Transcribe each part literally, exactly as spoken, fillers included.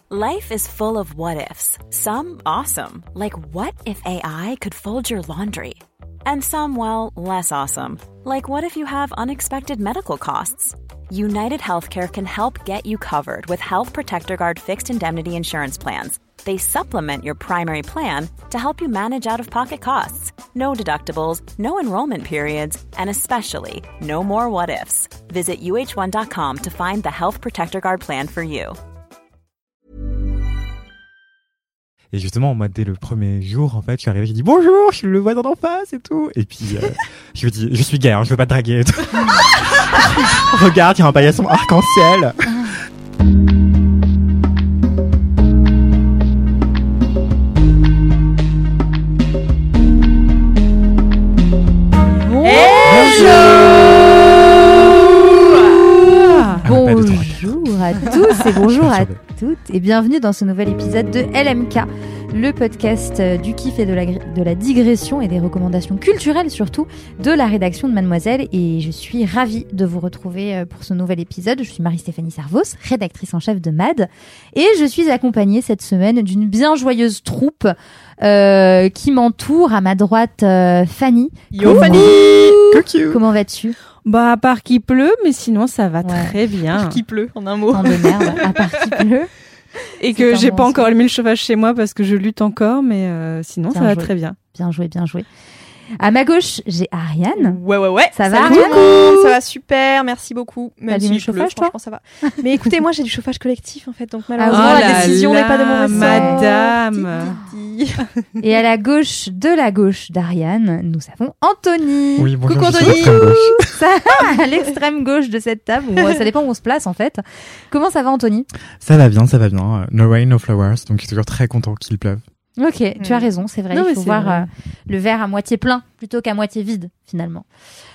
Life is full of what-ifs. Some awesome, like what if A I could fold your laundry? And some, well, less awesome, like what if you have unexpected medical costs? United Healthcare can help get you covered with Health Protector Guard fixed indemnity insurance plans. They supplement your primary plan to help you manage out-of-pocket costs. No deductibles, no enrollment periods, and especially no more what-ifs. Visit U H one dot com to find the Health Protector Guard plan for you. Et justement, moi, dès le premier jour, en fait, je suis arrivé, j'ai dit bonjour, je suis le voisin d'en face et tout. Et puis, euh, je me dis, je suis gay, hein, je veux pas te draguer et tout. Regarde, il y a un paillasson arc-en-ciel. Bonjour à tous et bonjour à toutes et bienvenue dans ce nouvel épisode de L M K, le podcast du kiff et de la, de la digression et des recommandations culturelles surtout de la rédaction de Mademoiselle. Et je suis ravie de vous retrouver pour ce nouvel épisode. Je suis Marie-Stéphanie Servos, rédactrice en chef de Mad, et je suis accompagnée cette semaine d'une bien joyeuse troupe euh, qui m'entoure. À ma droite, euh, Fanny. Yo Fanny. Coucou. Comment vas-tu? Bah, à part qu'il pleut, mais sinon ça va ouais. très bien. À part qu'il pleut, en un mot. Tant de merde, à part qu'il pleut. Et C'est que j'ai bon pas sens. encore allumé le chauffage chez moi parce que je lutte encore, mais euh, sinon Bien ça va joué. très bien. Bien joué, bien joué. À ma gauche, j'ai Ariane. Ouais, ouais, ouais. Ça va, Salut tout Ariane le monde. Ça va super, merci beaucoup. T'as Même allumé si le il pleut, chauffage, toi franchement, ça va. Mais écoutez, moi, j'ai du chauffage collectif, en fait, donc Ah, malheureusement, oh la là décision là, n'est pas de mon ressort. madame. Ti, ti, ti. Et à la gauche de la gauche d'Ariane, nous avons Anthony. Oui, bonjour, Coucou je suis Anthony. l'extrême gauche. Ça, à l'extrême gauche de cette table, ou, euh, ça dépend où on se place en fait. Comment ça va Anthony? Ça va bien, ça va bien. No rain, no flowers, donc je suis toujours très content qu'il pleuve. Ok, Mm. tu as raison, c'est vrai. Non, il mais faut c'est voir vrai. euh, le verre à moitié plein plutôt qu'à moitié vide finalement.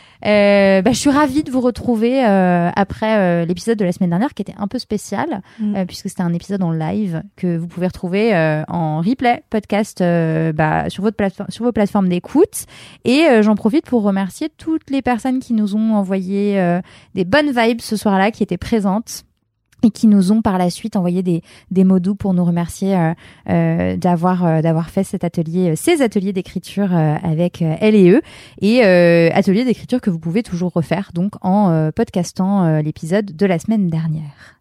Euh, bah, je suis ravie de vous retrouver euh, après euh, l'épisode de la semaine dernière qui était un peu spécial Mm. euh, puisque c'était un épisode en live que vous pouvez retrouver euh, en replay podcast euh, bah, sur votre plateforme, sur vos plateformes d'écoute. Et euh, j'en profite pour remercier toutes les personnes qui nous ont envoyé euh, des bonnes vibes ce soir-là, qui étaient présentes et qui nous ont par la suite envoyé des des mots doux pour nous remercier euh, euh, d'avoir euh, d'avoir fait cet atelier, euh, ces ateliers d'écriture euh, avec euh, elle et eux, et euh, ateliers d'écriture que vous pouvez toujours refaire donc en euh, podcastant euh, l'épisode de la semaine dernière.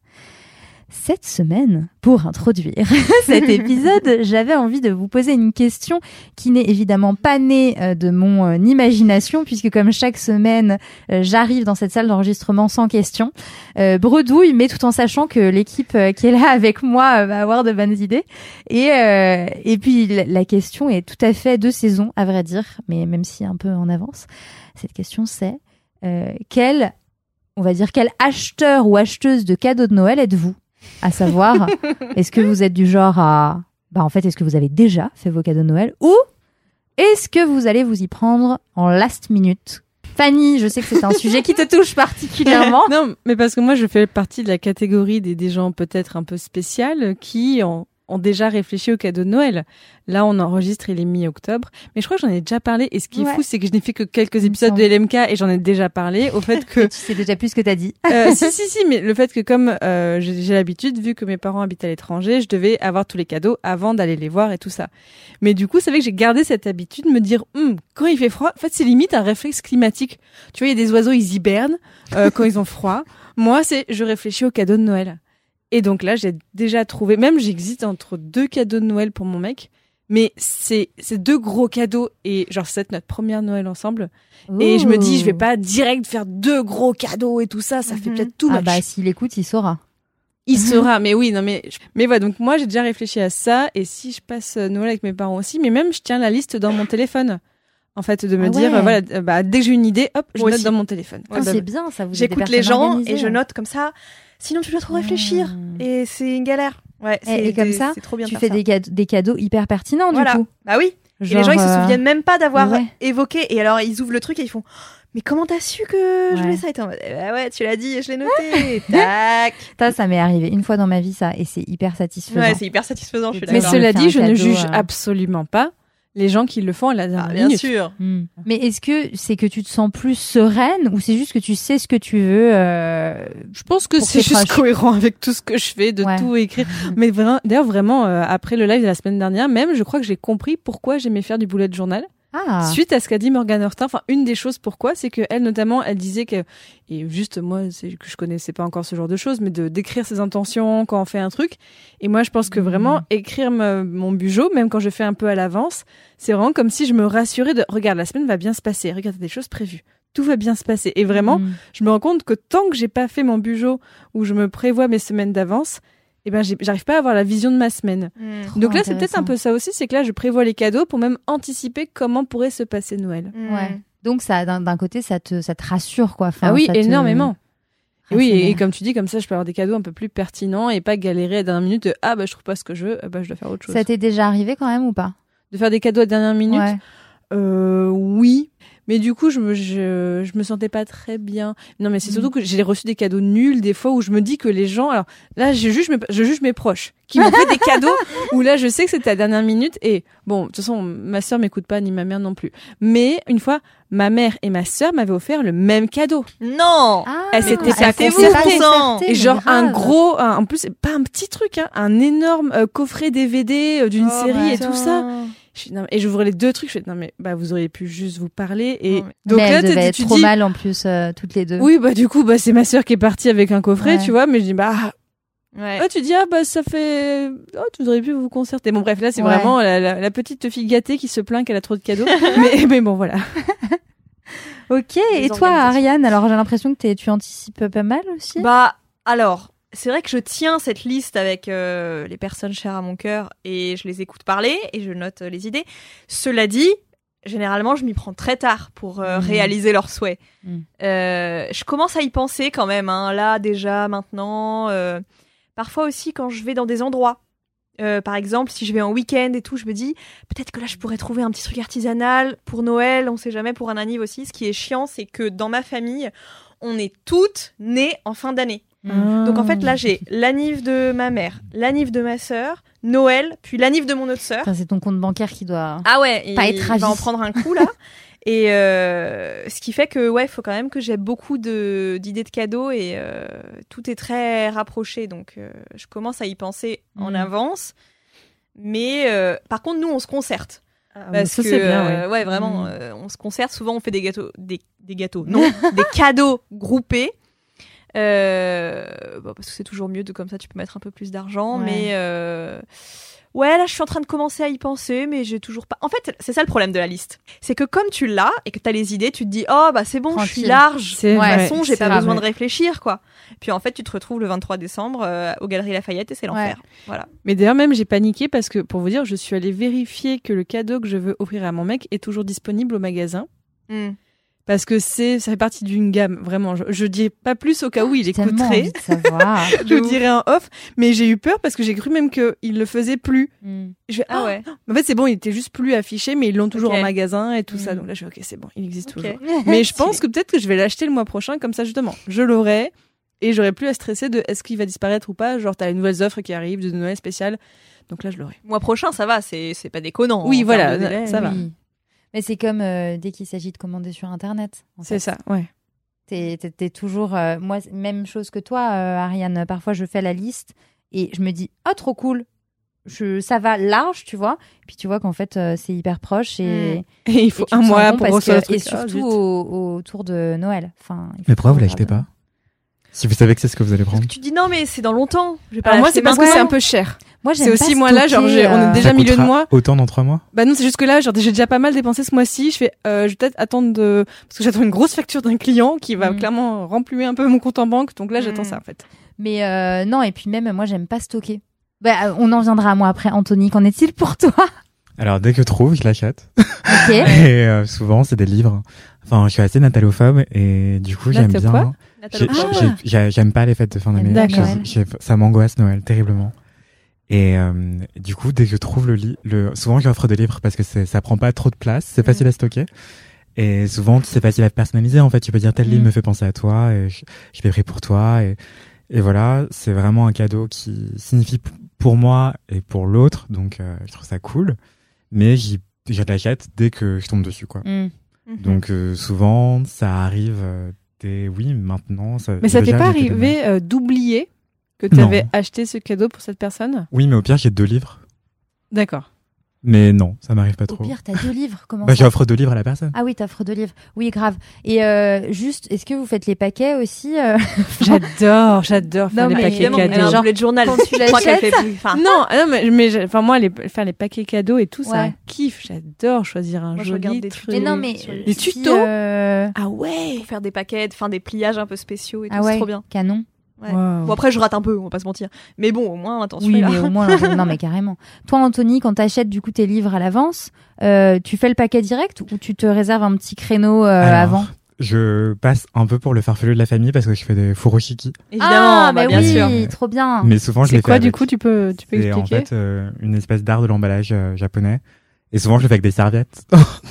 Cette semaine, pour introduire cet épisode, j'avais envie de vous poser une question qui n'est évidemment pas née euh, de mon euh, imagination, puisque comme chaque semaine, euh, j'arrive dans cette salle d'enregistrement sans question, euh, bredouille, mais tout en sachant que l'équipe euh, qui est là avec moi euh, va avoir de bonnes idées. Et, euh, et puis la, la question est tout à fait de saison, à vrai dire, mais même si un peu en avance. Cette question c'est euh, quel, on va dire, quel acheteur ou acheteuse de cadeaux de Noël êtes-vous ? À savoir, est-ce que vous êtes du genre à... Bah en fait, est-ce que vous avez déjà fait vos cadeaux de Noël? Ou est-ce que vous allez vous y prendre en last minute? Fanny, je sais que c'est un sujet qui te touche particulièrement. Non, mais parce que moi je fais partie de la catégorie des, des gens peut-être un peu spéciales qui ont, ont déjà réfléchi au cadeau de Noël. Là, on enregistre, il est mi-octobre. Mais je crois que j'en ai déjà parlé. Et ce qui est Ouais. fou, c'est que je n'ai fait que quelques Il me épisodes semble. de L M K et j'en ai déjà parlé. Au fait que... Tu sais déjà plus ce que t'as dit. Euh, si, si, si, mais le fait que comme euh, j'ai, j'ai l'habitude, vu que mes parents habitent à l'étranger, je devais avoir tous les cadeaux avant d'aller les voir et tout ça. Mais du coup, c'est vrai que j'ai gardé cette habitude de me dire, Hum, quand il fait froid, en fait, c'est limite un réflexe climatique. Tu vois, il y a des oiseaux, ils hibernent euh, quand ils ont froid. Moi, c'est je réfléchis aux cadeaux de Noël. Et donc là, j'ai déjà trouvé, même j'existe entre deux cadeaux de Noël pour mon mec, mais c'est c'est deux gros cadeaux et genre c'est notre première Noël ensemble. Et je me dis, je vais pas direct faire deux gros cadeaux et tout ça, ça fait Mhm. peut-être tout Ah much. bah s'il écoute, il saura. Il sera, mais oui, non, mais, mais voilà, donc moi, j'ai déjà réfléchi à ça, et si je passe Noël avec mes parents aussi, mais même, je tiens la liste dans mon téléphone. En fait, de me Ah dire, ouais. euh, voilà, euh, bah, dès que j'ai une idée, hop, je Moi note aussi. dans mon téléphone. Ah, Ah, bah, c'est bien, ça vous êtes des J'écoute les personnes gens organisées. et je note comme ça. Sinon, tu dois trop réfléchir. Mmh. Et c'est une galère. Ouais, c'est, Et, et comme c'est- ça, c'est trop bien de tu faire fais ça. des cadeaux, des cadeaux hyper pertinents Voilà. du coup. Bah oui. Genre, et les gens, ils se euh, souviennent même pas d'avoir ouais. évoqué. Et alors, ils ouvrent le truc et ils font mais comment t'as su que je Ouais. voulais ça? Et t'es en mode, eh bah ouais, tu l'as dit et je l'ai noté. Tac. Ça, ça m'est arrivé une fois dans ma vie, ça, et c'est hyper satisfaisant. Ouais, c'est hyper satisfaisant, je suis Mais d'accord. D'avoir cela fait dit, un je ne cadeau, juge euh, absolument pas les gens qui le font à la dernière Ah, bien minute. sûr. Mm. Mais est-ce que c'est que tu te sens plus sereine ou c'est juste que tu sais ce que tu veux euh... Je pense que Pour c'est tes juste proches. cohérent avec tout ce que je fais, de Ouais. tout écrire. Mais vraiment, d'ailleurs, vraiment, euh, après le live de la semaine dernière, même, je crois que j'ai compris pourquoi j'aimais faire du bullet journal. Ah. Suite à ce qu'a dit Morgane Heurtin, enfin, une des choses pourquoi, c'est que elle, notamment, elle disait que, et juste, moi, c'est que je connaissais pas encore ce genre de choses, mais de, d'écrire ses intentions quand on fait un truc. Et moi, je pense que Mhm. vraiment, écrire me- mon bugeot, même quand je fais un peu à l'avance, c'est vraiment comme si je me rassurais de, regarde, la semaine va bien se passer, regarde, t'as des choses prévues. Tout va bien se passer. Et vraiment, Mm. je me rends compte que tant que j'ai pas fait mon bugeot où je me prévois mes semaines d'avance, eh ben, j'ai- j'arrive pas à avoir la vision de ma semaine. Mm. Trop Donc là, c'est peut-être intéressant. un peu ça aussi, c'est que là, je prévois les cadeaux pour même anticiper comment pourrait se passer Noël. Mm. Ouais. Donc ça, d'un, d'un côté, ça te, ça te rassure quoi. Enfin, ah oui, ça te énormément. Et oui, et, rassure. et comme tu dis, comme ça, je peux avoir des cadeaux un peu plus pertinents et pas galérer à la dernière minute de ah bah je trouve pas ce que je veux, ah, bah je dois faire autre chose. Ça t'est déjà arrivé quand même ou pas? De faire des cadeaux à la dernière minute, Ouais. euh, oui. Mais du coup, je me, je, je me sentais pas très bien. Non, mais c'est Mm. surtout que j'ai reçu des cadeaux nuls des fois où je me dis que les gens, alors là, je juge mes, je juge mes proches qui m'ont fait des cadeaux où là, je sais que c'était à la dernière minute et bon, de toute façon, ma sœur m'écoute pas ni ma mère non plus. Mais une fois, ma mère et ma sœur m'avaient offert le même cadeau. Non. Ah, Elle s'était mais pas s'était concertée. pas concertée, Et mais genre un grave. gros, un- en plus c'est pas un petit truc, hein, un énorme euh, coffret D V D euh, d'une Oh, série et putain. tout ça. Je fais, non, mais- et j'ouvrais les deux trucs, je fais non mais bah vous auriez pu juste vous parler et Non, mais- donc mais là elles t'es- devaient tu être trop dis mal en plus euh, toutes les deux. oui bah du coup bah c'est ma sœur qui est partie avec un coffret Ouais. tu vois mais je dis bah ah, Ouais. ah, tu dis ah bah ça fait oh tu aurais pu vous concerter bon bref là c'est Ouais. vraiment la, la, la petite fille gâtée qui se plaint qu'elle a trop de cadeaux mais mais bon voilà. Ok. Des Et toi, organisations. Ariane, alors j'ai l'impression que t'es- tu anticipes pas mal aussi. Bah, alors, c'est vrai que je tiens cette liste avec euh, les personnes chères à mon cœur et je les écoute parler et je note euh, les idées. Cela dit, généralement, je m'y prends très tard pour euh, Mhm. réaliser leurs souhaits. Mhm. Euh, je commence à y penser quand même, hein, là, déjà, maintenant. euh, parfois aussi, quand je vais dans des endroits. Euh, par exemple, si je vais en week-end et tout, je me dis peut-être que là je pourrais trouver un petit truc artisanal pour Noël, on sait jamais, pour un anniv aussi. Ce qui est chiant, c'est que dans ma famille, on est toutes nées en fin d'année. Mm. Donc en fait, là j'ai l'anniv de ma mère, l'anniv de ma sœur, Noël, puis l'anniv de mon autre sœur. Enfin, c'est ton compte bancaire qui doit. Ah ouais, il, Pas être il ravi. va en prendre un coup là. Et euh, ce qui fait que ouais, faut quand même que j'ai beaucoup de d'idées de cadeaux et euh, tout est très rapproché. Donc euh, je commence à y penser en Mm. avance. Mais euh, par contre, nous on se concerte. Parce ça que c'est bien euh, ouais. ouais, vraiment, Mm. euh, on se concerte. Souvent, on fait des gâteaux, des, des gâteaux, non, des cadeaux groupés. Euh, bah, parce que c'est toujours mieux de comme ça, tu peux mettre un peu plus d'argent. Ouais. Mais euh, ouais, là, je suis en train de commencer à y penser, mais j'ai toujours pas. En fait, c'est ça le problème de la liste, c'est que comme tu l'as et que t'as les idées, tu te dis oh bah c'est bon, je suis Tranquille. large. C'est De toute vrai, façon, j'ai c'est pas vrai. besoin de réfléchir, quoi. Puis en fait, tu te retrouves le vingt-trois décembre euh, aux Galeries Lafayette et c'est l'enfer. Voilà. Mais d'ailleurs même j'ai paniqué parce que pour vous dire je suis allée vérifier que le cadeau que je veux offrir à mon mec est toujours disponible au magasin. Mm. Parce que c'est, ça fait partie d'une gamme, vraiment. Je, je dis pas plus au cas où il J'ai tellement écouterait. envie de savoir. Je vous dirais en off, mais j'ai eu peur parce que j'ai cru même qu'il le faisait plus. Mm. Je fais, Ah ah ouais. En fait, c'est bon, il était juste plus affiché, mais ils l'ont toujours Ok. en magasin et tout ça. Mm. Donc là, je fais, ok, c'est bon, il existe Ok. toujours. Mais je pense que peut-être que je vais l'acheter le mois prochain, comme ça, justement. Je l'aurai et j'aurai plus à stresser de est-ce qu'il va disparaître ou pas. Genre, t'as les nouvelles offres qui arrivent de Noël spécial. Donc là, je l'aurai. Mois prochain, ça va, c'est c'est pas déconnant. Oui, en voilà, termes de délai. ça va. Oui. Mais c'est comme euh, dès qu'il s'agit de commander sur Internet. en C'est fait. ça, ouais. T'es, t'es- t'es toujours. euh, moi, c'est même chose que toi, euh, Ariane. Parfois, je fais la liste et je me dis, oh, trop cool. Je, ça va large, tu vois. Puis tu vois qu'en fait, euh, c'est hyper proche et, Et il faut et tu un te mois rends compte pour parce recevoir que- le Et truc. Ah, surtout zut. au, autour de Noël. Enfin, il faut Mais pourquoi vous faire l'achetez de- pas? Si vous savez que c'est ce que vous allez Parce prendre. que tu dis non, mais c'est dans longtemps. Je vais pas Alors moi, l'acheter c'est parce que maintenant. c'est un peu cher. Moi, j'aime C'est aussi pas moi là, genre, stocker, j'ai- on est euh, déjà Ça milieu de coûtera mois. Autant dans trois mois? Bah non, c'est juste que là, genre, j'ai déjà pas mal dépensé ce mois-ci. Je fais, euh, je vais peut-être attendre de, parce que j'attends une grosse facture d'un client qui va Mm. clairement remplir un peu mon compte en banque. Donc là, j'attends Mm. ça, en fait. Mais euh, non, et puis même, moi, j'aime pas stocker. Bah, on en viendra à moi après. Anthony, qu'en est-il pour toi? Alors, dès que je trouve, je l'achète. Ok. Et euh, souvent, c'est des livres. Enfin, je suis assez natalophobe et du coup, j'aime Nat- bien. quoi J'ai- Nathalie. j'ai- j'ai- J'aime pas les fêtes de fin d'année. D'accord. J'ai- j'ai- Ça m'angoisse Noël terriblement. Et euh, du coup, dès que je trouve le livre, le... souvent j'offre des livres parce que c'est- ça prend pas trop de place, c'est Mhm. facile à stocker. Et souvent, c'est facile à personnaliser. En fait, tu peux dire tel livre Mhm. me fait penser à toi et je, je l'ai pris pour toi. Et, et voilà, c'est vraiment un cadeau qui signifie p- pour moi et pour l'autre. Donc, euh, je trouve ça cool. Mais j'y je l'achète dès que je tombe dessus, quoi. Mm. Mhm. Donc euh, souvent, ça arrive euh, dès... Oui, maintenant... Ça, Mais ça t'est déjà, pas j'ai fait des arrivé euh, d'oublier que Non. t'avais acheté ce cadeau pour cette personne? Oui, mais au pire, j'ai deux livres. D'accord. Mais non, ça m'arrive pas Au trop. pire, t'as deux livres. Comment Bah, ça j'offre deux livres à la personne. Ah oui, t'offres deux livres. Oui, grave. Et euh, juste, est-ce que vous faites les paquets aussi euh, J'adore, j'adore faire Non, les mais paquets Évidemment, elle a cadeaux. un Genre, bullet journal. quand tu Je crois qu'elle l'achètes- fait plus. Enfin, Non, non, mais, mais j'ai- enfin moi, les, faire les paquets cadeaux et tout, c'est Ouais. un kiff. J'adore choisir un Moi, je joli regarde des truc. tutos. Mais non, mais sur les- Les si, tutos euh, Ah ouais. pour faire des paquets, enfin des pliages un peu spéciaux et tout, Ah ouais, c'est trop bien. canon. Ouais. Wow. Bon après je rate un peu, on va pas se mentir. Mais bon, au moins attention Oui, là. mais au moins, non mais carrément. Toi, Anthony, quand t'achètes du coup tes livres à l'avance, euh, tu fais le paquet direct ou tu te réserves un petit créneau euh, Alors, avant? Je passe un peu pour le farfelu de la famille parce que je fais des furoshiki. Évidemment, ah, bah, bah bien oui, sûr. trop bien. Mais souvent, je C'est les fais quoi du avec. coup tu peux tu peux C'est en expliquer fait euh, une espèce d'art de l'emballage euh, japonais. Et souvent, je le fais avec des serviettes.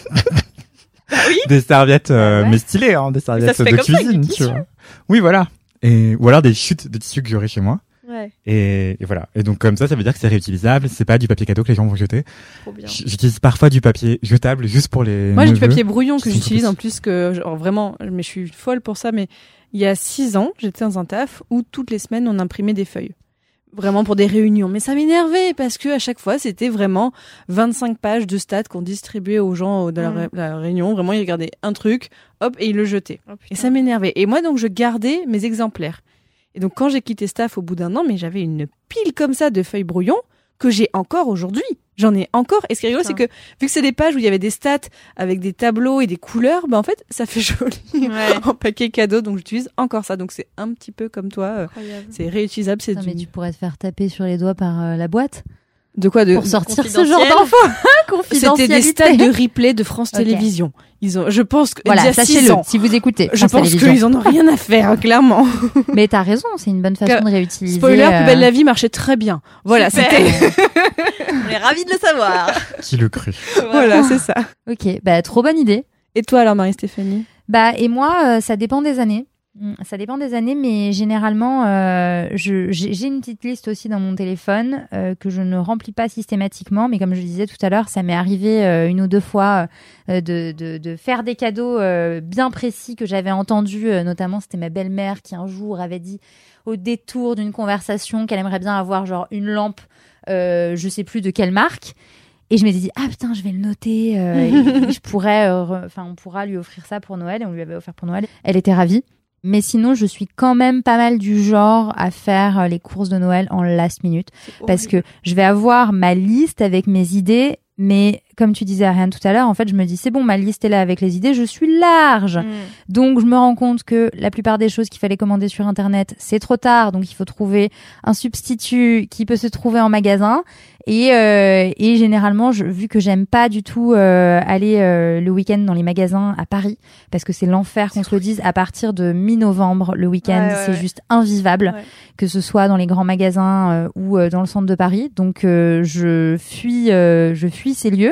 oui. Des serviettes, euh, Ah ouais. mais stylées, hein, des serviettes se fait de comme ça, avec cuisine, du tu tissu. vois. Oui, voilà. Et, ou alors des chutes de tissu que j'aurai chez moi. Ouais, Et, et voilà. Et donc, comme ça, ça veut dire que c'est réutilisable. C'est pas du papier cadeau que les gens vont jeter. trop bien. J- J'utilise parfois du papier jetable juste pour les Moi, j'ai du neveux. papier brouillon que qui sont j'utilise tout en plus que genre vraiment, mais je suis folle pour ça. Mais il y a six ans, j'étais dans un taf où toutes les semaines on imprimait des feuilles, vraiment pour des réunions. Mais ça m'énervait parce que à chaque fois c'était vraiment vingt-cinq pages de stats qu'on distribuait aux gens de la, Mm. ré- la réunion. Vraiment, ils regardaient un truc, hop, et ils le jetaient. Oh, Et putain. ça m'énervait. Et moi, donc, je gardais mes exemplaires. Et donc, quand j'ai quitté staff au bout d'un an, mais j'avais une pile comme ça de feuilles brouillon que j'ai encore aujourd'hui. J'en ai encore. Et ce qui est rigolo, c'est Putain. que vu que c'est des pages où il y avait des stats avec des tableaux et des couleurs, bah en fait, ça fait joli Ouais. en paquet cadeau. Donc, j'utilise encore ça. Donc, c'est un petit peu comme toi. euh, Incroyable. C'est réutilisable. C'est Putain, mais du... tu pourrais te faire taper sur les doigts par euh, la boîte De quoi de... pour sortir ce genre confidentiel. d'infos. C'était des stats de replay de France Ok. Télévisions. Ils ont, je pense que, il y Voilà, a six sachez-le, ans, si vous écoutez. je France pense Télévisions. qu'ils en ont rien à faire, clairement. Mais t'as raison, c'est une bonne façon Car- de réutiliser. Spoiler, euh, Plus belle la vie marchait très bien. Voilà, Super. c'était, On est ravis de le savoir. Qui le crut? voilà, c'est ça. Ok, bah trop bonne idée. Et toi alors, Marie-Stéphanie? Bah et moi, euh, ça dépend des années. Mm, Ça dépend des années, mais généralement, euh, je, j'ai j'ai une petite liste aussi dans mon téléphone euh, que je ne remplis pas systématiquement, mais comme je le disais tout à l'heure, ça m'est arrivé euh, une ou deux fois euh, de, de, de faire des cadeaux euh, bien précis que j'avais entendus. Euh, notamment, c'était ma belle-mère qui un jour avait dit au détour d'une conversation qu'elle aimerait bien avoir genre une lampe, euh, je sais plus de quelle marque. Et je m'étais dit, ah putain, je vais le noter. euh, et je pourrais, euh, re- enfin, on pourra lui offrir ça pour Noël. Et on lui avait offert pour Noël. Elle était ravie. Mais sinon, je suis quand même pas mal du genre à faire euh, les courses de Noël en last minute. Parce que je vais avoir ma liste avec mes idées. Mais comme tu disais, Ariane, tout à l'heure, en fait, je me dis, c'est bon, ma liste est là avec les idées, je suis large. Mm. Donc, je me rends compte que la plupart des choses qu'il fallait commander sur Internet, c'est trop tard. Donc, il faut trouver un substitut qui peut se trouver en magasin. Et, euh, et généralement, je, vu que j'aime pas du tout euh, aller euh, le week-end dans les magasins à Paris, parce que c'est l'enfer qu'on se le dise, à partir de mi-novembre, le week-end, Ouais, ouais, c'est ouais. juste invivable, Ouais. que ce soit dans les grands magasins euh, ou euh, dans le centre de Paris. Donc, euh, je fuis, euh, je fuis ces lieux.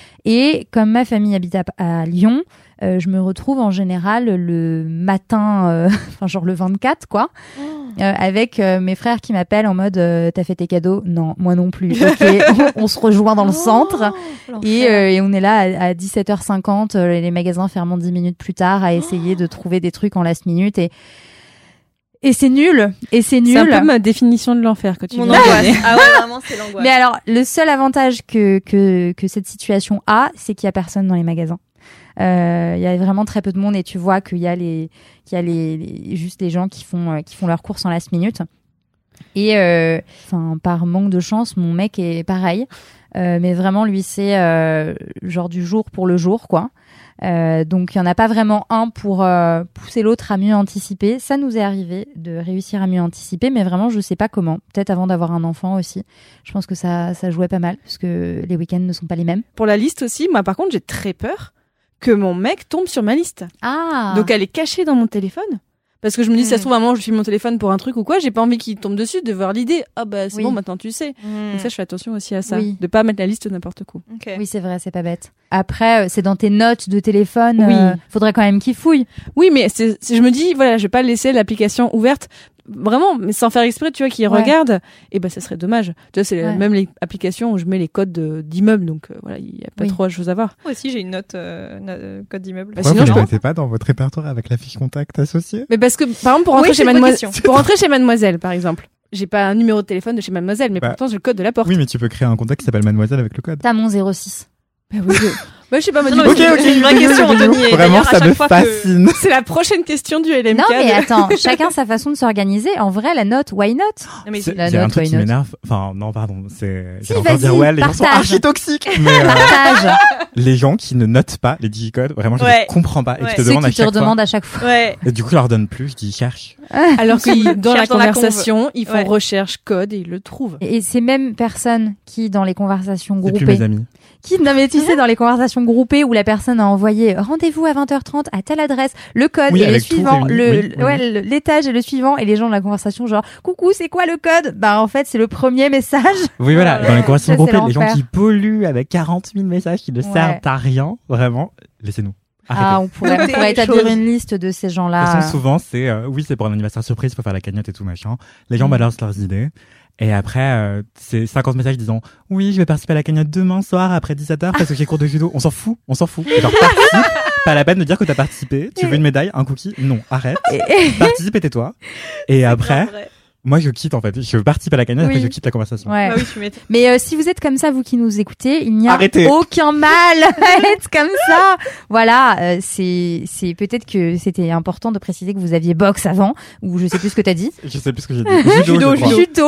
Et comme ma famille habite à, à Lyon, euh, je me retrouve en général le matin, euh, enfin genre le vingt-quatre, quoi, euh, avec euh, mes frères qui m'appellent en mode euh, t'as fait tes cadeaux? Non, moi non plus. Ok, on, on se rejoint dans le centre Oh, et, l'enfer. euh, et on est là à, à dix-sept heures cinquante, euh, les magasins ferment dix minutes plus tard, à essayer de trouver des trucs en last minute et et c'est nul, et c'est nul. C'est un peu ma définition de l'enfer que tu Mon viens de angoisse. donner. Ah ouais, vraiment, c'est l'angoisse. Mais alors, le seul avantage que, que, que cette situation a, c'est qu'il y a personne dans les magasins. Euh, Il y a vraiment très peu de monde et tu vois qu'il y a les, qu'il y a les, les- juste les gens qui font, euh, qui font leurs courses en last minute. Et euh, enfin, par manque de chance, mon mec est pareil. Euh, mais vraiment, lui, c'est euh, genre du jour pour le jour, quoi. Euh, donc, il n'y en a pas vraiment un pour euh, pousser l'autre à mieux anticiper. Ça nous est arrivé de réussir à mieux anticiper, mais vraiment, je sais pas comment. Peut-être avant d'avoir un enfant aussi. Je pense que ça, ça jouait pas mal, parce que les week-ends ne sont pas les mêmes. Pour la liste aussi, moi par contre, j'ai très peur que mon mec tombe sur ma liste. Ah Donc elle est cachée dans mon téléphone. Parce que je me dis, si ça Mm. se trouve, à un moment, je file mon téléphone pour un truc ou quoi, j'ai pas envie qu'il tombe dessus, de voir l'idée. Ah bah c'est Oui. bon, maintenant tu sais. Mm. Donc ça, je fais attention aussi à ça. Oui. De pas mettre la liste n'importe où. Ok. Oui, c'est vrai, c'est pas bête. après, c'est dans tes notes de téléphone. Oui. euh, faudrait quand même qu'ils fouillent. Oui, mais c'est, c'est- je me dis, voilà, je vais pas laisser l'application ouverte. Vraiment, mais sans faire exprès, tu vois, qu'ils Ouais. regardent, et ben ça serait dommage. Tu vois, c'est Ouais. même les applications où je mets les codes de- d'immeubles, donc euh, voilà, il y a pas Oui. trop de choses à voir. Moi aussi, j'ai une note euh, no- euh, code d'immeuble. Bah, Pourquoi sinon, vous je ne peux- les mettez pas dans votre répertoire avec la fiche contact associée? Mais parce que, par exemple, pour rentrer Oui, chez c'est une bonne Mademoiselle, question. pour rentrer chez Mademoiselle, par exemple, j'ai pas un numéro de téléphone de chez Mademoiselle, mais Bah, pourtant j'ai le code de la porte. Oui, mais tu peux créer un contact qui s'appelle Mademoiselle avec le code. T'as mon zéro six. Bah oui, je... bah, je sais pas, moi, Non, du non, coup, mais Ok, c'est ok, une vraie bisous, question, bisous. Anthony. Et Vraiment, d'ailleurs, à ça chaque me fois que- fascine. c'est la prochaine question du L M K. Non, mais de- attends, chacun sa façon de s'organiser. En vrai, la note, why not? Non, mais C'est- la Il y a un note, truc why qui not m'énerve. Enfin, non, pardon. C'est. Si, J'allais encore vas-y, dire, ouais, les gens sont partage. archi toxiques. Mais euh, Partage. les gens qui ne notent pas les digicodes, vraiment, je Ouais. ne comprends pas. Et Ouais. qui te Ceux demandent à qui te chaque fois. redemandent à chaque fois. Ouais. Et du coup, je leur donne plus. Je dis, cherche. Alors que dans la Cherche dans la conversation, ils font Ouais. recherche code et ils le trouvent. Et ces mêmes personnes qui, dans les conversations C'est plus groupées, mes amis. qui, non mais tu sais, dans les conversations groupées où la personne a envoyé rendez-vous à vingt heures trente à telle adresse, le code Oui, et le avec tout suivant, réuni, le, oui, oui, ouais, oui. le- l'étage et le suivant, et les gens de la conversation genre, coucou, c'est quoi le code? Bah, en fait, c'est le premier message. Oui, voilà. Ouais. Dans les conversations Ça, c'est groupées, les gens l'enfer. qui polluent avec quarante mille messages qui ne Ouais. servent à rien, vraiment, laissez-nous. Arrêtez. Ah, on pourrait, on Notez pourrait les établir choses. une liste de ces De toute gens-là. façon, souvent, c'est euh, oui, c'est pour un anniversaire surprise, il faut faire la cagnotte et tout machin. Les gens Mm. balancent leurs idées. Et après, euh, c'est cinquante messages disant oui, je vais participer à la cagnotte demain soir après dix-sept heures parce que j'ai cours de judo. On s'en fout, on s'en fout. Genre, participe. Pas la peine de dire que t'as participé. Tu veux une médaille, un cookie? Non, arrête. Participe et tais-toi. Et après, Vrai. moi, je quitte en fait. Je participe à la cagnotte, Oui. après je quitte la conversation. Ouais. Bah oui, tu m'étonnes. Mais euh, si vous êtes comme ça, vous qui nous écoutez, il n'y a Arrêtez. aucun mal à être comme ça. Voilà, euh, c'est c'est peut-être que c'était important de préciser que vous aviez boxe avant, ou je sais plus ce que t'as dit. Je sais plus ce que j'ai dit. Judo, je crois. Judo.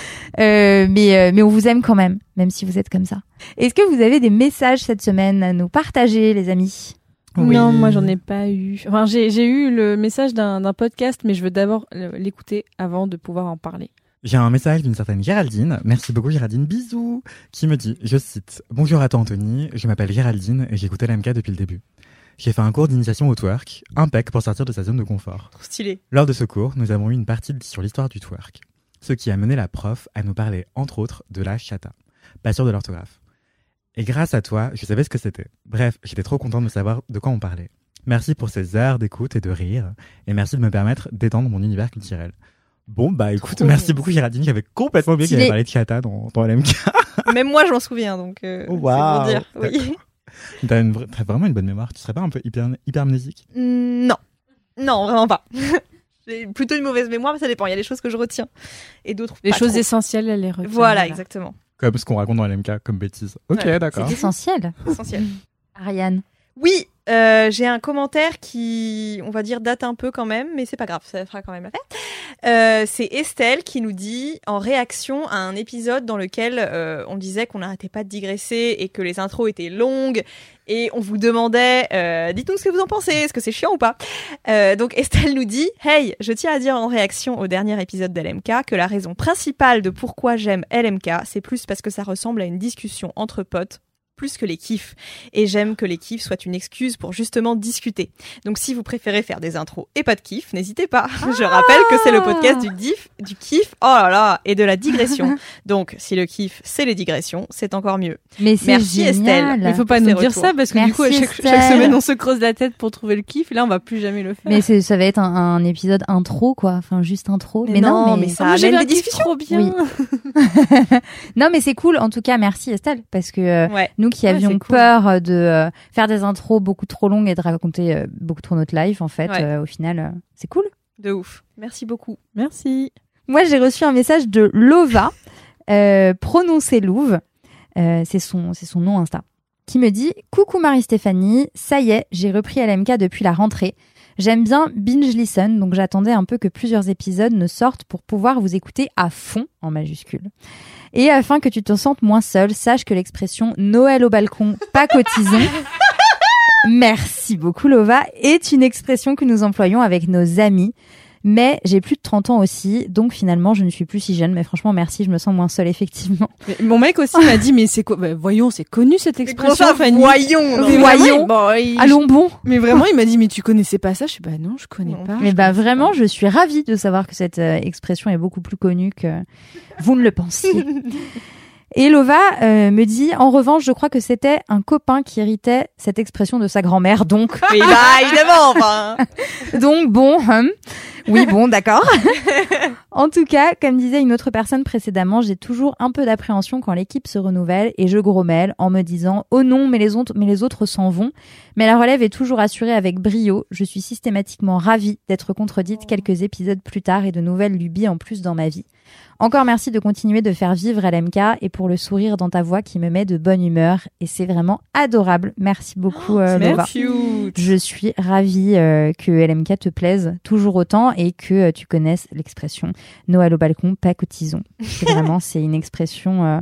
Euh, mais euh, mais on vous aime quand même, même si vous êtes comme ça. Est-ce que vous avez des messages cette semaine à nous partager, les amis? Oui. Non, moi j'en ai pas eu. Enfin, j'ai, j'ai eu le message d'un, d'un podcast, mais je veux d'abord le- l'écouter avant de pouvoir en parler. J'ai un message d'une certaine Géraldine, merci beaucoup Géraldine, bisous, qui me dit, je cite, « Bonjour à toi Anthony, je m'appelle Géraldine et j'écoute L M K depuis le début. J'ai fait un cours d'initiation au twerk, impec pour sortir de sa zone de confort. Trop stylé. Lors de ce cours, nous avons eu une partie sur l'histoire du twerk, ce qui a mené la prof à nous parler, entre autres, de la chata. Pas sûr de l'orthographe. Et grâce à toi, je savais ce que c'était. Bref, j'étais trop contente de savoir de quoi on parlait. Merci pour ces heures d'écoute et de rire, et merci de me permettre d'étendre mon univers culturel. » Bon, bah écoute, Trop merci bien. beaucoup Géraldine, j'avais complètement oublié qu'il Stylé. avait parlé de chata dans, dans L M K. Même moi, je m'en souviens, donc euh, Oh, c'est waouh. pour dire. Oui. T'as, une vra- t'as vraiment une bonne mémoire, tu serais pas un peu hyper, hypermnésique? Mm, Non. Non, vraiment pas. J'ai plutôt une mauvaise mémoire, mais ça dépend. Il y a des choses que je retiens. Et d'autres Les pas choses trop. essentielles, elle les retient. Voilà, exactement. Comme ce qu'on raconte dans L M K, comme bêtise. Ok, Ouais, d'accord. C'est essentiel. Essentiel. Ariane. Oui, euh, j'ai un commentaire qui, on va dire, date un peu quand même, mais c'est pas grave, ça fera quand même l'affaire. Euh, c'est Estelle qui nous dit, en réaction à un épisode dans lequel euh, on disait qu'on n'arrêtait pas de digresser et que les intros étaient longues, et on vous demandait, euh, dites-nous ce que vous en pensez, est-ce que c'est chiant ou pas? euh, Donc Estelle nous dit, hey, je tiens à dire en réaction au dernier épisode d'L M K que la raison principale de pourquoi j'aime L M K, c'est plus parce que ça ressemble à une discussion entre potes, plus que les kiffs. Et j'aime que les kiffs soient une excuse pour justement discuter. Donc si vous préférez faire des intros et pas de kiff, n'hésitez pas. Je rappelle que c'est le podcast du diff, du kiff, oh là là, et de la digression. Donc si le kiff, c'est les digressions, c'est encore mieux. Mais c'est Merci, génial. Estelle. Il faut pas Pour nous ces dire retours. ça parce que Merci, du coup, à chaque, Estelle. chaque semaine, on se creuse la tête pour trouver le kiff et là, on va plus jamais le faire. Mais c'est- ça va être un, un épisode intro, quoi. Enfin, juste intro. Mais Mais, non, non, mais, mais ça Ah, moi, j'ai amène vu des un kiff discussions. trop bien. non, mais c'est cool. En tout cas, merci Estelle, parce que euh, Ouais. nous qui Ouais, avions c'est cool. peur euh, de euh, faire des intros beaucoup trop longues et de raconter euh, beaucoup trop notre life, en fait, Ouais. euh, au final, euh, c'est cool. De ouf. Merci beaucoup. Merci. Moi, j'ai reçu un message de Lova, euh, prononcé Louve, euh, c'est son, c'est son nom Insta, qui me dit « Coucou Marie-Stéphanie, ça y est, j'ai repris L M K depuis la rentrée. J'aime bien binge listen, donc j'attendais un peu que plusieurs épisodes ne sortent pour pouvoir vous écouter à fond, en majuscule. Et afin que tu te sentes moins seule, sache que l'expression « Noël au balcon, pas cotisons » merci beaucoup Lova, est une expression que nous employons avec nos amis. Mais j'ai plus de trente ans aussi, donc finalement je ne suis plus si jeune. Mais franchement merci, je me sens moins seule effectivement. Mais mon mec aussi m'a dit, mais c'est quoi? Bah, voyons, c'est connu cette Mais comment expression, ça, Fanny. voyons, non, Mais mais voyons. vraiment, bon, il- Allons bon. Mais vraiment, il m'a dit, mais tu connaissais pas ça? Je suis, bah non, je connais Non pas. Mais je bah connaissais vraiment, pas. je suis ravie de savoir que cette euh, expression est beaucoup plus connue que vous ne le pensiez. Et Lova euh, me dit, en revanche, je crois que c'était un copain qui héritait cette expression de sa grand-mère, donc... Mais bah, évidemment, enfin. Donc, bon, hum, oui, bon, d'accord. En tout cas, comme disait une autre personne précédemment, j'ai toujours un peu d'appréhension quand l'équipe se renouvelle et je grommelle en me disant « Oh non, mais les autres, mais les autres s'en vont ». Mais la relève est toujours assurée avec brio. Je suis systématiquement ravie d'être contredite quelques épisodes plus tard et de nouvelles lubies en plus dans ma vie. Encore merci de continuer de faire vivre L M K et pour le sourire dans ta voix qui me met de bonne humeur. Et c'est vraiment adorable. Merci beaucoup, euh, Lova. Merci. Je suis ravie euh, que L M K te plaise toujours autant et que euh, tu connaisses l'expression Noël au balcon, pas cotisons. C'est vraiment, c'est une expression euh,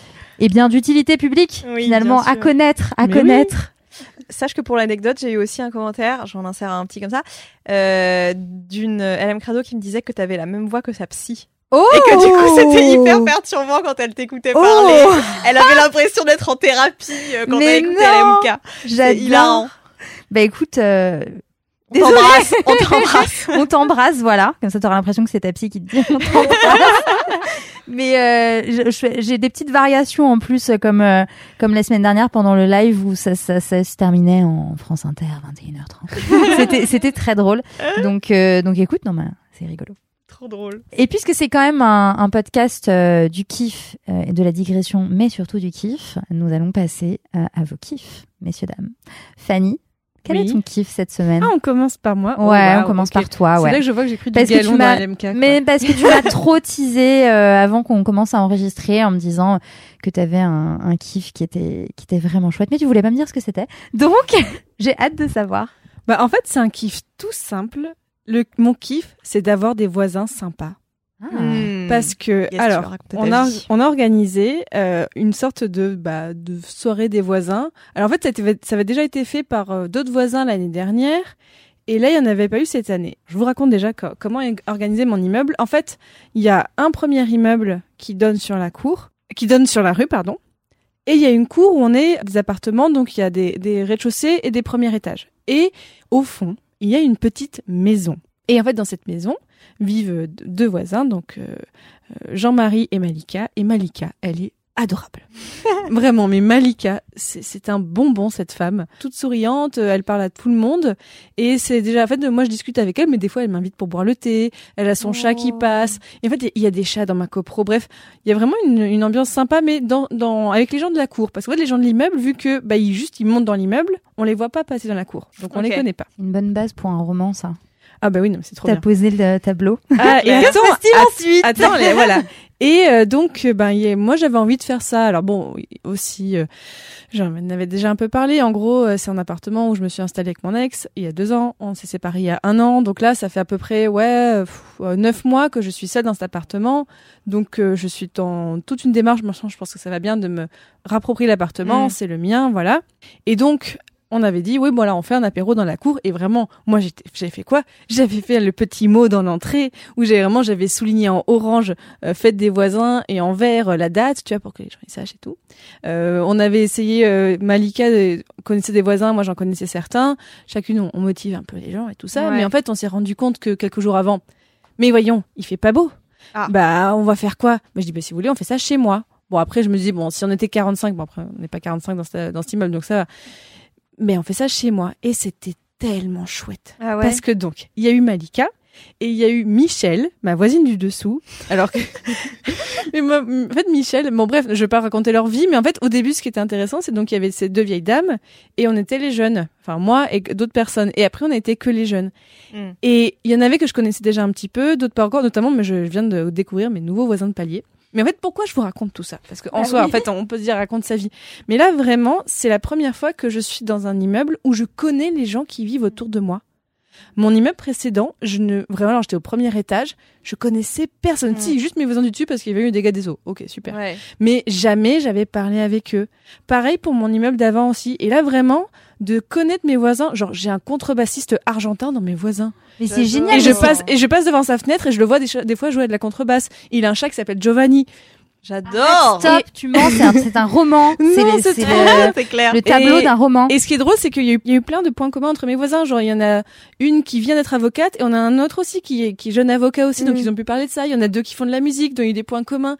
eh bien, d'utilité publique, Oui, finalement, bien à sûr. connaître, à Mais connaître. Sache que pour l'anecdote, j'ai eu aussi un commentaire, j'en insère un petit comme ça, euh, d'une L M Crado qui me disait que t'avais la même voix que sa psy. Oh Et que du coup, c'était hyper perturbant quand elle t'écoutait Oh parler. Elle avait l'impression d'être en thérapie euh, quand Mais elle écoutait non L M K. C'est J'adore. hilarant. Bah écoute, euh, On désolée. t'embrasse, on t'embrasse. On t'embrasse, voilà. Comme ça, t'auras l'impression que c'est ta psy qui te dit on t'embrasse. Mais euh, je- je- j'ai des petites variations en plus, euh, comme euh, comme la semaine dernière pendant le live où ça, ça, ça se terminait en France Inter à vingt et une heures trente. c'était c'était très drôle. Donc euh, donc écoute, non mais c'est rigolo. Trop drôle. Et puisque c'est quand même un, un podcast euh, du kiff euh, et de la digression, mais surtout du kiff, nous allons passer euh, à vos kiffs, messieurs dames. Fanny, quel Oui. est ton kiff cette semaine? Ah, on commence par moi. Ouais, Oh, wow, on commence ok. par toi, C'est ouais. là que je vois que j'ai pris Parce du que galon tu dans m'as- L M K. quoi. Mais parce que tu m'as trop teasé euh, avant qu'on commence à enregistrer en me disant que tu avais un, un kiff qui était, qui était vraiment chouette, mais tu voulais pas me dire ce que c'était. Donc, j'ai hâte de savoir. Bah, en fait, c'est un kiff tout simple. Le, mon kiff, c'est d'avoir des voisins sympas. Ah. Hmm. Parce que, Yes, tu alors, vas raconter on ta a, vie. on a organisé euh, une sorte de, bah, de soirée des voisins. Alors, en fait, ça, a été- ça avait déjà été fait par euh, d'autres voisins l'année dernière. Et là, il n'y en avait pas eu cette année. Je vous raconte déjà co- comment est organisé mon immeuble. En fait, il y a un premier immeuble qui donne sur la cour, qui donne sur la rue, pardon. Et il y a une cour où on est des appartements, donc il y a des, des rez-de-chaussée et des premiers étages. Et au fond, il y a une petite maison. Et en fait, dans cette maison vivent deux voisins, donc euh, Jean-Marie et Malika. Et Malika, elle est adorable. Vraiment, mais Malika, c'est, c'est un bonbon, cette femme. Toute souriante, euh, elle parle à tout le monde. Et c'est déjà, en fait, moi, je discute avec elle, mais des fois, elle m'invite pour boire le thé. Elle a son Oh. chat qui passe. Et en fait, il y a des chats dans ma copro. Bref, il y a vraiment une, une ambiance sympa, mais dans, dans, avec les gens de la cour. Parce que, en fait, les gens de l'immeuble, vu que, bah, ils juste, ils montent dans l'immeuble, on les voit pas passer dans la cour. Donc, on Ok. les connaît pas. Une bonne base pour un roman, ça. Ah, bah oui, non, mais c'est trop T'as bien. posé le tableau. Ah, et Et attends, que se passe-t-il ensuite Attends, les- voilà. Et euh, donc, euh, ben, y a- moi, j'avais envie de faire ça. Alors bon, oui, aussi, euh, j'en avais déjà un peu parlé. En gros, euh, c'est un appartement où je me suis installée avec mon ex il y a deux ans. On s'est séparés il y a un an. Donc là, ça fait à peu près ouais euh, pff, euh, neuf mois que je suis seule dans cet appartement. Donc, euh, je suis dans toute une démarche. Maintenant, je pense que ça va bien de me rapproprier l'appartement. Mm. C'est le mien, voilà. Et donc, on avait dit, oui, bon là, on fait un apéro dans la cour. Et vraiment, moi, j'étais, j'avais fait quoi? J'avais fait le petit mot dans l'entrée où j'avais vraiment, j'avais souligné en orange euh, fête des voisins et en vert euh, la date, tu vois, pour que les gens ils sachent et tout. Euh, on avait essayé, euh, Malika euh, connaissait des voisins, moi j'en connaissais certains. Chacune, on, on motive un peu les gens et tout ça. Ouais. Mais en fait, on s'est rendu compte que quelques jours avant, mais voyons, il fait pas beau. Ah. Bah, on va faire quoi? Bah, je dis, bah, si vous voulez, on fait ça chez moi. Bon, après, je me dis, bon, si on était quarante-cinq, bon, après, on n'est pas quarante-cinq dans, ce, dans cet immeuble, donc ça va. Mais on fait ça chez moi. Et c'était tellement chouette. Ah ouais. Parce que donc, il y a eu Malika et il y a eu Michel, ma voisine du dessous. Alors que, mais moi, en fait, Michel, bon bref, je vais pas raconter leur vie, mais en fait, au début, ce qui était intéressant, c'est donc il y avait ces deux vieilles dames et on était les jeunes. Enfin, moi et d'autres personnes. Et après, on n'était que les jeunes. Mm. Et il y en avait que je connaissais déjà un petit peu, d'autres pas encore, notamment, mais je viens de découvrir mes nouveaux voisins de palier. Mais en fait, pourquoi je vous raconte tout ça? Parce qu'en Ah soi, oui. en fait, on peut se dire raconte sa vie. Mais là, vraiment, c'est la première fois que je suis dans un immeuble où je connais les gens qui vivent autour de moi. Mon immeuble précédent, je ne vraiment, alors j'étais au premier étage, je connaissais personne. Mm. Si, juste mes voisins du dessus parce qu'il y avait eu des dégâts des eaux. Ok, super. Ouais. Mais jamais j'avais parlé avec eux. Pareil pour mon immeuble d'avant aussi. Et là, vraiment, de connaître mes voisins, genre j'ai un contrebassiste argentin dans mes voisins. Mais c'est J'adore. génial. Et je mais c'est- passe, et je passe devant sa fenêtre et je le vois des, ch- des fois jouer de la contrebasse. Il a un chat qui s'appelle Giovanni. J'adore. Stop, tu mens, c'est un, c'est un roman. Non, les- c'est c'est trop le, C'est clair. le tableau Et- d'un roman. Et ce qui est drôle, c'est qu'il y a eu, il y a eu plein de points communs entre mes voisins. Genre, il y en a une qui vient d'être avocate et on a un autre aussi qui est, qui est jeune avocat aussi. Donc, Mm. ils ont pu parler de ça. Il y en a deux qui font de la musique, dont il y a eu des points communs.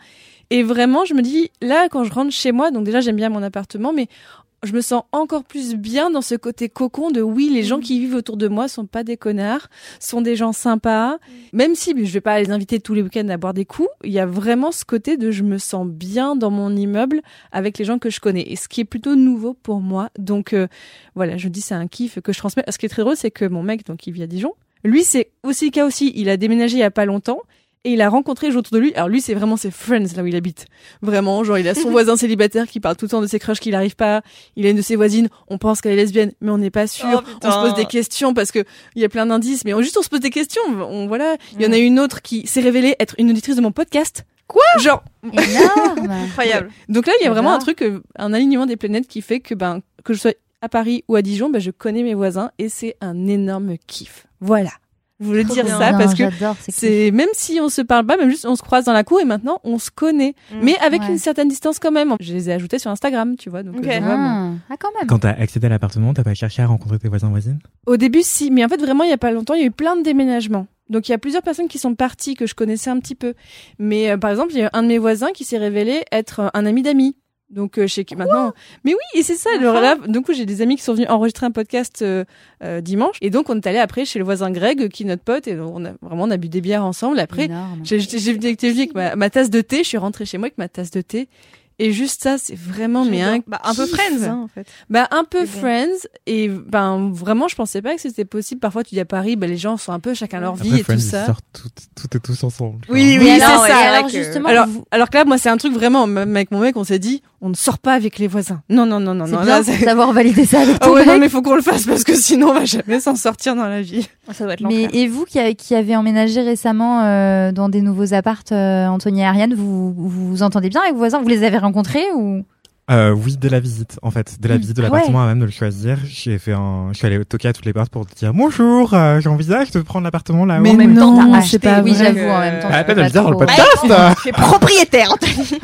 Et vraiment, je me dis, là, quand je rentre chez moi, donc déjà, j'aime bien mon appartement, mais je me sens encore plus bien dans ce côté cocon de oui, les gens qui vivent autour de moi sont pas des connards, sont des gens sympas. Même si je vais pas les inviter tous les week-ends à boire des coups, il y a vraiment ce côté de je me sens bien dans mon immeuble avec les gens que je connais. Et ce qui est plutôt nouveau pour moi. Donc euh, voilà, je dis c'est un kiff que je transmets. Ce qui est très drôle, c'est que mon mec, donc il vit à Dijon, lui c'est aussi le cas aussi. Il a déménagé il y a pas longtemps. Et il a rencontré les gens autour de lui. Alors lui, c'est vraiment ses friends là où il habite. Vraiment, genre il a son voisin célibataire qui parle tout le temps de ses crushs qu'il n'arrive pas. Il a une de ses voisines. On pense qu'elle est lesbienne, mais on n'est pas sûr. Oh, on se pose des questions parce que il y a plein d'indices, mais on, juste on se pose des questions. On voilà. Il y en a une autre qui s'est révélée être une auditrice de mon podcast. Quoi ? Genre Énorme. Incroyable. donc là, il y a vraiment un J'adore. truc, euh, un alignement des planètes qui fait que ben que je sois à Paris ou à Dijon, ben je connais mes voisins et c'est un énorme kiff. Voilà. Je voulais Trop dire bien. ça Non, parce que j'adore, c'est cool. c'est même si on se parle pas, même juste on se croise dans la cour et maintenant on se connaît, Mm. mais avec Ouais. une certaine distance quand même. Je les ai ajoutés sur Instagram, tu vois. Donc Ok. euh, je vois, bon. Ah, ah, quand même. Quand t'as accédé à l'appartement, t'as pas cherché à rencontrer tes voisins voisines? Au début, si, mais en fait vraiment il y a pas longtemps, il y a eu plein de déménagements. Donc il y a plusieurs personnes qui sont parties que je connaissais un petit peu. Mais euh, par exemple, il y a un de mes voisins qui s'est révélé être euh, un ami d'amis. Donc euh, je sais que maintenant mais oui, et c'est ça le là donc j'ai des amis qui sont venus enregistrer un podcast euh, euh, dimanche et donc on est allé après chez le voisin Greg euh, qui est notre pote et donc, on a vraiment on a bu des bières ensemble après. Énorme. J'ai j'ai j'ai venu avec ma, ma tasse de thé, je suis rentrée chez moi avec ma tasse de thé et juste ça c'est vraiment mais un bah, un peu kiff. Friends, hein, en fait. Bah un peu C'est bon. Friends et ben vraiment je pensais pas que c'était possible. Parfois tu dis à Paris bah les gens sont un peu chacun leur vie Après, et Friends, tout ils ça. sortent toutes, toutes et tous ensemble. Oui, Oui, Et c'est alors, ça. et alors, Avec, euh, justement, Alors, vous- alors que là, moi, c'est un truc vraiment, même avec mon mec, on s'est dit, on ne sort pas avec les voisins. Non, non, non, non, c'est non. bien Là, c'est- d'avoir validé ça avec Ah ton ouais, non, mec. mais faut qu'on le fasse parce que sinon, on va jamais s'en sortir dans la vie. Ça doit être Mais l'enfer. et vous qui, a- qui avez emménagé récemment euh, dans des nouveaux appartes, euh, Anthony et Ariane, vous, vous vous entendez bien avec vos voisins? Vous les avez rencontrés ou Euh, oui, dès la visite, en fait. Dès la Mmh. visite de Ah l'appartement, à même de le choisir, j'ai fait un, je suis allé toquer à toutes les portes pour dire bonjour, euh, j'envisage de prendre l'appartement là-haut. Mais en même temps, non, t'as c'est acheté. pas Oui, vrai j'avoue, que- en même temps. Ah, tu pas peux de le dire dans le trop- podcast! Tu es propriétaire, Anthony.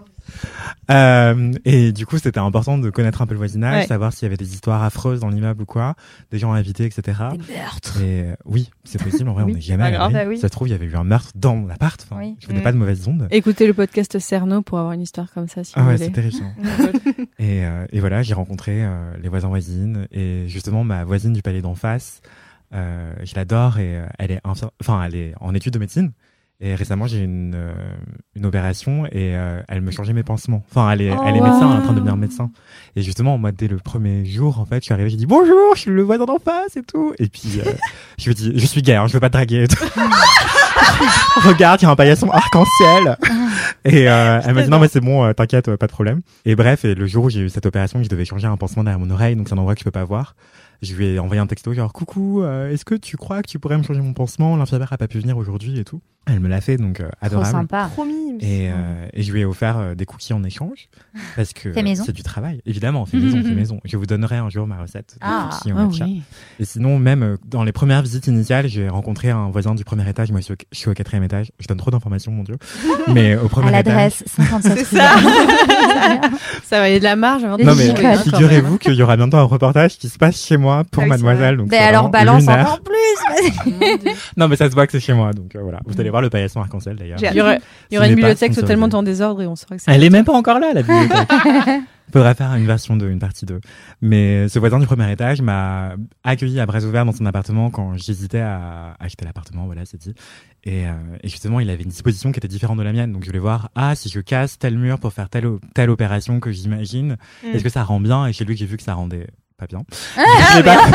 Euh, et du coup, c'était important de connaître un peu le voisinage, Ouais. savoir s'il y avait des histoires affreuses dans l'immeuble ou quoi, des gens à inviter, et cetera. Des meurtres. Et euh, oui, c'est possible. En vrai, Oui, on n'est jamais pas à grave. l'abri. Bah oui. Ça se trouve, il y avait eu un meurtre dans mon appart. Enfin, Oui. je faisais Mm. pas de mauvaises ondes. Écoutez le podcast Cerno pour avoir une histoire comme ça, si Ah vous ouais, voulez. c'est terrifiant. et, euh, et voilà, j'ai rencontré euh, les voisins voisines et justement ma voisine du palier d'en face. Euh, je l'adore et euh, elle est infir- enfin elle est en études de médecine. Et récemment, j'ai eu une, euh, une opération et euh, elle me changeait mes pansements. Enfin, elle est, Oh, elle est médecin, elle est en train de wow. devenir médecin. Et justement, moi, dès le premier jour, en fait, je suis arrivé, j'ai dit bonjour, je suis le voisin d'en face et tout. Et puis, euh, je me dis, je suis gay, hein, je veux pas te draguer. Et tout. Regarde, il y a un paillasson arc-en-ciel. Et euh, elle m'a dit non, mais c'est bon, euh, t'inquiète, euh, pas de problème. Et bref, et le jour où j'ai eu cette opération, je devais changer un pansement derrière mon oreille, donc c'est un endroit que je peux pas voir. Je lui ai envoyé un texto genre coucou, euh, est-ce que tu crois que tu pourrais me changer mon pansement? L'infirmière a pas pu venir aujourd'hui et tout. Elle me l'a fait, donc euh, Trop adorable. sympa. Trop mime. Et, euh, et je lui ai offert euh, des cookies en échange parce que Fait maison. c'est du travail. Évidemment, fait maison, fait maison. Je vous donnerai un jour ma recette de Ah. cookies en Ah matcha. oui. Et sinon, même euh, dans les premières visites initiales, j'ai rencontré un voisin du premier étage. Moi, je suis au, je suis au quatrième étage. Je donne trop d'informations, mon dieu. Mais au À premier étage. l'adresse cinquante-sept C'est rue ça. Lamarck. Ça va, il y a de la marge. avant de Non Les mais jouer, chicottes. hein, quand figurez-vous qu'il y aura bientôt un reportage qui se passe chez moi pour Ah oui, c'est Mademoiselle. Donc Ben c'est alors vraiment balance lunaire. encore plus. vas-y. Non mais ça se voit que c'est chez moi, donc euh, voilà. Vous allez voir le paillasson arc-en-ciel d'ailleurs. J'ai hâte. Il y aura, il y aura Ce une n'est pas bibliothèque sponsorisé. totalement en désordre et on saura que c'est. Elle est même pas encore là, la bibliothèque. Faudrait faire une version deux, une partie deux. Mais ce voisin du premier étage m'a accueilli à bras ouverts dans son appartement quand j'hésitais à acheter l'appartement, voilà, c'est dit. Et, euh, et justement, il avait une disposition qui était différente de la mienne. Donc je voulais voir, ah, si je casse tel mur pour faire telle, o- telle opération que j'imagine, Mm. est-ce que ça rend bien? Et chez lui, j'ai vu que ça rendait pas bien. Ah, je l'ai pas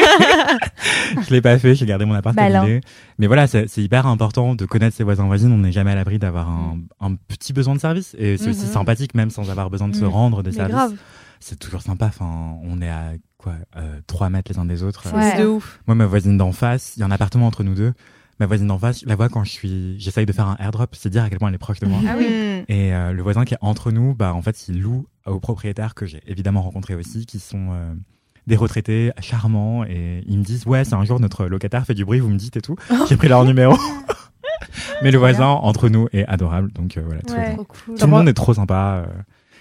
fait. Je l'ai pas fait, j'ai gardé mon appart Bah à non. vider. Mais voilà, c'est c'est hyper important de connaître ses voisins voisines. On n'est jamais à l'abri d'avoir un, un petit besoin de service. Et c'est aussi Mhm. sympathique, même sans avoir besoin de se Mhm. rendre des Mais services. grave. C'est toujours sympa. Enfin, on est à quoi, euh, trois mètres les uns des autres. Ouais. C'est de ouf. Moi, ma voisine d'en face, il y a un appartement entre nous deux. Ma voisine d'en face, je la vois quand je suis, j'essaye de faire un airdrop, c'est dire à quel point elle est proche de moi. Ah oui. Mm. Et euh, le voisin qui est entre nous, bah en fait, il loue aux propriétaires que j'ai évidemment rencontrés aussi, qui sont euh, des retraités charmants, et ils me disent ouais, c'est un jour notre locataire fait du bruit, vous me dites et tout. J'ai pris leur numéro. Mais le voisin entre nous est adorable, donc euh, voilà. Tout, Ouais. Trop cool. tout le monde est trop sympa. euh,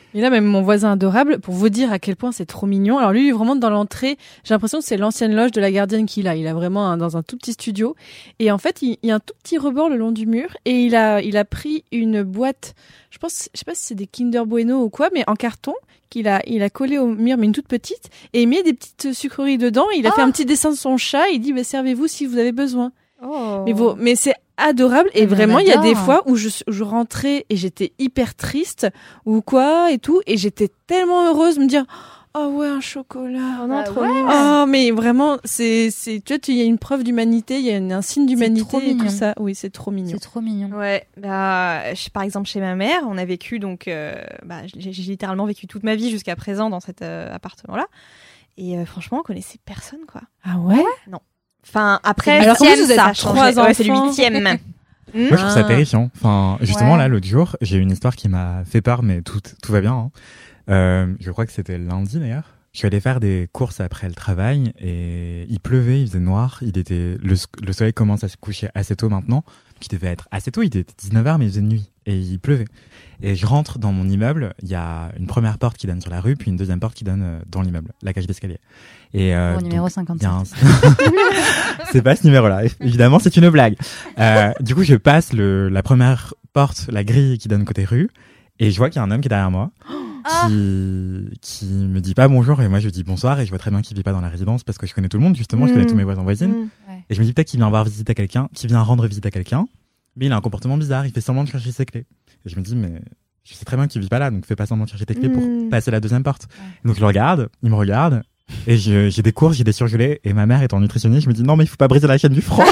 Et là, même mon voisin adorable, pour vous dire à quel point c'est trop mignon. Alors lui, vraiment dans l'entrée, j'ai l'impression que c'est l'ancienne loge de la gardienne qu'il a. Il a vraiment un, dans un tout petit studio. Et en fait, il, il y a un tout petit rebord le long du mur. Et il a, il a pris une boîte, je pense, je sais pas si c'est des Kinder Bueno ou quoi, mais en carton, qu'il a, il a collé au mur, mais une toute petite. Et il met des petites sucreries dedans. Il a Ah. fait un petit dessin de son chat. Il dit, bah, servez-vous si vous avez besoin. Oh. Mais, vous, mais c'est adorable. Et Mais on vraiment, il y a adore. des fois où je, où je rentrais et j'étais hyper triste ou quoi et tout. Et j'étais tellement heureuse de me dire, oh ouais, un chocolat. Oh non, Bah trop ouais. mignon. Oh, mais vraiment, c'est, c'est, tu vois, il y a une preuve d'humanité, il y a une- un signe d'humanité trop et tout mignon. ça. Oui, c'est trop mignon. C'est trop mignon. Ouais, bah, je- par exemple chez ma mère, on a vécu donc, euh, bah, j'ai j'ai littéralement vécu toute ma vie jusqu'à présent dans cet euh, appartement-là, et euh, franchement, on connaissait personne quoi. Ah ouais? Enfin après, Alors ça- qu'en plus, vous êtes ça a trois changé. Ouais, c'est le enfants. huitième. Hmm. Moi, je trouve ça Ah. terrifiant. Enfin, justement, Ouais. là, l'autre jour, j'ai eu une histoire qui m'a fait peur, mais tout, tout va bien. Hein. Euh, je crois que c'était lundi, d'ailleurs. Je suis allé faire des courses après le travail et il pleuvait, il faisait noir. Il était, le, le soleil commence à se coucher assez tôt maintenant. Qui devait être assez tôt, il était dix-neuf heures, mais il faisait nuit. Et il pleuvait. Et je rentre dans mon immeuble, il y a une première porte qui donne sur la rue, puis une deuxième porte qui donne euh, dans l'immeuble, la cage d'escalier. Et, euh, Au numéro donc, il y a cinquante-sept. un- c'est pas ce numéro-là. Évidemment, c'est une blague. Euh, du coup, je passe le, la première porte, la grille qui donne côté rue, et je vois qu'il y a un homme qui est derrière moi, Ah. qui, qui me dit pas bonjour, et moi je dis bonsoir, et je vois très bien qu'il vit pas dans la résidence parce que je connais tout le monde, justement, je connais Mm. tous mes voisins voisines. Hmm. Et je me dis peut-être qu'il vient voir visite à quelqu'un, qu'il vient rendre visite à quelqu'un, mais il a un comportement bizarre, il fait semblant de chercher ses clés. Et je me dis, mais je sais très bien qu'il vit pas là, donc fais pas semblant de chercher tes clés pour Mm. passer la deuxième porte. Donc je le regarde, il me regarde, et je- j'ai des courses, j'ai des surgelés, et ma mère étant nutritionniste, je me dis non mais il faut pas briser la chaîne du front.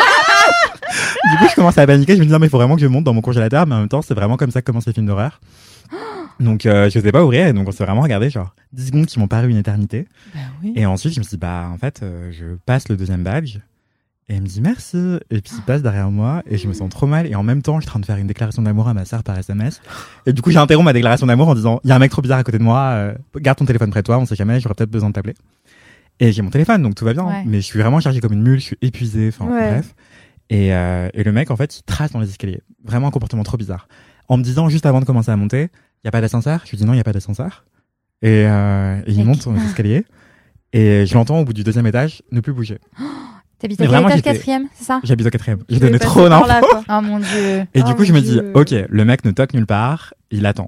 Du coup je commence à paniquer, je me dis non mais il faut vraiment que je monte dans mon congélateur, mais en même temps c'est vraiment comme ça que commencent les films d'horreur. Donc euh, je sais pas ouvrir, et donc on s'est vraiment regardé genre dix secondes qui m'ont paru une éternité. Bah oui. Et ensuite je me suis dit bah en fait euh, je passe le deuxième badge. Et elle me dit merci, et puis il passe derrière moi, et je me sens trop mal, et en même temps, je suis en train de faire une déclaration d'amour à ma sœur par S M S. Et du coup, j'ai interrompu ma déclaration d'amour en disant, il y a un mec trop bizarre à côté de moi, euh, garde ton téléphone près de toi, on sait jamais, j'aurais peut-être besoin de t'appeler. Et j'ai mon téléphone, donc tout va bien, Ouais. mais je suis vraiment chargé comme une mule, je suis épuisé, enfin Ouais. bref. Et, euh, et le mec, en fait, il trace dans les escaliers. Vraiment un comportement trop bizarre. En me disant, juste avant de commencer à monter, il y a pas d'ascenseur? Je lui dis non, il y a pas d'ascenseur. Et, euh, et il Mec. monte dans les escaliers, et je l'entends au bout du deuxième étage ne plus bouger. T'habites Mais à quel vraiment, étage? j'étais- Quatrième, c'est ça? J'habite au quatrième. J'ai Je donné vais passer trop par là, d'infos. quoi. Oh mon dieu. Et Oh du coup, mon je me dis, Dieu. ok, le mec ne toque nulle part, il attend.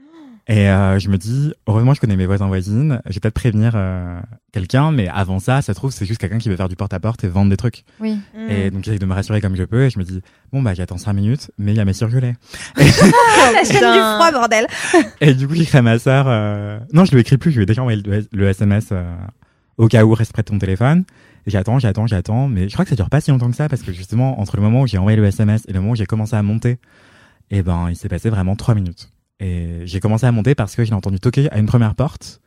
Et euh, je me dis, heureusement, je connais mes voisins voisines, je vais peut-être prévenir euh, quelqu'un, mais avant ça, ça se trouve, c'est juste quelqu'un qui veut faire du porte-à-porte et vendre des trucs. Oui. Hmm. Et donc, j'essaie de me rassurer comme je peux, et je me dis, bon, bah, j'attends cinq minutes, mais il y a mes surgelés. La chaîne Putain. du froid, bordel. Et du coup, j'écris à ma sœur, euh... non, je lui écris plus, je lui ai déjà envoyé le, le S M S euh, au cas où, reste près de ton téléphone. Et j'attends, j'attends, j'attends, mais je crois que ça dure pas si longtemps que ça, parce que justement, entre le moment où j'ai envoyé le S M S et le moment où j'ai commencé à monter, eh ben, il s'est passé vraiment trois minutes. Et j'ai commencé à monter parce que j'ai entendu toquer à une première porte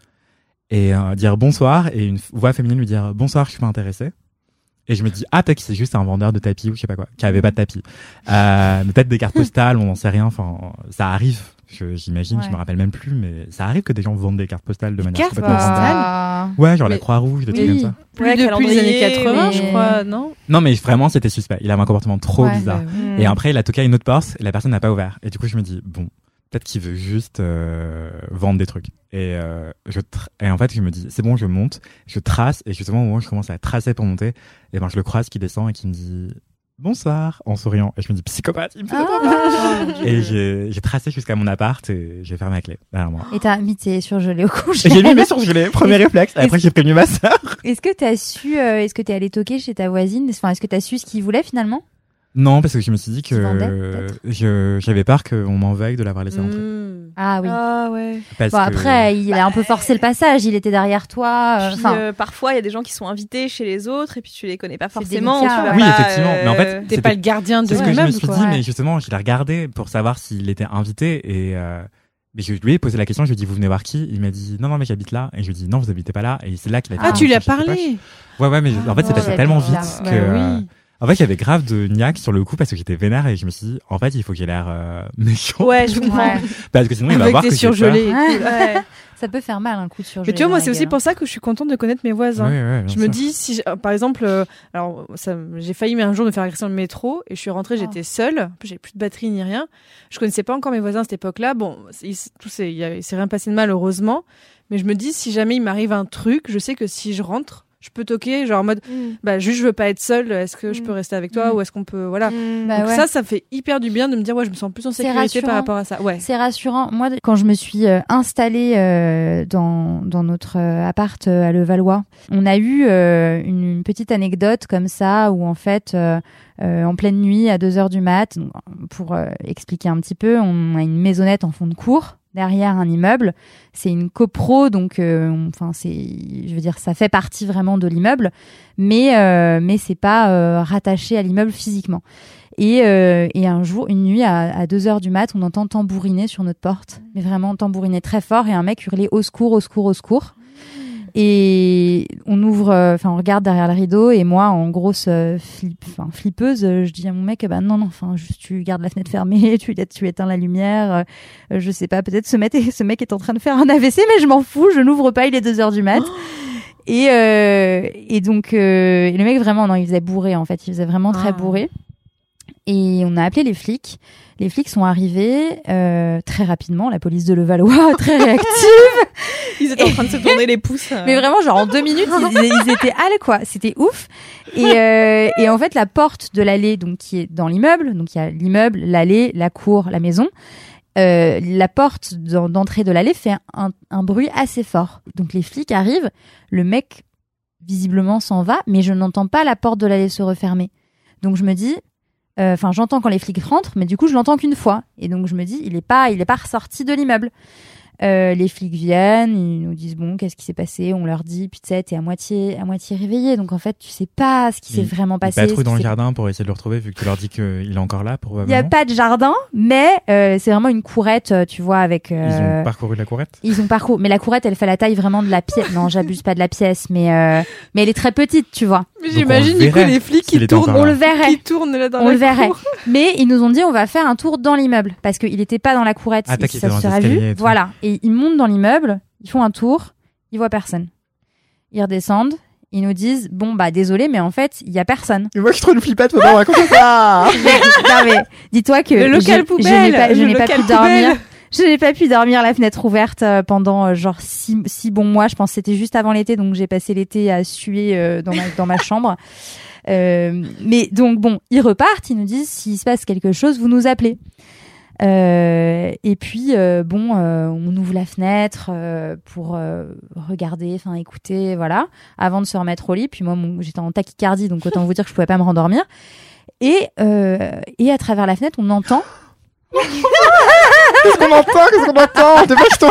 et euh, dire bonsoir, et une voix féminine lui dire bonsoir, je suis pas intéressée. Et je me dis, ah, peut-être que c'est juste un vendeur de tapis ou je sais pas quoi, qui avait pas de tapis. Euh, mais peut-être des cartes postales, on n'en sait rien, enfin, ça arrive. Je- J'imagine, Ouais. je me rappelle même plus, mais ça arrive que des gens vendent des cartes postales de manière cartes complètement postales random. Ah. Ouais, genre la Mais- Croix-Rouge, des trucs Oui. comme ça. Plus Ouais, depuis les calendrier, années quatre-vingts, je mais- crois, non? Non, mais vraiment, c'était suspect. Il avait un comportement trop Ouais, bizarre. Bah oui. Hmm. Et après, il a toqué à une autre porte, et la personne n'a pas ouvert. Et du coup, je me dis, bon, peut-être qu'il veut juste euh, vendre des trucs. Et, euh, je tra- et en fait, je me dis, c'est bon, je monte, je trace, et justement, au moment où je commence à tracer pour monter, et ben, je le croise qui descend et qui me dit, bonsoir, en souriant. Et je me dis, psychopathe, il me fait Ah. trop mal. Et j'ai j'ai tracé jusqu'à mon appart, et j'ai fermé la clé derrière moi. Et t'as mis tes surgelés au Et congé. j'ai mis mes surgelés, premier réflexe. Après, j'ai prévenu ma sœur. Est-ce que t'as su, euh, est-ce que t'es allé toquer chez ta voisine? Enfin, est-ce que t'as su ce qu'il voulait finalement? Non, parce que je me suis dit Tu vendais, que peut-être je j'avais peur qu'on m'en veuille de l'avoir laissé entrer. Mmh. Ah oui. Ah ouais. Parce Bon, que- après, il a un peu forcé le passage. Il était derrière toi. euh, Puis, Enfin, euh, parfois, il y a des gens qui sont invités chez les autres et puis tu les connais pas C'est forcément. délicat. tu vas Oui, pas, effectivement, mais en fait, euh, T'es C'était- pas le gardien de C'est ce que je me l'immeuble, suis quoi. dit, Ouais. mais justement, je l'ai regardé pour savoir s'il était invité, et euh, mais je lui ai posé la question, je lui ai dit, vous venez voir qui? Il m'a dit, non, non, mais j'habite là. Et je lui ai dit, non, vous habitez pas là. Et c'est là qu'il a Ah, Ah, tu lui as cherché ses parlé? poches. Ouais, ouais, mais en fait, c'est Ah, passé ouais, tellement j'habite vite là. que, Bah euh, oui. En fait, il y avait grave de niaque sur le coup parce que j'étais vénère et je me suis dit, en fait, il faut qu'il ait l'air euh, méchant. Ouais, je comprends. Ouais. Parce que sinon, il va Avec voir des que j'ai peur. surgelés. Ouais. Ça peut faire mal un coup de surgelé. Mais tu vois, moi, dans c'est la aussi gueule. pour ça que je suis contente de connaître mes voisins. Ouais, ouais, bien Je me sûr. dis, si, j'ai- euh, par exemple, euh, alors, ça, j'ai failli mais un jour me faire agresser dans le métro et je suis rentrée, j'étais seule. En plus, j'avais plus de batterie ni rien. Je connaissais pas encore mes voisins à cette époque-là. Bon, c'est- il, s- tout c'est, il, y a- il s'est rien passé de mal, heureusement. Mais je me dis, si jamais il m'arrive un truc, je sais que si je rentre, je peux toquer, genre en mode, Mm. bah, juste, je veux pas être seule. Est-ce que je Mm. peux rester avec toi Mm. ou est-ce qu'on peut, voilà. Mm. Bah Donc ouais. ça, ça fait hyper du bien de me dire, ouais, je me sens plus en C'est sécurité par rassurant. rapport à ça. Ouais. C'est rassurant. Moi, de- quand je me suis euh, installée euh, dans, dans notre euh, appart euh, à Levallois, on a eu euh, une, une petite anecdote comme ça où en fait, euh, euh, en pleine nuit, à deux heures du mat, donc, pour euh, expliquer un petit peu, on a une maisonnette en fond de cour derrière un immeuble. C'est une copro, donc euh, on- enfin c'est, je veux dire, ça fait partie vraiment de l'immeuble, mais euh, mais c'est pas euh, rattaché à l'immeuble physiquement. Et, euh, et un jour, une nuit, à, à deux heures du mat, on entend tambouriner sur notre porte. Mais vraiment tambouriner très fort et un mec hurler au secours, au secours, au secours. Et on ouvre, enfin, on regarde derrière le rideau et moi, en grosse euh, flip, enfin, flippeuse, euh, je dis à mon mec, bah non, non, enfin, juste tu gardes la fenêtre fermée, tu, tu éteins la lumière, euh, je sais pas, peut-être ce mec, est, ce mec est en train de faire un A V C, mais je m'en fous, je n'ouvre pas, il est deux heures du mat. Et, euh, et donc, euh, et le mec, vraiment, non, il faisait bourré, en fait, il faisait vraiment très Ah. bourré. Et on a appelé les flics. Les flics sont arrivés euh, très rapidement, la police de Levallois, très réactive. Ils étaient en train de se tourner les pouces. euh. Mais vraiment, genre en deux minutes, ils, ils étaient hal, quoi. C'était ouf. Et, euh, et en fait, la porte de l'allée, donc qui est dans l'immeuble, donc il y a l'immeuble, l'allée, la cour, la maison. Euh, la porte d'en- d'entrée de l'allée fait un, un bruit assez fort. Donc les flics arrivent, le mec visiblement s'en va, mais je n'entends pas la porte de l'allée se refermer. Donc je me dis, enfin j'entends quand les flics rentrent, mais du coup je l'entends qu'une fois. Et donc je me dis, il est pas, il est pas ressorti de l'immeuble. Euh, les flics viennent, ils nous disent bon, qu'est-ce qui s'est passé? On leur dit, puis tu sais, t'es à moitié, à moitié réveillé, donc en fait tu sais pas ce qui s'est Il- vraiment Il passé. patrouille ce dans qui le s'est- jardin pour essayer de le retrouver vu que tu leur dis qu'il est encore là Il probablement. y a pas de jardin, mais euh, c'est vraiment une courette, euh, tu vois, avec. Ils euh, ont parcouru la courette. Ils ont parcouru, mais la courette, elle fait la taille vraiment de la pièce. Non, j'abuse pas de la pièce, mais euh, mais elle est très petite, tu vois. Mais Donc, j'imagine on du coup verrait les flics s'il qui était tournent, encore On là. le verrait, qui tournent là dans on la le verrait. cour. Mais ils nous ont dit, on va faire un tour dans l'immeuble parce qu'ils n'étaient pas dans la courette. Ah, et t'as si quitté ça dans se les sera escaliers vu. et tout. Voilà. Et ils montent dans l'immeuble, ils font un tour, ils voient personne. Ils redescendent, ils nous disent, bon bah désolé, mais en fait il y a personne. Et moi, je trouve une flippette pendant raconter ça. non mais dis-toi que Le local je- poubelle, je n'ai pas, je le n'ai pas local pu dormir. poubelle. Je n'ai pas pu dormir la fenêtre ouverte euh, pendant euh, genre six, six bons mois. Je pense que c'était juste avant l'été, donc j'ai passé l'été à suer euh, dans ma dans ma chambre. Euh, mais donc bon, ils repartent, ils nous disent s'il se passe quelque chose, vous nous appelez. Euh, et puis euh, bon, euh, on ouvre la fenêtre euh, pour euh, regarder, enfin écouter, voilà, avant de se remettre au lit. Puis moi, mon- j'étais en tachycardie, donc autant vous dire que je pouvais pas me rendormir. Et euh, et à travers la fenêtre, on entend. Qu'est-ce qu'on entend? Qu'est-ce qu'on entend? Dépêche-toi.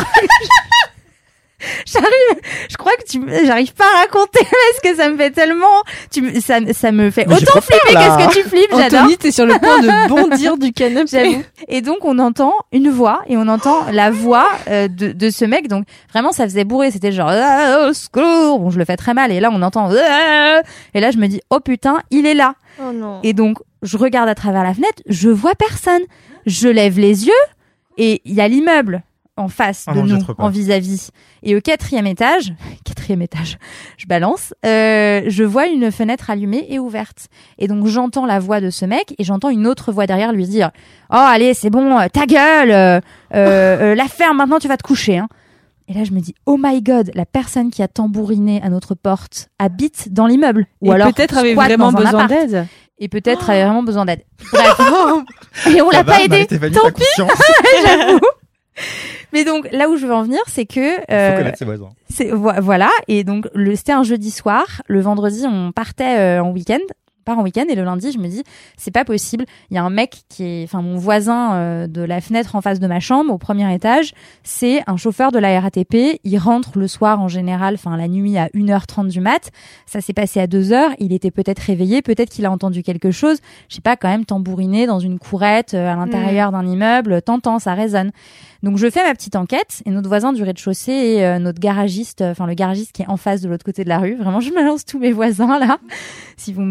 J'arrive, je crois que tu, me- j'arrive pas à raconter parce que ça me fait tellement, tu, me- ça, ça me fait Mais j'ai autant trop peur, flipper là. que ce que tu flippes, j'adore. Anthony, t'es sur le point de bondir du canapé. J'avoue. Et donc on entend une voix et on entend la voix euh, de, de ce mec. Donc vraiment ça faisait bourrer. C'était genre ah, au secours. Bon je le fais très mal et là on entend ah, et là je me dis oh putain il est là. Oh non. Et donc je regarde à travers la fenêtre, je vois personne. Je lève les yeux et il y a l'immeuble en face Ah de non, j'ai nous, trop peur. en vis-à-vis. Et au quatrième étage, quatrième étage, je balance, euh, je vois une fenêtre allumée et ouverte. Et donc j'entends la voix de ce mec et j'entends une autre voix derrière lui dire « Oh allez, c'est bon, euh, ta gueule, euh, euh, euh, la ferme, maintenant tu vas te coucher. Hein. » Et là je me dis « Oh my god, la personne qui a tambouriné à notre porte habite dans l'immeuble. » Ou Et alors peut-être avait squatte vraiment dans un besoin appart. d'aide. Et peut-être avait vraiment besoin d'aide. Bref. Et on Ça l'a va, pas aidé. Marie-Stéphanie, Tant t'as pis, conscience. j'avoue. Mais donc là où je veux en venir, c'est que Il faut euh, connaître ses voisins. c'est vo- voilà. Et donc le c'était un jeudi soir. Le vendredi, on partait euh, en week-end. On part en week-end et le lundi, je me dis c'est pas possible. Il y a un mec qui est, enfin mon voisin euh, de la fenêtre en face de ma chambre au premier étage. C'est un chauffeur de la R A T P. Il rentre le soir en général, enfin la nuit à une heure trente du mat. Ça s'est passé à deux heures. Il était peut-être réveillé, peut-être qu'il a entendu quelque chose. Je sais pas, quand même tambouriner dans une courette euh, à l'intérieur d'un immeuble. T'entends, ça résonne. Donc je fais ma petite enquête et notre voisin du rez-de-chaussée et euh, notre garagiste, enfin le garagiste qui est en face de l'autre côté de la rue. Vraiment, je balance tous mes voisins là. Si vous si vous m'écoutez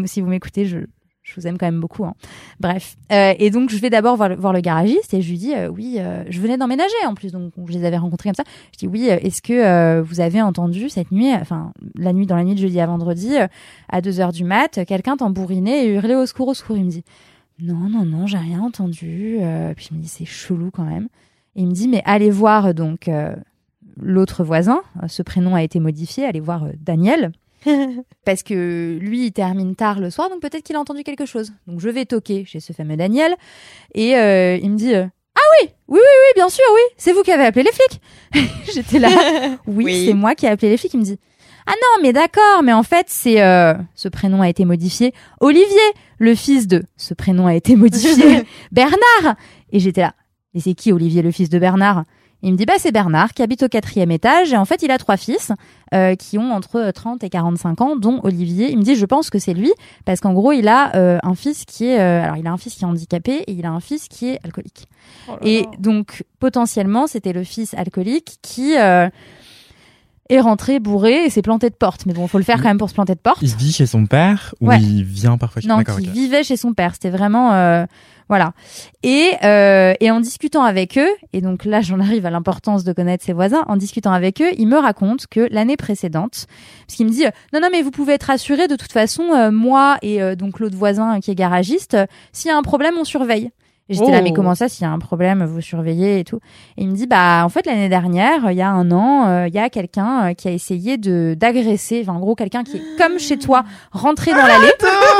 écoutez, je, je vous aime quand même beaucoup. Hein. Bref. Euh, et donc, je vais d'abord voir le, voir le garagiste et je lui dis, euh, oui, euh, je venais d'emménager en plus, donc je les avais rencontrés comme ça. Je dis, oui, euh, est-ce que euh, vous avez entendu cette nuit, enfin, la nuit, dans la nuit de jeudi à vendredi, euh, à deux heures du mat, quelqu'un tambourinait et hurlait au secours, au secours. Il me dit, non, non, non, j'ai rien entendu. Euh, puis je me dis, c'est chelou quand même. Et il me dit, mais allez voir donc euh, l'autre voisin, ce prénom a été modifié, allez voir euh, Daniel. Parce que lui, il termine tard le soir, donc peut-être qu'il a entendu quelque chose. Donc je vais toquer chez ce fameux Daniel, et euh, il me dit euh, ah oui, oui, oui, oui, bien sûr, oui, c'est vous qui avez appelé les flics. J'étais là, oui, Oui. c'est moi qui ai appelé les flics. Il me dit ah non, mais d'accord, mais en fait, c'est euh, ce prénom a été modifié. Olivier, le fils de ce prénom a été modifié. Bernard. Et j'étais là, et c'est qui Olivier, le fils de Bernard? Il me dit, bah, c'est Bernard qui habite au quatrième étage. Et en fait, il a trois fils euh, qui ont entre trente et quarante-cinq ans, dont Olivier. Il me dit, je pense que c'est lui, parce qu'en gros, il a euh, un fils qui est... Euh, alors, il a un fils qui est handicapé et il a un fils qui est alcoolique. Oh là Et là. donc, potentiellement, c'était le fils alcoolique qui euh, est rentré bourré et s'est planté de porte. Mais bon, faut le faire quand même pour se planter de porte. Il vit chez son père ou Ouais. il vient parfois chez Non, D'accord, qui ok. vivait chez son père. C'était vraiment... Euh, voilà. Et, euh, et en discutant avec eux, et donc là j'en arrive à l'importance de connaître ses voisins, en discutant avec eux, il me raconte que l'année précédente, parce qu'il me dit euh, non non mais vous pouvez être assurés, de toute façon euh, moi et euh, donc l'autre voisin euh, qui est garagiste, euh, s'il y a un problème on surveille. Et j'étais Oh. là mais comment ça, s'il y a un problème vous surveillez et tout. Et il me dit bah en fait l'année dernière, il y a un an, euh, il y a quelqu'un euh, qui a essayé de d'agresser, enfin en gros quelqu'un qui est comme chez toi rentré dans l'allée.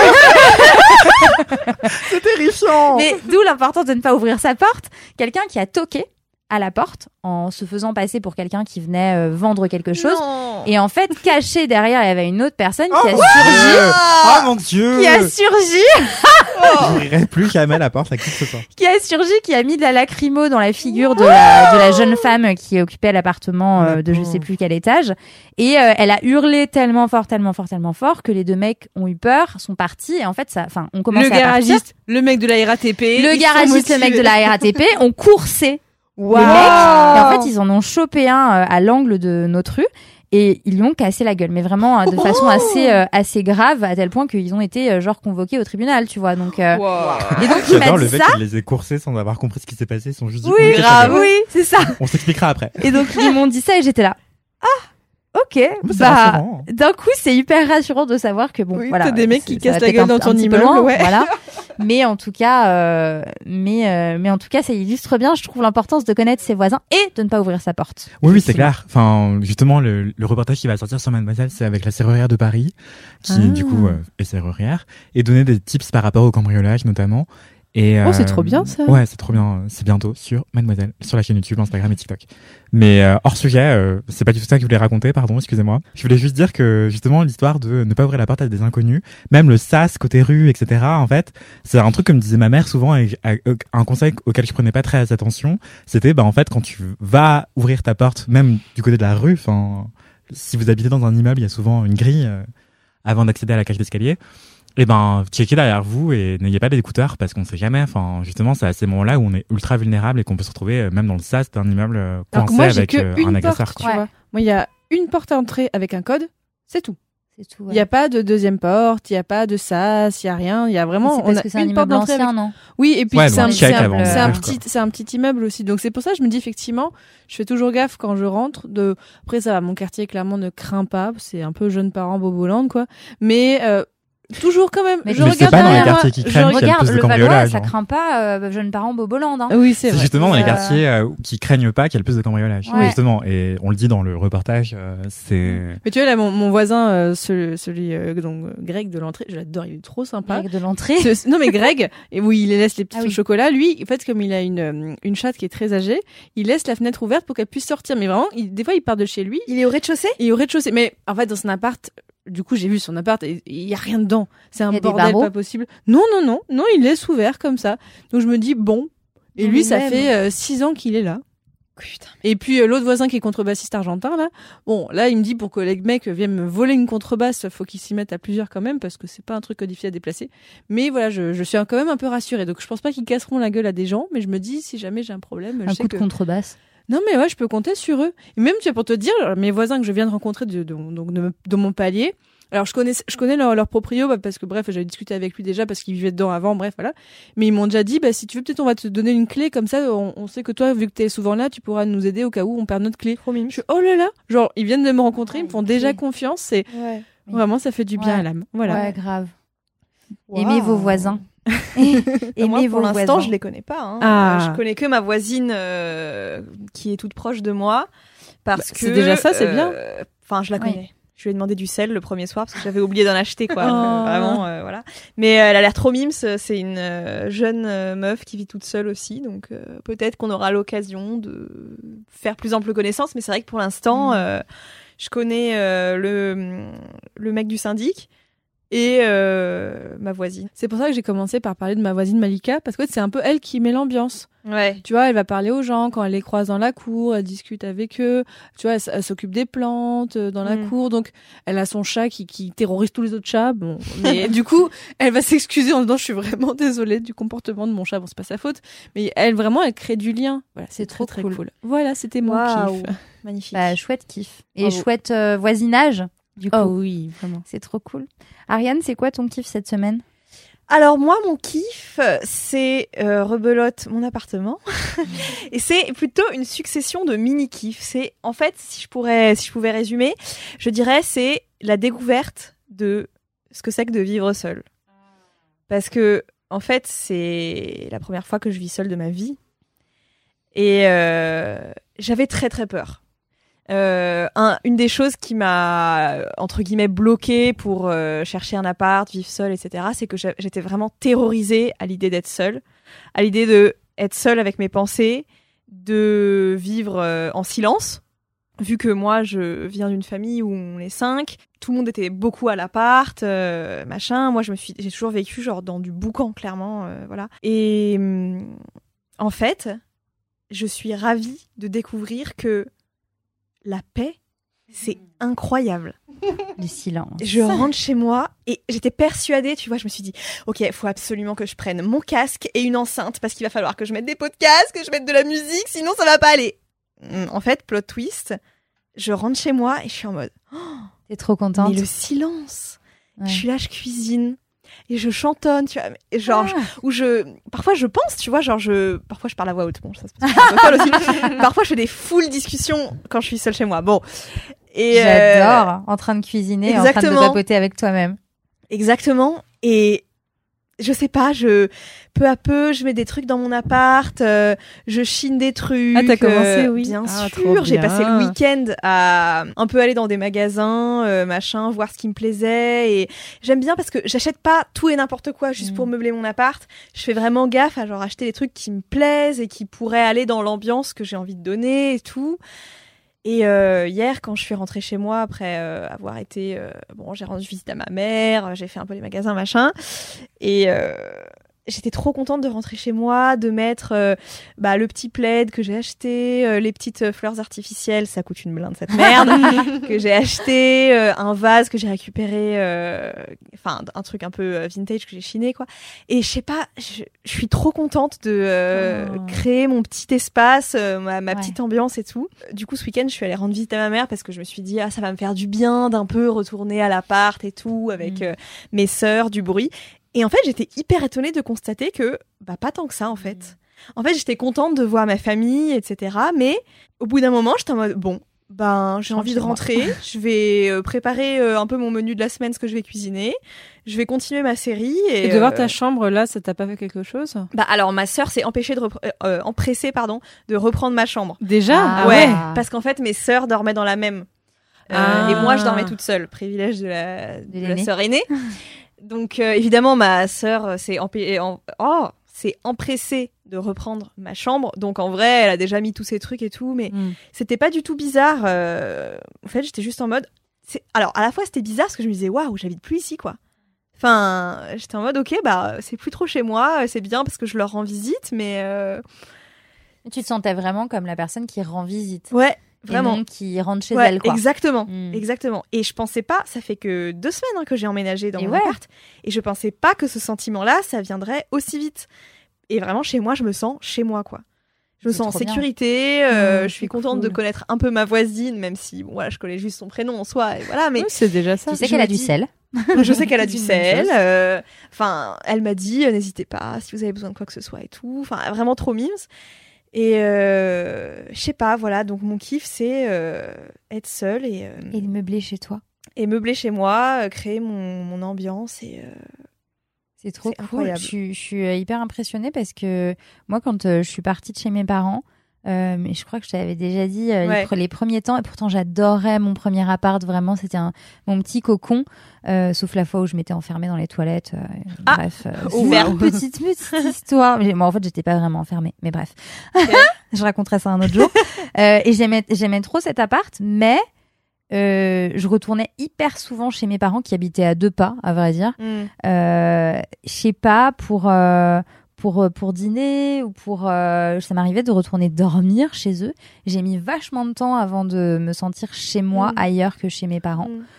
C'est terrifiant. Mais d'où l'importance de ne pas ouvrir sa porte. Quelqu'un qui a toqué à la porte en se faisant passer pour quelqu'un qui venait euh, vendre quelque chose. Non. Et en fait, caché derrière, il y avait une autre personne Oh qui a mon surgi. Dieu. Oh mon dieu. Qui a surgi, J'ouvrirai plus jamais la porte à qui que ce soit. qui a surgi, qui a mis de la lacrymo dans la figure de la, de la jeune femme qui occupait l'appartement euh, de je sais plus quel étage. Et euh, elle a hurlé tellement fort, tellement fort, tellement fort que les deux mecs ont eu peur, sont partis. Et en fait, ça, enfin, on commence Le à partir. garagiste, le mec de la R A T P. Le ils garagiste, sont le mec de motivés. la R A T P ont coursé Wow. les mecs. Et en fait, ils en ont chopé un euh, à l'angle de notre rue et ils lui ont cassé la gueule. Mais vraiment, euh, de façon assez, euh, assez grave, à tel point qu'ils ont été euh, genre convoqués au tribunal, tu vois. Donc, euh, Wow. et donc il m'a J'adore le dit fait ça. qu'ils les aient coursés sans avoir compris ce qui s'est passé. Ils sont juste dit, on Oui, est quelqu'un grave. d'autre. Oui, c'est ça. On s'expliquera après. Et donc ils m'ont dit ça et j'étais là. Ah, ok. Mais c'est Bah, rassurant. d'un coup, c'est hyper rassurant de savoir que bon, Oui, voilà. t'as des mecs c'est- qui ça va cassent la peut-être gueule un- dans un ton petit peu immeuble, loin, ouais. Voilà. Mais en tout cas, euh, mais euh, mais en tout cas, ça illustre bien, je trouve, l'importance de connaître ses voisins et de ne pas ouvrir sa porte. Oui, oui, c'est Effectivement. clair. Enfin, justement, le, le reportage qui va sortir sur Mademoiselle, c'est avec la serrurière de Paris, qui, Ah. du coup, euh, est serrurière, et donner des tips par rapport au cambriolage, notamment. Et, Oh, c'est euh, trop bien, ça. Ouais, c'est trop bien. C'est bientôt sur Mademoiselle, sur la chaîne YouTube, Instagram et TikTok. Mais euh, hors sujet, euh, c'est pas du tout ça que je voulais raconter, pardon, excusez-moi. Je voulais juste dire que, justement, l'histoire de ne pas ouvrir la porte à des inconnus, même le sas côté rue, et cetera, en fait, c'est un truc que me disait ma mère souvent, et et- un conseil auquel je prenais pas très attention, c'était, bah, en fait, quand tu vas ouvrir ta porte, même du côté de la rue, enfin, si vous habitez dans un immeuble, il y a souvent une grille euh, avant d'accéder à la cage d'escalier. Eh ben, checkez derrière vous et n'ayez pas d'écouteurs parce qu'on sait jamais. Enfin, justement, c'est à ces moments-là où on est ultra vulnérable et qu'on peut se retrouver euh, même dans le sas d'un immeuble euh, Alors que coincé moi, j'ai avec que euh, une un agresseur. porte, Quoi. tu vois. Moi, il y a une porte à entrer avec un code, c'est tout. C'est tout. Il n'y a pas de deuxième porte, il n'y a pas de sas, il n'y a rien. Il y a vraiment. C'est on parce a que c'est un une porte immeuble d'entrée ancien, avec- non? Oui, et puis Ouais, c'est un, donc, c'est check un- avant c'est un d'ouvrir, petit, quoi. c'est un petit immeuble aussi. Donc c'est pour ça que je me dis effectivement, je fais toujours gaffe quand je rentre. De après ça va, mon quartier clairement ne craint pas. C'est un peu jeune parent boboland quoi. Mais euh, toujours quand même. Mais je Mais c'est regarde pas dans les derrière moi, quartiers qui je craignent qu'il y a le Regarde, plus de le Valois, cambriolage, ça hein. craint pas euh, jeunes parents boboland. Hein. Oui, c'est C'est vrai. justement dans les Euh, quartiers euh, qui craignent pas qu'il y a le plus de cambriolage. Ouais. Justement, et on le dit dans le reportage, euh, c'est. Mais tu vois là, mon, mon voisin, euh, celui, celui euh, donc euh, Greg de l'entrée, je l'adore, il est trop sympa. Avec de l'entrée. Ce- non mais Greg, et où il laisse les petits Ah au oui. chocolat, lui, en fait, comme il a une euh, une chatte qui est très âgée, il laisse la fenêtre ouverte pour qu'elle puisse sortir. Mais vraiment, il- des fois, il part de chez lui, Il est au rez-de-chaussée? et au rez-de-chaussée. Mais en fait, dans son appart, du coup, j'ai vu son appart, et il y a rien dedans. C'est un Il y a des bordel barreaux pas possible. Non, non, non, non, il laisse ouvert comme ça. Donc je me dis bon. Et Non, lui, mais ça même. fait euh, six ans qu'il est là. Putain. Et puis euh, l'autre voisin qui est contrebassiste argentin là, bon là il me dit pour que les mecs viennent me voler une contrebasse, faut qu'ils s'y mettent à plusieurs quand même parce que c'est pas un truc difficile à déplacer. Mais voilà, je, je suis quand même un peu rassurée. Donc je pense pas qu'ils casseront la gueule à des gens, mais je me dis si jamais j'ai un problème, je Un sais coup que de contrebasse. non mais ouais, je peux compter sur eux. Et même tu vois, pour te dire, mes voisins que je viens de rencontrer de, de, donc de, de mon palier, Alors je connais, je connais leur, leur proprio bah, parce que bref, j'avais discuté avec lui déjà parce qu'il vivait dedans avant, bref voilà. Mais ils m'ont déjà dit, bah si tu veux, peut-être on va te donner une clé comme ça. On, on sait que toi, vu que t'es souvent là, tu pourras nous aider au cas où on perd notre clé. Trop mignon. Je suis oh là là, genre ils viennent de me rencontrer, Ouais, ils me font une déjà clé. confiance. C'est Ouais. vraiment ça fait du bien Ouais. à l'âme. Voilà. Ouais, grave. Wow. Aimez vos voisins. Et moi, Aimez pour vos l'instant, voisins. je les connais pas. Hein. Ah. Euh, Je connais que ma voisine euh, qui est toute proche de moi. Parce Bah, que c'est déjà ça, c'est bien. euh, Enfin, je la Oui. connais. Je lui ai demandé du sel le premier soir parce que j'avais oublié d'en acheter, quoi. Oh. Euh, vraiment, euh, voilà. Mais euh, elle a l'air trop mimes. C'est une euh, jeune euh, meuf qui vit toute seule aussi. Donc euh, peut-être qu'on aura l'occasion de faire plus ample connaissance. Mais c'est vrai que pour l'instant, Mm. euh, je connais euh, le, le mec du syndic et euh, ma voisine. C'est pour ça que j'ai commencé par parler de ma voisine Malika parce que c'est un peu elle qui met l'ambiance. Ouais. Tu vois, elle va parler aux gens quand elle les croise dans la cour, elle discute avec eux. Tu vois, elle, s- elle s'occupe des plantes euh, dans la Mm. cour. Donc, elle a son chat qui, qui terrorise tous les autres chats. Bon, mais du coup, elle va s'excuser en disant je suis vraiment désolée du comportement de mon chat. Bon, c'est pas sa faute, mais elle vraiment, elle crée du lien. Voilà, C'est très, trop très cool. cool. Voilà, c'était mon Waouh. kiff. Magnifique. Bah, chouette kiff. Et Bravo. chouette euh, voisinage, du coup. Oh oui, vraiment. C'est trop cool. Ariane, c'est quoi ton kiff cette semaine? Alors moi, mon kiff, c'est euh, rebelote mon appartement, et c'est plutôt une succession de mini kiffs. C'est en fait, si je pourrais, si je pouvais résumer, je dirais c'est la découverte de ce que c'est que de vivre seul. Parce que en fait, c'est la première fois que je vis seule de ma vie, et euh, j'avais très très peur. Euh, un, une des choses qui m'a entre guillemets bloquée pour euh, chercher un appart, vivre seule, et cetera, c'est que j'a- j'étais vraiment terrorisée à l'idée d'être seule, à l'idée de être seule avec mes pensées, de vivre euh, en silence. Vu que moi, je viens d'une famille où on est cinq, tout le monde était beaucoup à l'appart, euh, machin. Moi, je me suis, j'ai toujours vécu genre dans du boucan, clairement, euh, voilà. Et hum, en fait, je suis ravie de découvrir que la paix, c'est incroyable. Le silence. Je rentre chez moi et j'étais persuadée, tu vois, je me suis dit, ok, il faut absolument que je prenne mon casque et une enceinte parce qu'il va falloir que je mette des podcasts, que je mette de la musique, sinon ça va pas aller. En fait, plot twist, je rentre chez moi et je suis en mode, T'es trop contente. mais le silence. Ouais. Je suis là, je cuisine et je chantonne, tu vois, et genre, Ah. où je, parfois je pense, tu vois, genre je, parfois je parle à voix haute, bon, ça se passe un peu folle aussi. Parfois je fais des full discussions quand je suis seule chez moi. Bon. Et euh, J'adore. En train de cuisiner, en train de exactement. papoter avec toi-même. Exactement. Et je sais pas, je peu à peu, je mets des trucs dans mon appart, euh, je chine des trucs. Ah, t'as commencé, euh, oui. Bien Ah, trop sûr, j'ai bien. passé le week-end à un peu aller dans des magasins, euh, machin, voir ce qui me plaisait. Et j'aime bien parce que j'achète pas tout et n'importe quoi juste Mm. pour meubler mon appart. Je fais vraiment gaffe à genre acheter des trucs qui me plaisent et qui pourraient aller dans l'ambiance que j'ai envie de donner et tout. Et euh, hier, quand je suis rentrée chez moi après euh, avoir été, euh, bon, j'ai rendu visite à ma mère, j'ai fait un peu les magasins, machin, et euh, j'étais trop contente de rentrer chez moi, de mettre euh, bah, le petit plaid que j'ai acheté, euh, les petites euh, fleurs artificielles, ça coûte une blinde cette merde, que j'ai acheté, euh, un vase que j'ai récupéré, euh, enfin un truc un peu euh, vintage que j'ai chiné, quoi. Et je sais pas, je, je suis trop contente de euh, Oh. créer mon petit espace, euh, ma, ma Ouais. petite ambiance et tout. Du coup, ce week-end, je suis allée rendre visite à ma mère parce que je me suis dit, ah, ça va me faire du bien d'un peu retourner à l'appart et tout, avec Mm. euh, mes sœurs, du bruit. Et en fait, j'étais hyper étonnée de constater que, bah, pas tant que ça, en fait. En fait, j'étais contente de voir ma famille, et cetera. Mais au bout d'un moment, j'étais en mode, bon, ben, j'ai rentre envie chez de moi. rentrer. Je vais euh, préparer euh, un peu mon menu de la semaine, ce que je vais cuisiner. Je vais continuer ma série. Et, Et de voir euh, ta chambre là, ça t'a pas fait quelque chose? Bah, alors, ma sœur s'est empêchée de repre- euh, empressée, pardon, de reprendre ma chambre. Déjà? Ah ouais, ouais. parce qu'en fait, mes sœurs dormaient dans la même. Euh, Ah. Et moi, je dormais toute seule. Privilège de la, de la l'aînée. sœur aînée. Donc, euh, évidemment, ma sœur s'est empê- en- oh, s'est empressée de reprendre ma chambre. Donc, en vrai, elle a déjà mis tous ses trucs et tout. Mais Mm. c'était pas du tout bizarre. Euh, En fait, j'étais juste en mode. c'est- Alors, à la fois, c'était bizarre parce que je me disais, waouh, j'habite plus ici, quoi. Enfin, j'étais en mode, ok, bah, c'est plus trop chez moi. C'est bien parce que je leur rends visite. Mais euh, Tu te sentais vraiment comme la personne qui rend visite. ouais, Et vraiment. non qui rentre chez Ouais, elle, quoi. exactement, Mm. exactement. Et je pensais pas, ça fait que deux semaines hein, que j'ai emménagé dans Et mon ouais. appart, et je pensais pas que ce sentiment-là, ça viendrait aussi vite. Et vraiment, chez moi, je me sens chez moi, quoi. Je Je me C'est sens en trop bien. sécurité, euh, Mmh, je suis c'est contente de cool. connaître un peu ma voisine, même si bon voilà, je connais juste son prénom en soi, et voilà, mais Oui, c'est déjà ça. Tu sais je qu'elle me a du dis- sel. je sais qu'elle a du C'est une bonne sel. chose. euh, Enfin, elle m'a dit, euh, n'hésitez pas si vous avez besoin de quoi que ce soit et tout. Enfin, vraiment trop mimes. Et euh, je sais pas, voilà. Donc mon kiff, c'est euh, être seule et, euh, Et de meubler chez toi. et meubler chez moi, euh, créer mon, mon ambiance et euh, C'est trop C'est cool. incroyable. Je, suis- je suis euh, hyper impressionnée parce que moi, quand euh, je suis partie de chez mes parents, euh, mais je crois que je t'avais déjà dit euh, les, Ouais. pre- les premiers temps, et pourtant j'adorais mon premier appart, vraiment, c'était un, mon petit cocon, euh, sauf la fois où je m'étais enfermée dans les toilettes. euh, Ah, bref, euh, oh, c'est wow. une petite, petite histoire. Mais, moi, en fait, j'étais pas vraiment enfermée, mais bref. Je raconterai ça un autre jour. Euh, et j'aimais, j'aimais trop cet appart, mais euh, je retournais hyper souvent chez mes parents qui habitaient à deux pas, à vrai dire. hmm. Euh, je sais pas, pour, euh, pour, euh, pour dîner ou pour. euh, ça m'arrivait de retourner dormir chez eux. J'ai mis vachement de temps avant de me sentir chez moi, Mm. ailleurs que chez mes parents. Hmm.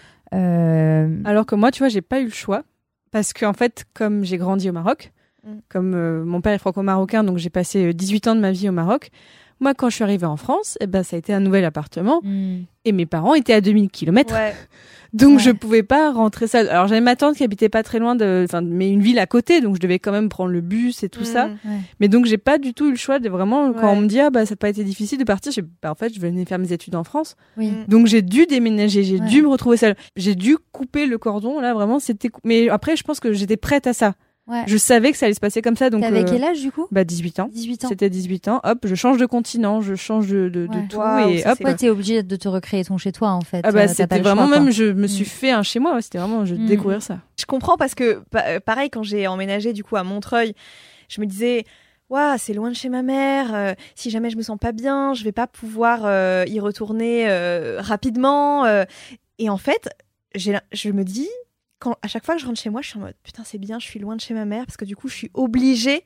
Euh, Alors que moi, tu vois, j'ai pas eu le choix. Parce qu'en fait, comme j'ai grandi au Maroc, Mm. comme euh, mon père est franco-marocain, donc j'ai passé euh, dix-huit ans de ma vie au Maroc. Moi, quand je suis arrivée en France, eh ben, ça a été un nouvel appartement. hmm. Et mes parents étaient à deux mille kilomètres. Ouais. Donc, Ouais. je pouvais pas rentrer seule. Alors, j'avais ma tante qui habitait pas très loin de, enfin, mais une ville à côté. Donc, je devais quand même prendre le bus et tout ça. Hmm. Mais donc, j'ai pas du tout eu le choix de vraiment, quand Ouais. on me dit, ah, bah, ça n'a pas été difficile de partir, j'ai, bah, en fait, je venais faire mes études en France. Oui. Mm. Donc j'ai dû déménager, j'ai Ouais. dû me retrouver seule. J'ai dû couper le cordon, là vraiment c'était cou- mais après je pense que j'étais prête à ça. Ouais. Je savais que ça allait se passer comme ça donc T'avais euh, quel âge du coup bah dix-huit ans. dix-huit ans. C'était dix-huit ans. Hop, je change de continent, je change de de, de Ouais. tout Waouh, et ça, hop. c'est Ouais, t'es obligé de te recréer ton chez toi en fait. Ah Euh, bah t'as pas c'était le vraiment choix, quoi. même je me suis Mm. fait un chez moi, ouais, c'était vraiment je Mm. découvrir ça. Je comprends parce que pa- euh, pareil quand j'ai emménagé du coup à Montreuil, je me disais waouh, c'est loin de chez ma mère, euh, si jamais je me sens pas bien, je vais pas pouvoir euh, y retourner euh, rapidement euh. Et en fait, j'ai la- je me dis quand à chaque fois que je rentre chez moi, je suis en mode putain, c'est bien, je suis loin de chez ma mère parce que du coup, je suis obligée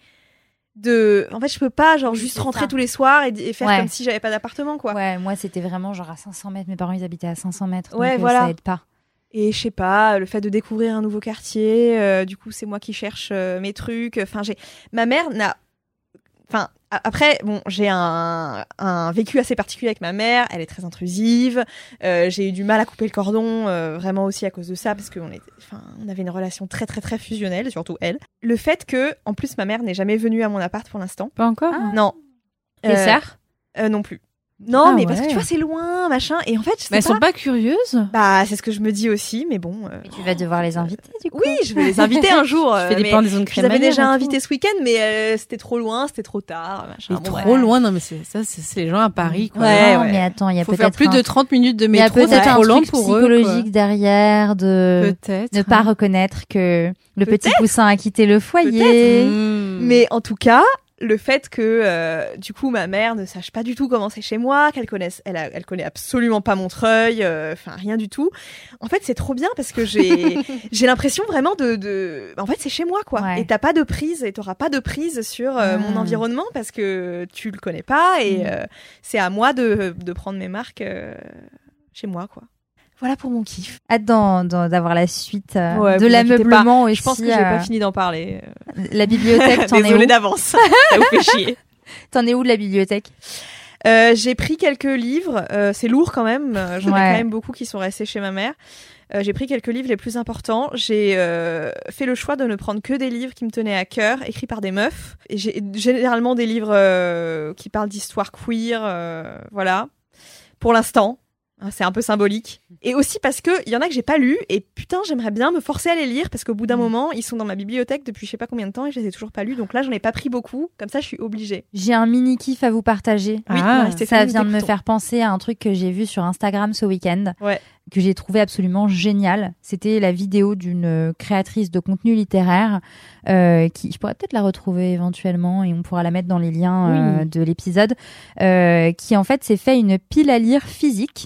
de en fait, je peux pas genre Oui, juste c'est rentrer ça. tous les soirs et, et faire Ouais. comme si j'avais pas d'appartement quoi. Ouais, moi c'était vraiment genre à cinq cents mètres. Mes parents ils habitaient à cinq cents mètres. Ouais, donc, euh, voilà. Ça aide pas. Et je sais pas, le fait de découvrir un nouveau quartier, euh, du coup c'est moi qui cherche euh, mes trucs. Enfin, j'ai ma mère n'a, enfin a- après bon, j'ai un, un vécu assez particulier avec ma mère. Elle est très intrusive. Euh, j'ai eu du mal à couper le cordon, euh, vraiment aussi à cause de ça parce qu'on était, enfin, on avait une relation très très très fusionnelle, surtout elle. Le fait que, en plus, ma mère n'est jamais venue à mon appart pour l'instant. Pas encore. Ah. Non. Tes Euh, sœurs euh, Non plus. Non, Ah mais parce que ouais. tu vois, c'est loin, machin. Et en fait, je sais Mais elles pas. sont pas curieuses. Bah, c'est ce que je me dis aussi, mais bon. euh, Mais tu vas devoir les inviter du coup. Oui, je vais les inviter un jour. Je fais euh, des mais pendaisons de je crème. les avais manière déjà et tout. invités ce week-end, mais euh, c'était trop loin, c'était trop tard. Machin. Mais Bon, trop bref. loin, non mais c'est ça c'est c'est les gens à Paris quoi. Ouais, non, ouais. mais attends, il y a Faut peut-être faire plus un- de trente minutes de il y a métro, c'est peut-être un trop lent truc pour eux. quoi. psychologique derrière de Peut-être. ne pas reconnaître que le petit Peut-être. poussin a quitté le foyer. Mmh. Mais en tout cas, le fait que euh, du coup ma mère ne sache pas du tout comment c'est chez moi, qu'elle connaisse, elle, a- elle connaît absolument pas Montreuil, euh, enfin rien du tout. En fait, c'est trop bien parce que j'ai j'ai l'impression vraiment de, de, en fait, c'est chez moi quoi. Ouais. Et t'as pas de prise, et t'auras pas de prise sur euh, Ah. mon environnement parce que tu le connais pas et Mm. euh, c'est à moi de de prendre mes marques euh, chez moi quoi. Voilà pour mon kiff. Hâte d'en- d'en- d'avoir la suite euh, Ouais, de vous inquiétez l'ameublement aussi. Je pense que j'ai euh, pas fini d'en parler. La bibliothèque, t'en es Désolée où d'avance. Ça vous fait chier. T'en es où de la bibliothèque Euh, j'ai pris quelques livres, euh, c'est lourd quand même, euh, j'en ai Ouais. quand même beaucoup qui sont restés chez ma mère. Euh, j'ai pris quelques livres les plus importants. J'ai euh, fait le choix de ne prendre que des livres qui me tenaient à cœur, écrits par des meufs. Et j'ai généralement des livres euh, qui parlent d'histoire queer, euh, voilà. Pour l'instant, hein, c'est un peu symbolique. Et aussi parce que il y en a que j'ai pas lus et putain, j'aimerais bien me forcer à les lire parce qu'au bout d'un Mm. moment, ils sont dans ma bibliothèque depuis je sais pas combien de temps et je les ai toujours pas lus. Donc là, j'en ai pas pris beaucoup. Comme ça, je suis obligée. J'ai un mini kiff à vous partager. Oui, Ah, Marie-Stéphanie, Ça nous vient de me t'écoutons. faire penser à un truc que j'ai vu sur Instagram ce week-end, Ouais. que j'ai trouvé absolument génial. C'était la vidéo d'une euh, créatrice de contenu littéraire euh, qui, je pourrais peut-être la retrouver éventuellement et on pourra la mettre dans les liens euh, Oui. de l'épisode, euh, qui en fait s'est fait une pile à lire physique.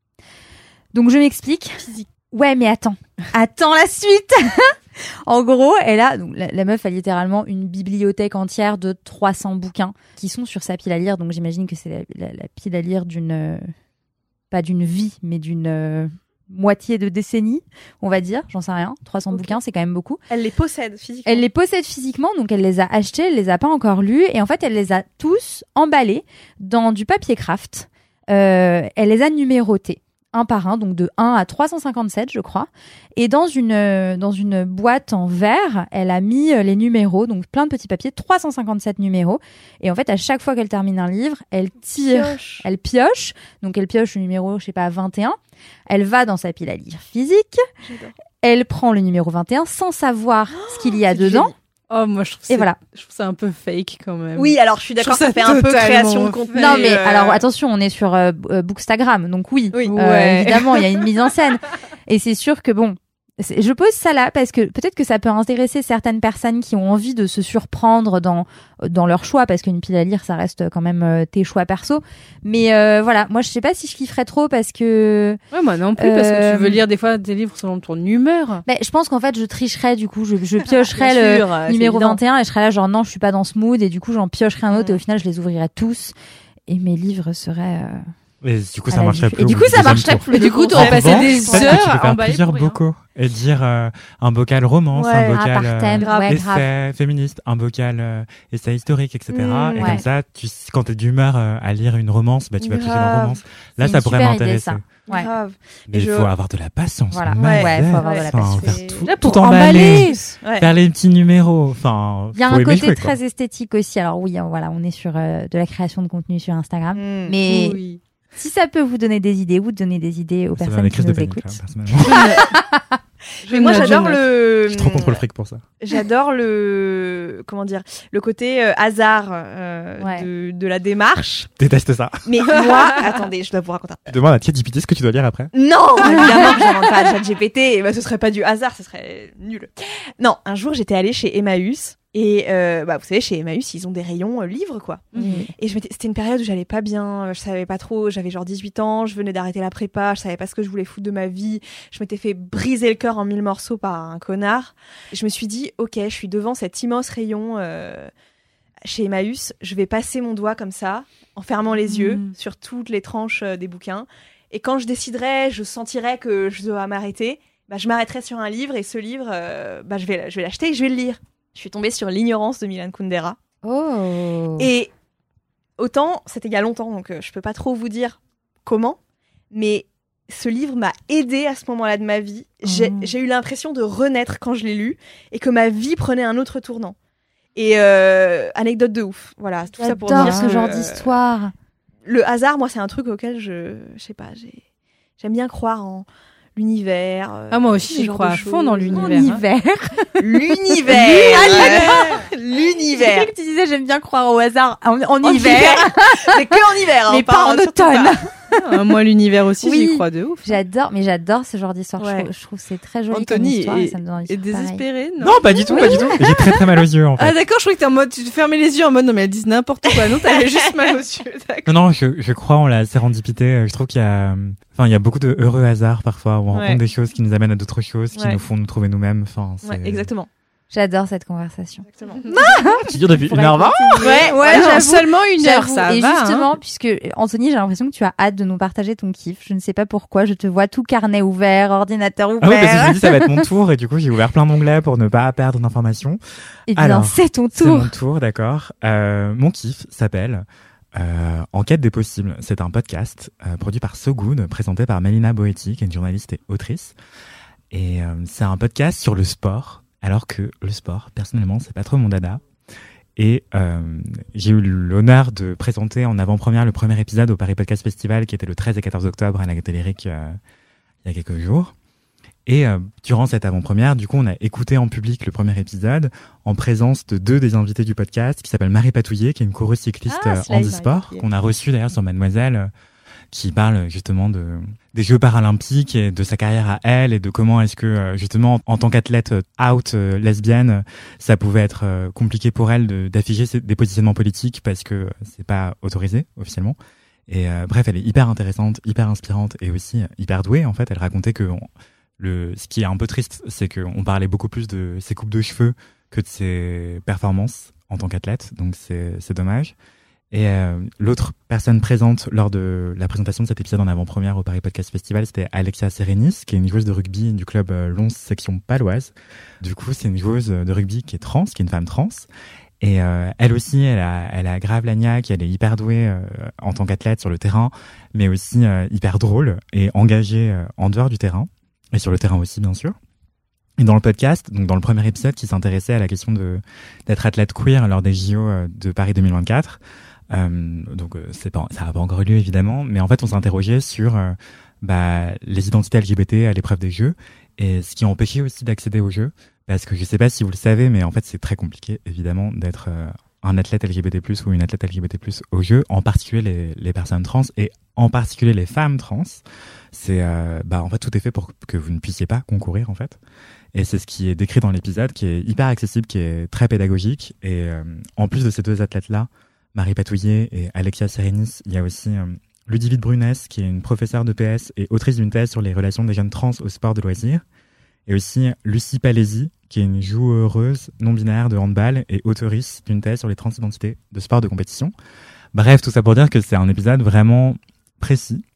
Donc je m'explique. Physique. Ouais, mais attends, attends la suite. En gros, elle a, donc, la, la meuf a littéralement une bibliothèque entière de trois cents bouquins qui sont sur sa pile à lire. Donc j'imagine que c'est la, la- la pile à lire d'une, euh, pas d'une vie, mais d'une, euh, moitié de décennie, on va dire, j'en sais rien. trois cents Ok. bouquins, c'est quand même beaucoup. Elle les possède physiquement. Elle les possède physiquement, donc elle les a achetés, elle les a pas encore lus, et en fait, elle les a tous emballés dans du papier craft. Euh, elle les a numérotés, un par un, donc de un à trois cent cinquante-sept, je crois. Et dans une, euh, dans une boîte en verre, elle a mis euh, les numéros, donc plein de petits papiers, trois cent cinquante-sept numéros. Et en fait, à chaque fois qu'elle termine un livre, elle tire, Pioche. elle pioche, donc elle pioche le numéro, je sais pas, vingt et un. Elle va dans sa pile à lire physique, J'adore. elle prend le numéro vingt et un sans savoir ce qu'il y a c'est du dedans. génie. Oh, moi, je trouve, Et c'est- voilà. je trouve ça un peu fake quand même. Oui, alors je suis d'accord, Je trouve ça fait ça un peu totalement création de fait. contenu. Non, mais euh, alors attention, on est sur euh, B- euh, Bookstagram, donc oui, Oui. euh, Ouais. évidemment, il y a une mise en scène. Et c'est sûr que bon, c'est- je pose ça là parce que peut-être que ça peut intéresser certaines personnes qui ont envie de se surprendre dans dans leur choix, parce qu'une pile à lire, ça reste quand même euh, tes choix perso. Mais euh, voilà, moi je sais pas si je kifferais trop parce que Ouais, moi non plus, parce que Euh, tu veux lire des fois des livres selon ton humeur. ben, je pense qu'en fait je tricherais du coup, je, je piocherais Bien le sûr, euh, c'est numéro évident. vingt et un et je serais là genre non, je suis pas dans ce mood, et du coup j'en piocherais un autre, Mm. et au final je les ouvrirais tous et mes livres seraient euh, Et du coup, à ça la marcherait vue. plus. Et du au coup, bout ça du deuxième marcherait tour. plus. Et du coup, En t'aurais passé revanche, des peut-être que tu heures peux à faire emballer plusieurs pour rien. bocaux et dire euh, un bocal romance, Ouais. un Ah, bocal par thème, euh, ouais, essai grave. féministe, un bocal euh, essai historique, et cetera. Mmh, et ouais. comme ça, tu, quand t'es d'humeur euh, à lire une romance, bah, tu vas piocher dans Grave. romance. Là, C'est ça une pourrait super idée, m'intéresser. ça. Ouais. Grave. Mais il je- faut avoir de la patience. Voilà. Mazette. Ouais, faut avoir de la Enfin, patience. faire C'est- tout, Là, pour tout emballer, Ouais. faire les petits numéros. Enfin, Il y a faut un aimer côté jouer, quoi. très esthétique aussi. Alors oui, hein, voilà, on est sur euh, de la création de contenu sur Instagram. Mm. Mais Oui. si ça peut vous donner des idées ou donner des idées aux Ça donne personnes des qui crises nous de panique, écoutent. là, personnellement. Mais moi, Je note, j'adore je note. le. Je suis trop contre le fric pour ça. J'adore le. Comment dire Le côté euh, hasard euh, Ouais. de, de la démarche. Je déteste ça. Mais moi, attendez, je dois vous raconter. Je demande à ChatGPT ce que tu dois lire après. Non, évidemment que je n'invente pas ChatGPT. Bah, ce serait pas du hasard, ce serait nul. Non, un jour, j'étais allée chez Emmaüs. Et euh, bah, vous savez, chez Emmaüs, ils ont des rayons euh, livres, quoi. Oui. Et je m'étais- c'était une période où j'allais pas bien, je savais pas trop, j'avais genre dix-huit ans, je venais d'arrêter la prépa, je savais pas ce que je voulais foutre de ma vie, je m'étais fait briser le cœur en mille morceaux par un connard. Et je me suis dit, ok, je suis devant cet immense rayon euh, chez Emmaüs, je vais passer mon doigt comme ça, en fermant les yeux Mhm. sur toutes les tranches euh, des bouquins. Et quand je déciderai, je sentirai que je dois m'arrêter, bah, je m'arrêterai sur un livre, et ce livre, euh, bah, je vais, je vais l'acheter et je vais le lire. Je suis tombée sur L'ignorance de Milan Kundera. Oh. Et autant, c'était il y a longtemps, donc euh, je peux pas trop vous dire comment, mais ce livre m'a aidée à ce moment-là de ma vie. J'ai Oh. j'ai eu l'impression de renaître quand je l'ai lu et que ma vie prenait un autre tournant. Et euh, anecdote de ouf. Voilà, tout ça pour J'adore dire ce que, genre euh, d'histoire. Le hasard, moi, c'est un truc auquel je, je sais pas, j'ai, j'aime bien croire en l'univers. euh, Ah, moi aussi, ce j'y genre crois de à fond dans choses. l'univers. En hein. hiver. L'univers. J'ai L'univers. cru que tu disais j'aime bien croire au hasard en, en En hiver, mais que en hiver. mais hein, pas en surtout automne. pas. Ah, moi, l'univers aussi, Oui. j'y crois de ouf. J'adore, mais j'adore ce genre d'histoire. Je Ouais. trouve- Je, trouve que c'est très joli Anthony comme histoire, et est, ça me donne envie de est faire pareil. désespéré, non? Non, pas du tout, pas du tout. J'ai très très mal aux yeux, en fait. Ah, d'accord, je croyais que t'es en mode, tu te fermais les yeux en mode, non, mais elles disent n'importe quoi. Non, t'avais juste mal aux yeux, d'accord. Non, non, je, je crois en la sérendipité. Euh, Je trouve qu'il y a, euh, enfin, il y a beaucoup de heureux hasards parfois où on Ouais. rencontre des choses qui nous amènent à d'autres choses, qui Ouais. nous font nous trouver nous-mêmes. Enfin, c'est Ouais, exactement. J'adore cette conversation. Exactement. qui dure depuis On une heure vingt. pourrait continuer. Ouais, ouais, alors, j'avoue. seulement une heure, J'avoue. ça Et va. hein. justement, puisque Anthony, j'ai l'impression que tu as hâte de nous partager ton kiff. Je ne sais pas pourquoi, je te vois tout carnet ouvert, ordinateur ouvert. Ah oui, parce que je me dis ça va être mon tour et du coup j'ai ouvert plein d'onglets pour ne pas perdre d'informations. Eh bien, Alors, c'est ton C'est tour. mon tour, d'accord. Euh, mon kiff s'appelle euh, Enquête des possibles. C'est un podcast euh, produit par So Good, présenté par Mélina Boetti, qui est une journaliste et autrice. Et euh, c'est un podcast sur le sport, alors que le sport, personnellement, c'est pas trop mon dada. Et euh, j'ai eu l'honneur de présenter en avant-première le premier épisode au Paris Podcast Festival, qui était le treize et quatorze octobre à la Télérique euh, il y a quelques jours. Et euh, durant cette avant-première, du coup, on a écouté en public le premier épisode en présence de deux des invités du podcast, qui s'appelle Marie Patouillet, qui est une coureuse cycliste Ah, euh, Slay, handisport, Marie Patouillet. qu'on a reçue d'ailleurs sur Mademoiselle, euh, qui parle justement de des Jeux paralympiques et de sa carrière à elle et de comment est-ce que euh, justement en tant qu'athlète euh, out euh, lesbienne, euh, ça pouvait être euh, compliqué pour elle de, d'afficher ses- des positionnements politiques parce que euh, c'est pas autorisé officiellement. Et euh, bref, elle est hyper intéressante, hyper inspirante et aussi euh, hyper douée. En fait, elle racontait que on- le ce qui est un peu triste, c'est qu'on parlait beaucoup plus de ses coupes de cheveux que de ses performances en tant qu'athlète. Donc c'est c'est dommage. Et euh, l'autre personne présente lors de la présentation de cet épisode en avant-première au Paris Podcast Festival, c'était Alexia Serenis, qui est une joueuse de rugby du club euh, Lons section paloise. Du coup, c'est une joueuse de rugby qui est trans, qui est une femme trans. Et euh, elle aussi, elle a, elle a grave la niaque, elle est hyper douée euh, en tant qu'athlète sur le terrain, mais aussi euh, hyper drôle et engagée euh, en dehors du terrain, et sur le terrain aussi, bien sûr. Et dans le podcast, donc dans le premier épisode qui s'intéressait à la question de d'être athlète queer lors des J O de Paris deux mille vingt-quatre, euh, donc euh, c'est pas, ça n'a pas encore eu lieu évidemment, mais en fait on s'est interrogé sur euh, bah, les identités L G B T à l'épreuve des Jeux, et ce qui a empêché aussi d'accéder aux Jeux. Parce que je sais pas si vous le savez, mais en fait, c'est très compliqué, évidemment, d'être euh, un athlète L G B T plus, ou une athlète L G B T plus aux Jeux, en particulier les, les personnes trans, et en particulier les femmes trans. C'est, euh, bah, en fait, tout est fait pour que vous ne puissiez pas concourir, en fait. Et c'est ce qui est décrit dans l'épisode, qui est hyper accessible, qui est très pédagogique. Et euh, en plus de ces deux athlètes-là, Marie Patouillet et Alexia Serenis, il y a aussi euh, Ludivine Brunès, qui est une professeure de P S et autrice d'une thèse sur les relations des jeunes trans au sport de loisirs. Et aussi Lucie Palési, qui est une joueuse non-binaire de handball et auteurice d'une thèse sur les transidentités de sport de compétition. Bref, tout ça pour dire que c'est un épisode vraiment précis,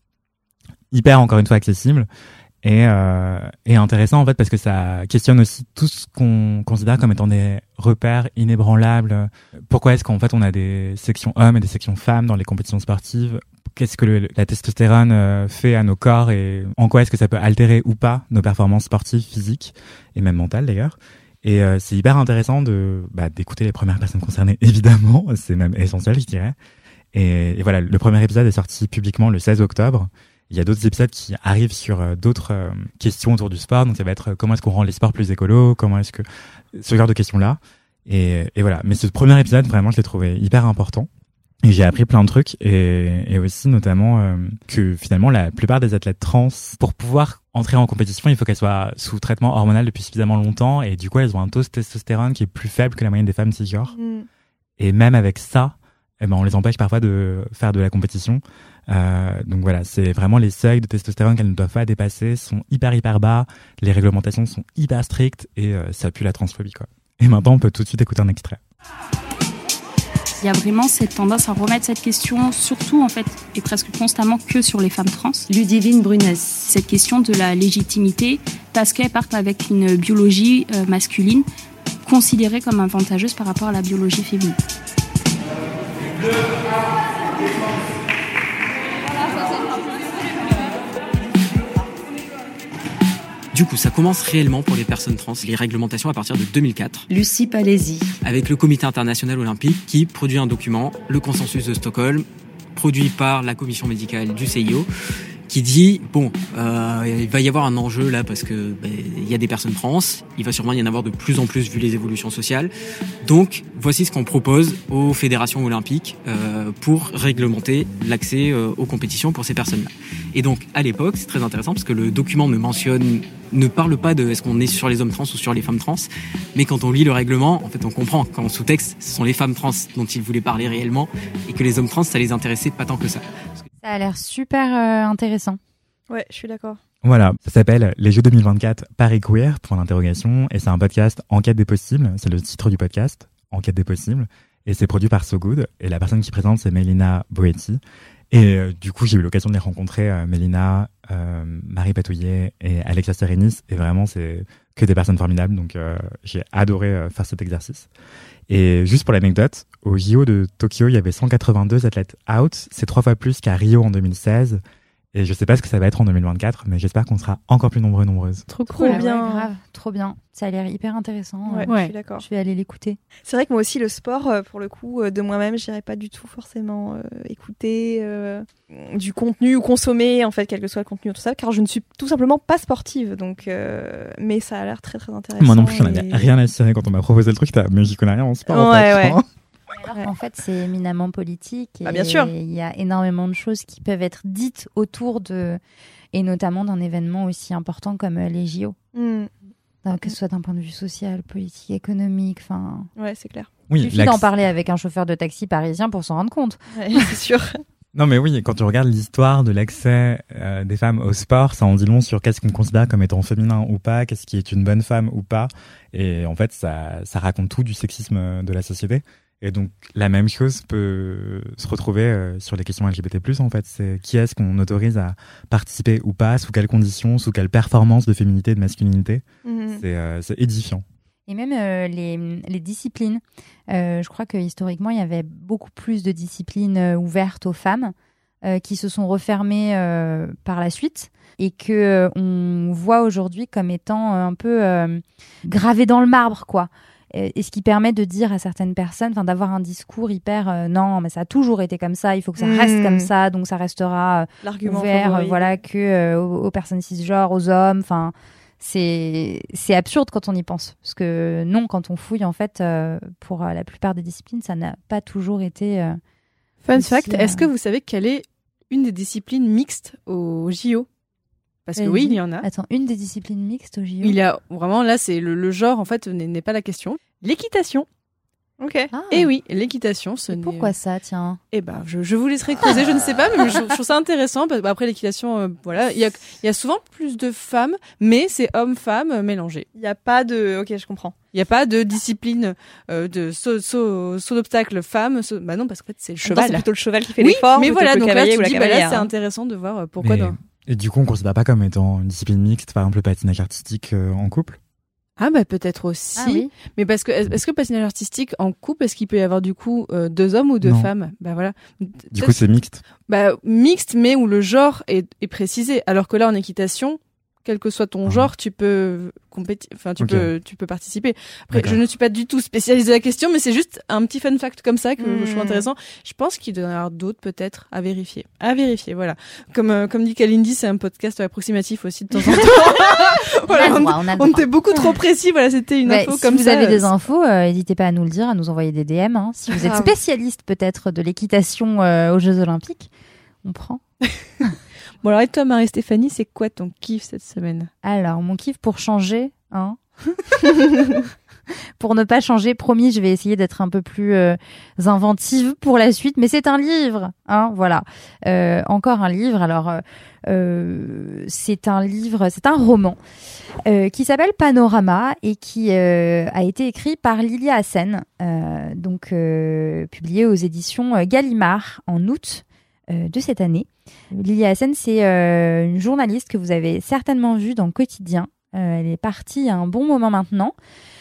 hyper, encore une fois, accessible, et, euh, et intéressant, en fait, parce que ça questionne aussi tout ce qu'on considère comme étant des repères inébranlables. Pourquoi est-ce qu'en fait, on a des sections hommes et des sections femmes dans les compétitions sportives? Qu'est-ce que le, la testostérone euh, fait à nos corps, et en quoi est-ce que ça peut altérer ou pas nos performances sportives, physiques et même mentales d'ailleurs. Et euh, c'est hyper intéressant de bah, d'écouter les premières personnes concernées, évidemment, c'est même essentiel, je dirais. Et, et voilà, le premier épisode est sorti publiquement le seize octobre. Il y a d'autres épisodes qui arrivent sur euh, d'autres euh, questions autour du sport, donc ça va être euh, comment est-ce qu'on rend les sports plus écolos, comment est-ce que ce genre de questions-là. Et, et voilà, mais ce premier épisode, vraiment, je l'ai trouvé hyper important. Et j'ai appris plein de trucs, et, et aussi notamment euh, que finalement la plupart des athlètes trans, pour pouvoir entrer en compétition, il faut qu'elles soient sous traitement hormonal depuis suffisamment longtemps, et du coup elles ont un taux de testostérone qui est plus faible que la moyenne des femmes cisgenres. Mm. Et même avec ça, eh ben on les empêche parfois de faire de la compétition. Euh, donc voilà, c'est vraiment les seuils de testostérone qu'elles ne doivent pas dépasser sont hyper hyper bas, les réglementations sont hyper strictes, et euh, ça pue la transphobie, quoi. Et maintenant on peut tout de suite écouter un extrait. Il y a vraiment cette tendance à remettre cette question, surtout en fait, et presque constamment, que sur les femmes trans. Ludivine Brunès. Cette question de la légitimité, parce qu'elles partent avec une biologie euh, masculine, considérée comme avantageuse par rapport à la biologie féminine. Du coup, ça commence réellement pour les personnes trans, les réglementations à partir de deux mille quatre. Lucie Palési. Avec le Comité international olympique qui produit un document, le consensus de Stockholm, produit par la commission médicale du C I O, qui dit, bon, euh, il va y avoir un enjeu là parce que bah, il y a des personnes trans, il va sûrement y en avoir de plus en plus vu les évolutions sociales. Donc, voici ce qu'on propose aux fédérations olympiques euh, pour réglementer l'accès euh, aux compétitions pour ces personnes-là. Et donc, à l'époque, c'est très intéressant parce que le document ne mentionne, ne parle pas de est-ce qu'on est sur les hommes trans ou sur les femmes trans, mais quand on lit le règlement, en fait, on comprend qu'en sous-texte, ce sont les femmes trans dont il voulait parler réellement et que les hommes trans, ça les intéressait pas tant que ça. Ça a l'air super euh, intéressant. Ouais, je suis d'accord. Voilà, ça s'appelle Les Jeux deux mille vingt-quatre Paris Queer, point d'interrogation, et c'est un podcast Enquête des possibles, c'est le titre du podcast, Enquête des possibles, et c'est produit par So Good, et la personne qui présente c'est Mélina Boetti. Et euh, du coup, j'ai eu l'occasion de les rencontrer, euh, Mélina, euh, Marie Patouillet et Alexia Serenis, et vraiment, c'est que des personnes formidables, donc euh, j'ai adoré euh, faire cet exercice. Et juste pour l'anecdote, au J O de Tokyo, il y avait cent quatre-vingt-deux athlètes out, c'est trois fois plus qu'à Rio en deux mille seize, et je sais pas ce que ça va être en deux mille vingt-quatre, mais j'espère qu'on sera encore plus nombreux et nombreuses. Trop Trop cool, bien. bien. Grave, trop bien. Ça a l'air hyper intéressant. Ouais, euh, je suis d'accord. Je vais aller l'écouter. C'est vrai que moi aussi, le sport, euh, pour le coup, euh, de moi-même, j'irais pas du tout forcément euh, écouter euh, du contenu ou consommer, en fait, quel que soit le contenu ou tout ça, car je ne suis tout simplement pas sportive. Donc, euh, mais ça a l'air très très intéressant. Moi non plus, j'en et... avais rien à cirer quand on m'a proposé le truc, mais j'y connais rien en sport. en Ouais, fait. ouais. Alors qu'en fait, c'est éminemment politique. Et bah, bien sûr. Il y a énormément de choses qui peuvent être dites autour de, et notamment d'un événement aussi important comme les J O. Mm. Que ce soit d'un point de vue social, politique, économique, enfin. Ouais, c'est clair. Oui, Il suffit l'accès- d'en parler avec un chauffeur de taxi parisien pour s'en rendre compte. Ouais, c'est sûr. Non mais oui, quand tu regardes l'histoire de l'accès euh, des femmes au sport, ça en dit long sur qu'est-ce qu'on considère comme étant féminin ou pas, qu'est-ce qui est une bonne femme ou pas. Et en fait, ça, ça raconte tout du sexisme de la société. Et donc, la même chose peut se retrouver euh, sur les questions L G B T plus, en fait. C'est qui est-ce qu'on autorise à participer ou pas, sous quelles conditions, sous quelle performance de féminité et de masculinité. Mhm. C'est, euh, c'est édifiant. Et même euh, les, les disciplines. Euh, je crois que historiquement, il y avait beaucoup plus de disciplines euh, ouvertes aux femmes euh, qui se sont refermées euh, par la suite et que euh, on voit aujourd'hui comme étant euh, un peu euh, gravées dans le marbre, quoi. Et, et ce qui permet de dire à certaines personnes, enfin, d'avoir un discours hyper euh, non, mais ça a toujours été comme ça, il faut que ça reste Mmh. comme ça, donc ça restera euh, L'argument ouvert, favori. euh, voilà, que euh, aux, aux personnes cisgenres, aux hommes, enfin. C'est, c'est absurde quand on y pense. Parce que non, quand on fouille, en fait, euh, pour euh, la plupart des disciplines, ça n'a pas toujours été... euh, Fun aussi, fact, euh, est-ce que vous savez quelle est une des disciplines mixtes au J O? Parce que Vas-y. oui, il y en a. Attends, une des disciplines mixtes au J O. Il y a vraiment, là, c'est le, le genre, en fait, n'est, n'est pas la question. L'équitation. Ok. Ah. Et oui, l'équitation, ce Et n'est... pourquoi ça, tiens? Eh ben, je, je vous laisserai creuser, je ne sais pas, mais je, je trouve ça intéressant. Parce, bah, après, l'équitation, euh, voilà, il y a, il y a souvent plus de femmes, mais c'est hommes-femmes euh, mélangés. Il n'y a pas de. Ok, je comprends. Il n'y a pas de discipline euh, de saut, saut, saut d'obstacle femme. Saut... Bah non, parce qu'en fait, c'est le En même temps, cheval. C'est plutôt le cheval qui fait Oui, l'effort. mais plutôt voilà, que le donc là, cavalier tu ou la dis, bah là, cavalière, c'est hein. intéressant de voir euh, pourquoi Mais- dans... Et du coup, on ne considère pas comme étant une discipline mixte, par exemple, le patinage artistique euh, en couple. Ah bah peut-être aussi, Ah oui. mais parce que est-ce que patinage artistique en couple, est-ce qu'il peut y avoir du coup euh, deux hommes ou deux Non. femmes? Bah voilà. Du coup, c'est mixte. Bah mixte, mais où le genre est, est précisé. Alors que là en équitation, quel que soit ton Ah. genre, tu peux compétir, enfin tu Ok. peux tu peux participer. Après, D'accord. je ne suis pas du tout spécialisée de la question, mais c'est juste un petit fun fact comme ça que Mmh. je trouve intéressant. Je pense qu'il doit y en avoir d'autres peut-être à vérifier. À vérifier, voilà. Comme euh, comme dit Kalindi, c'est un podcast approximatif aussi de temps en temps. Voilà, On a le on, droit, on a le on droit. était beaucoup trop précis. Voilà, c'était une Bah, info si comme vous ça. avez des infos, euh, n'hésitez pas à nous le dire, à nous envoyer des D M. Hein. Si vous êtes Grave. spécialiste peut-être de l'équitation euh, aux Jeux Olympiques, on prend. Bon alors et toi Marie-Stéphanie, c'est quoi ton kiff cette semaine? Alors, mon kiff pour changer, hein. Pour ne pas changer, promis, je vais essayer d'être un peu plus euh, inventive pour la suite. Mais c'est un livre, hein, voilà. Euh, encore un livre. Alors, euh, euh, c'est un livre, c'est un roman euh, qui s'appelle Panorama et qui euh, a été écrit par Lilia Hassen, euh, donc euh, publié aux éditions euh, Gallimard en août euh, de cette année. Lilia Hassen, c'est euh, une journaliste que vous avez certainement vue dans Quotidien. Euh, elle est partie il y a un bon moment maintenant.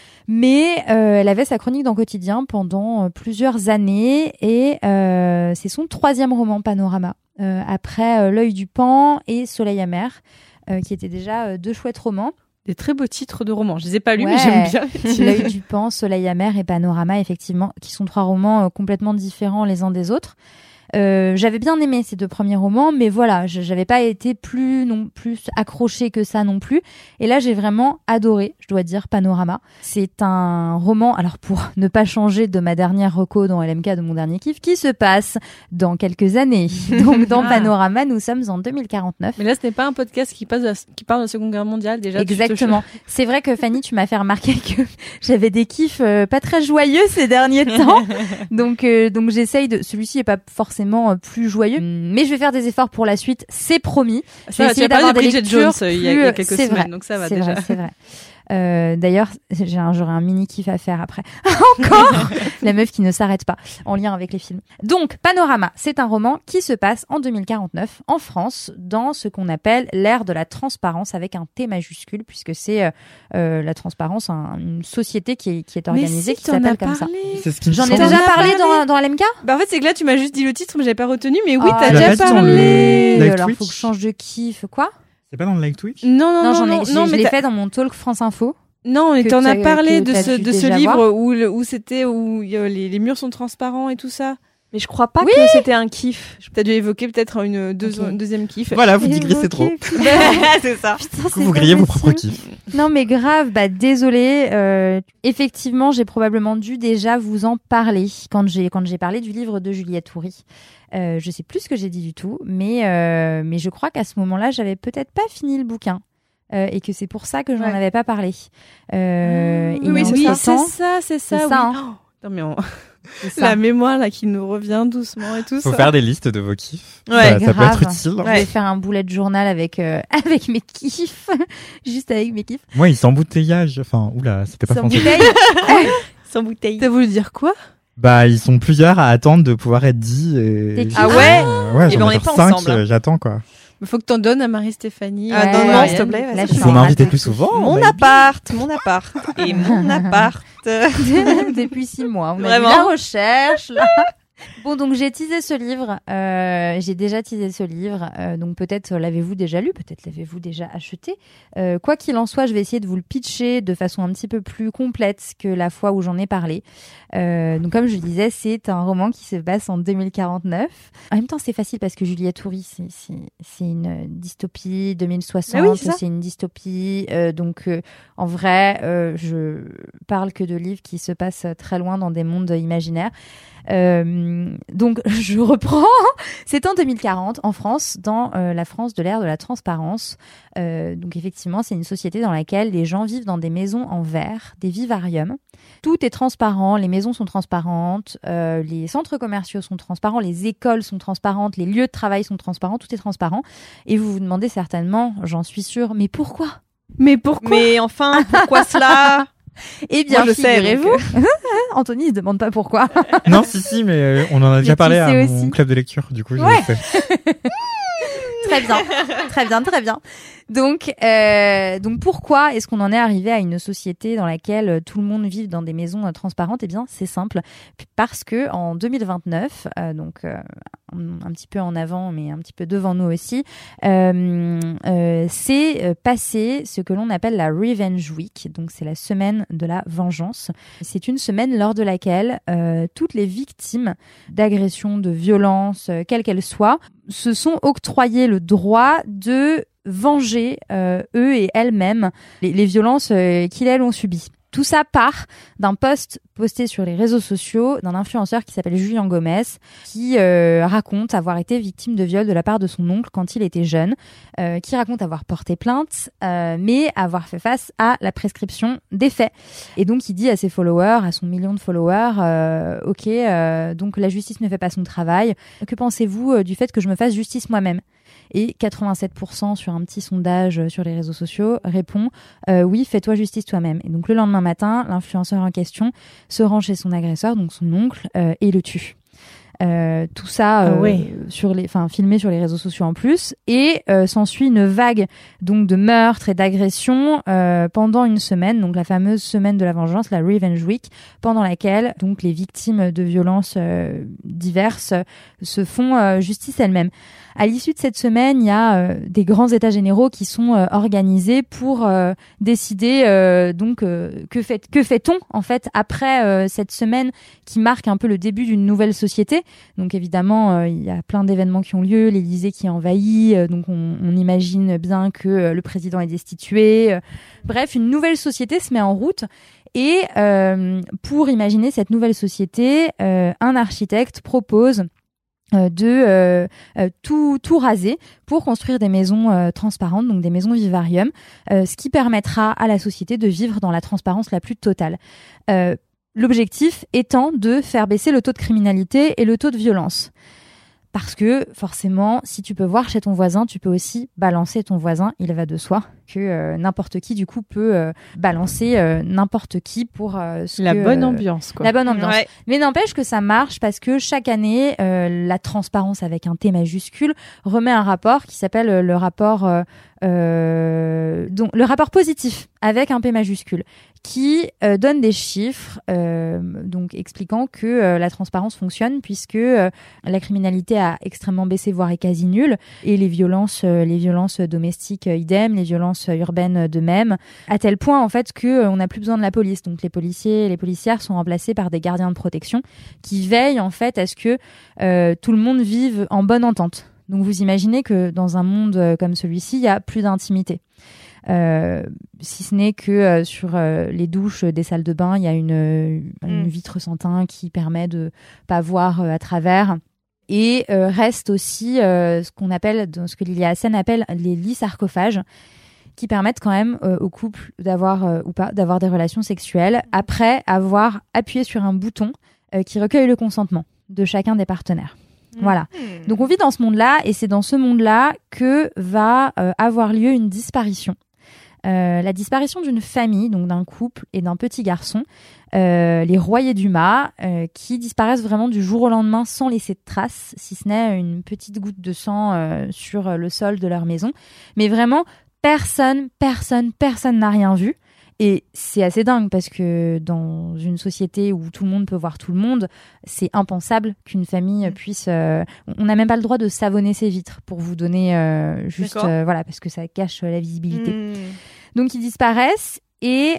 Mais euh, elle avait sa chronique dans Quotidien pendant euh, plusieurs années et euh, c'est son troisième roman Panorama, euh, après euh, L'œil du Pan et Soleil amer, euh, qui étaient déjà euh, deux chouettes romans. Des très beaux titres de romans. Je les ai pas lus, Ouais. mais j'aime bien les titres. L'œil du Pan, Soleil amer et Panorama, effectivement, qui sont trois romans euh, complètement différents les uns des autres. Euh, j'avais bien aimé ces deux premiers romans, mais voilà, je, j'avais pas été plus non plus accrochée que ça non plus. Et là, j'ai vraiment adoré, je dois dire, Panorama. C'est un roman, alors pour ne pas changer de ma dernière reco dans L M K, de mon dernier kiff, qui se passe dans quelques années. Donc dans Ah. Panorama, nous sommes en deux mille quarante-neuf. Mais là, ce n'est pas un podcast qui, passe de la- qui parle de la Seconde Guerre mondiale déjà. tu te- Exactement. C'est vrai que Fanny, tu m'as fait remarquer que j'avais des kiffs euh, pas très joyeux ces derniers temps. Donc, euh, donc j'essaye de. Celui-ci est pas forcément euh, plus joyeux, mais je vais faire des efforts pour la suite, c'est promis. Je Ça vais va, tu essayer as parlé de d'avoir des Bridget lectures Jones euh, il y a, il y a plus- quelques c'est semaines, vrai, donc ça va c'est déjà. vrai, c'est vrai. Euh, d'ailleurs, j'ai un, j'aurai un mini kiff à faire après. Encore la meuf qui ne s'arrête pas en lien avec les films. Donc, Panorama, c'est un roman qui se passe en deux mille quarante-neuf en France, dans ce qu'on appelle l'ère de la transparence avec un T majuscule, puisque c'est euh, euh, la transparence, un- une société qui est, qui est organisée, Mais si, qui t'en as s'appelle comme ça. parlé. C'est ce qui me J'en ai semble. déjà T'en as parlé parlé. dans, dans L M K. Bah en fait, c'est que là, tu m'as juste dit le titre, mais j'avais pas retenu. Mais oui, Ah, t'as tu l'as déjà pas dit dans le- parlé. Live Alors, Twitch. faut que je change de kiff. Quoi? C'est pas dans le live Twitch? Non, non, Non, non, j'en ai, non, j'ai- non, je mais l'ai t'as- fait dans mon talk France Info. non, mais que t'en as t'as- parlé que de t'as ce, dû de ce déjà livre voir. où, le- où c'était où il y a les, les murs sont transparents et tout ça. Mais je crois pas Oui. que c'était un kiff. T'as dû évoquer peut-être une deux, Ok. un deuxième kiff. Voilà, vous digressez trop. C'est ça. Putain, Du coup, c'est vous pas grillez vos possible. propres kiffs. Non mais grave, bah désolée. Euh, effectivement, j'ai probablement dû déjà vous en parler quand j'ai quand j'ai parlé du livre de Juliette Houry. Euh, je sais plus ce que j'ai dit du tout, mais euh, mais je crois qu'à ce moment-là, j'avais peut-être pas fini le bouquin. Euh, et que c'est pour ça que j'en Ouais. avais pas parlé. Euh, et oui, en oui, fait, c'est ça, c'est ça. c'est oui. ça, hein. Oh, non, mais on- c'est ça. la mémoire là qui nous revient doucement et tout Faut ça. faire des listes de vos kiffs. Ouais, ça, ça peut grave. être utile. Je vais faire un bullet journal avec euh, avec mes kiffs, juste avec mes kiffs. Moi, ils s'embouteillage. Enfin, oula, c'était pas Sans français. bouteille. Sans bouteille. T'as voulu dire quoi? Bah, ils sont plusieurs à attendre de pouvoir être dits. Et... T'es qui Ah ouais euh, ouais, Eh j'en ben, on ai est genre pas cinq, ensemble. euh, j'attends quoi. Il faut que t'en donnes à Marie-Stéphanie. Ah, Ouais, donne-moi, ouais. s'il te plaît. Là, vas-y. je Il suis faut en m'inviter rate. plus souvent. Mon baby. appart, mon appart et mon appart. Depuis six mois. On a Vraiment. vu la recherche, là. Bon, donc j'ai teasé ce livre. Euh, j'ai déjà teasé ce livre. Euh, donc peut-être l'avez-vous déjà lu, peut-être l'avez-vous déjà acheté. Euh, quoi qu'il en soit, je vais essayer de vous le pitcher de façon un petit peu plus complète que la fois où j'en ai parlé. Euh, donc comme je le disais, c'est un roman qui se passe en deux mille quarante-neuf. En même temps, c'est facile parce que Juliette Toury, c'est, c'est, c'est une dystopie. deux mille soixante, Ah oui, c'est ça. c'est une dystopie. Euh, donc euh, en vrai, euh, je parle que de livres qui se passent très loin dans des mondes imaginaires. Euh, donc je reprends. C'est en deux mille quarante en France, dans euh, la France de l'ère de la transparence. Euh, donc effectivement, c'est une société dans laquelle les gens vivent dans des maisons en verre, des vivariums. Tout est transparent, les maisons sont transparentes, euh, les centres commerciaux sont transparents, les écoles sont transparentes, les lieux de travail sont transparents, tout est transparent. Et vous vous demandez certainement, j'en suis sûre, mais pourquoi ? Mais pourquoi Mais enfin, pourquoi cela? Eh bien, Moi, je sais, figurez-vous, donc, Anthony ne demande pas pourquoi. Non, si, si, mais euh, on en a déjà tu parlé à sais mon aussi. club de lecture, du coup, je Ouais. sais. Très bien, très bien, très bien. Donc, euh, donc pourquoi est-ce qu'on en est arrivé à une société dans laquelle euh, tout le monde vit dans des maisons euh, transparentes ? Eh bien, c'est simple, parce que en deux mille vingt-neuf, euh, donc euh, un petit peu en avant, mais un petit peu devant nous aussi, euh, euh, c'est euh, passé ce que l'on appelle la Revenge Week. Donc, c'est la semaine de la vengeance. C'est une semaine lors de laquelle euh, toutes les victimes d'agressions, de violences, euh, quelles qu'elles soient, se sont octroyés le droit de venger euh, eux et elles-mêmes les, les violences euh, qu'ils elles ont subies. Tout ça part d'un post posté sur les réseaux sociaux d'un influenceur qui s'appelle Julien Gomez, qui euh, raconte avoir été victime de viol de la part de son oncle quand il était jeune, euh, qui raconte avoir porté plainte, euh, mais avoir fait face à la prescription des faits. Et donc il dit à ses followers, à son million de followers, euh, ok, euh, donc la justice ne fait pas son travail. Que pensez-vous euh, du fait que je me fasse justice moi-même ? Et quatre-vingt-sept pour cent sur un petit sondage sur les réseaux sociaux répond euh, oui, fais-toi justice toi-même. Et donc le lendemain matin, l'influenceur en question se rend chez son agresseur, donc son oncle, euh, et le tue. Euh, tout ça euh, Ah ouais. sur les, enfin filmé sur les réseaux sociaux en plus, et euh, s'ensuit une vague donc de meurtres et d'agressions euh, pendant une semaine, donc la fameuse semaine de la vengeance, la Revenge Week, pendant laquelle donc les victimes de violences euh, diverses se font euh, justice elles-mêmes. À l'issue de cette semaine, il y a euh, des grands états généraux qui sont euh, organisés pour euh, décider euh, donc euh, que fait que fait-on en fait après euh, cette semaine qui marque un peu le début d'une nouvelle société. Donc évidemment, euh, il y a plein d'événements qui ont lieu, l'Élysée qui est envahi, euh, donc on, on imagine bien que euh, le président est destitué. Euh, bref, une nouvelle société se met en route. Et euh, pour imaginer cette nouvelle société, euh, un architecte propose Euh, de euh, euh, tout tout raser pour construire des maisons euh, transparentes, donc des maisons vivarium, euh, ce qui permettra à la société de vivre dans la transparence la plus totale. Euh, l'objectif étant de faire baisser le taux de criminalité et le taux de violence. Parce que forcément, si tu peux voir chez ton voisin, tu peux aussi balancer ton voisin. Il va de soi que euh, n'importe qui, du coup, peut euh, balancer euh, n'importe qui pour euh, ce La que, bonne euh, ambiance, quoi. La bonne ambiance. Ouais. Mais n'empêche que ça marche parce que chaque année, euh, la transparence avec un T majuscule remet un rapport qui s'appelle euh, le rapport, euh, euh, donc le rapport positif avec un P majuscule, qui euh, donne des chiffres, euh, donc expliquant que euh, la transparence fonctionne puisque euh, la criminalité a extrêmement baissé, voire est quasi nulle, et les violences, euh, les violences domestiques euh, idem, les violences urbaines de même, à tel point en fait que euh, on n'a plus besoin de la police. Donc les policiers et les policières sont remplacés par des gardiens de protection qui veillent en fait à ce que euh, tout le monde vive en bonne entente. Donc vous imaginez que dans un monde euh, comme celui-ci, il y a plus d'intimité. Euh, si ce n'est que euh, sur euh, les douches des salles de bain, il y a une, euh, une Mm. vitre sans teint qui permet de pas voir euh, à travers. Et euh, reste aussi euh, ce qu'on appelle, ce que Lilia Hassen appelle les lits sarcophages, qui permettent quand même euh, au couple d'avoir euh, ou pas d'avoir des relations sexuelles après avoir appuyé sur un bouton euh, qui recueille le consentement de chacun des partenaires. Voilà. Donc on vit dans ce monde-là et c'est dans ce monde-là que va euh, avoir lieu une disparition euh, la disparition d'une famille, donc d'un couple et d'un petit garçon, euh, les Royer-Dumas, euh, qui disparaissent vraiment du jour au lendemain sans laisser de traces, si ce n'est une petite goutte de sang euh, sur le sol de leur maison. Mais vraiment, personne, personne, personne n'a rien vu. Et c'est assez dingue parce que dans une société où tout le monde peut voir tout le monde, c'est impensable qu'une famille puisse... Euh, on n'a même pas le droit de savonner ses vitres pour vous donner euh, juste... Euh, voilà, parce que ça cache la visibilité. Mmh. Donc, ils disparaissent. Et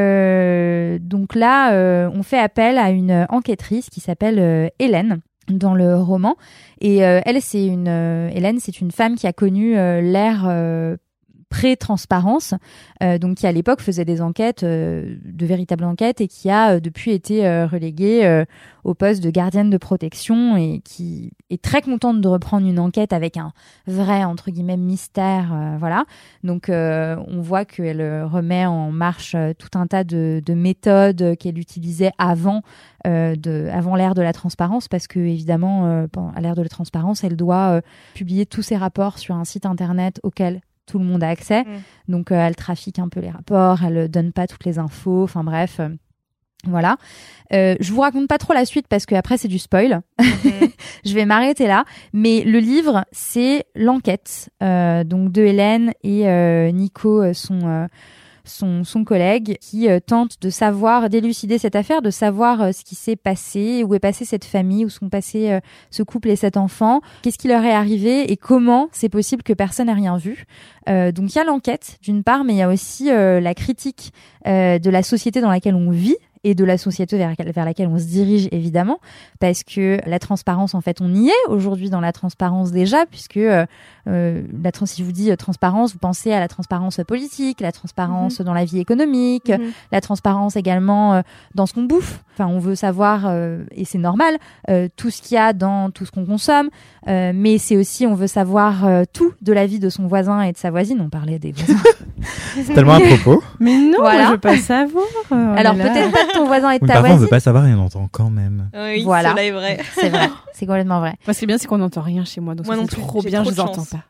euh, donc là, euh, on fait appel à une enquêtrice qui s'appelle euh, Hélène dans le roman. Et euh, elle, c'est une... Euh, Hélène, c'est une femme qui a connu euh, l'ère... Euh, pré-transparence, euh, donc qui à l'époque faisait des enquêtes, euh, de véritables enquêtes, et qui a euh, depuis été euh, reléguée euh, au poste de gardienne de protection et qui est très contente de reprendre une enquête avec un vrai, entre guillemets, mystère. Euh, voilà. Donc euh, on voit qu'elle remet en marche euh, tout un tas de, de méthodes qu'elle utilisait avant, euh, de, avant l'ère de la transparence, parce que évidemment, euh, à l'ère de la transparence, elle doit euh, publier tous ses rapports sur un site internet auquel tout le monde a accès. Mmh. Donc, euh, elle trafique un peu les rapports, elle donne pas toutes les infos. Enfin, bref. Euh, voilà. Euh, je vous raconte pas trop la suite parce que après c'est du spoil. Mmh. Je vais m'arrêter là. Mais le livre, c'est l'enquête euh, donc de Hélène et euh, Nico, son... Euh, Son, son collègue qui euh, tente de savoir, d'élucider cette affaire, de savoir euh, ce qui s'est passé, où est passée cette famille, où sont passés euh, ce couple et cet enfant, qu'est-ce qui leur est arrivé et comment c'est possible que personne n'ait rien vu. Euh, donc il y a l'enquête d'une part, mais il y a aussi euh, la critique euh, de la société dans laquelle on vit et de la société vers, vers laquelle on se dirige, évidemment, parce que la transparence, en fait, on y est aujourd'hui dans la transparence déjà, puisque euh, euh, la trans- si je vous dis euh, transparence, vous pensez à la transparence politique, la transparence mmh. dans la vie économique, mmh. la transparence également euh, dans ce qu'on bouffe. Enfin, on veut savoir, euh, et c'est normal, euh, tout ce qu'il y a dans tout ce qu'on consomme, euh, mais c'est aussi, on veut savoir euh, tout de la vie de son voisin et de sa voisine. On parlait des voisins. C'est tellement à propos. Mais non, voilà. moi, je veux pas savoir. Euh, Alors, peut-être pas de ton voisin et de oui, ta parfois, voisine. on veut pas savoir et on entend quand même. Oui, voilà. cela est vrai. C'est vrai. C'est complètement vrai. Moi, ce qui est bien, c'est qu'on n'entend rien chez moi. Donc moi ça, non c'est plus. trop J'ai bien, trop je de les entends chance. pas.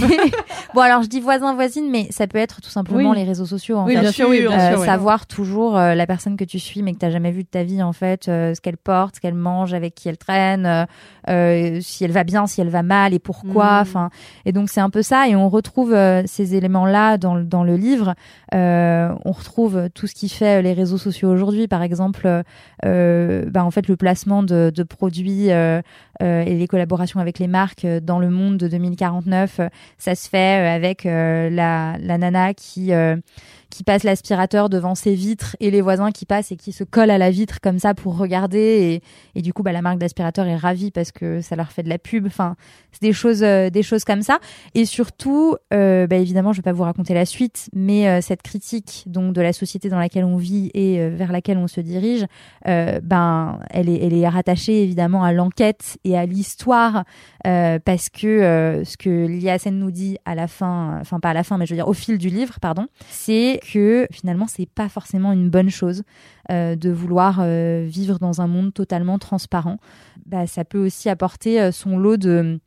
Bon, alors je dis voisin voisine, mais ça peut être tout simplement oui. les réseaux sociaux. En oui, fait. bien sûr, oui, bien euh, sûr. Oui. Savoir toujours euh, la personne que tu suis, mais que t'as jamais vue de ta vie, en fait, euh, ce qu'elle porte, ce qu'elle mange, avec qui elle traîne, euh, euh, si elle va bien, si elle va mal, et pourquoi. Enfin, mmh. et donc c'est un peu ça. Et on retrouve euh, ces éléments-là dans dans le livre. Euh, on retrouve tout ce qui fait les réseaux sociaux aujourd'hui, par exemple, euh, bah en fait le placement de, de produits euh, euh, et les collaborations avec les marques dans le monde de deux mille quarante-neuf. Ça se fait avec euh, la, la nana qui euh, qui passe l'aspirateur devant ses vitres et les voisins qui passent et qui se collent à la vitre comme ça pour regarder, et, et du coup bah la marque d'aspirateur est ravie parce que ça leur fait de la pub. Enfin, c'est des choses euh, des choses comme ça. Et surtout euh, bah évidemment, je vais pas vous raconter la suite, mais euh, cette critique donc de la société dans laquelle on vit et euh, vers laquelle on se dirige, euh, ben elle est elle est rattachée évidemment à l'enquête et à l'histoire, euh, parce que euh, ce que Lia Sen nous dit à la fin, enfin pas à la fin, mais je veux dire au fil du livre, pardon, c'est que finalement c'est pas forcément une bonne chose euh, de vouloir euh, vivre dans un monde totalement transparent. Bah, ça peut aussi apporter euh, son lot de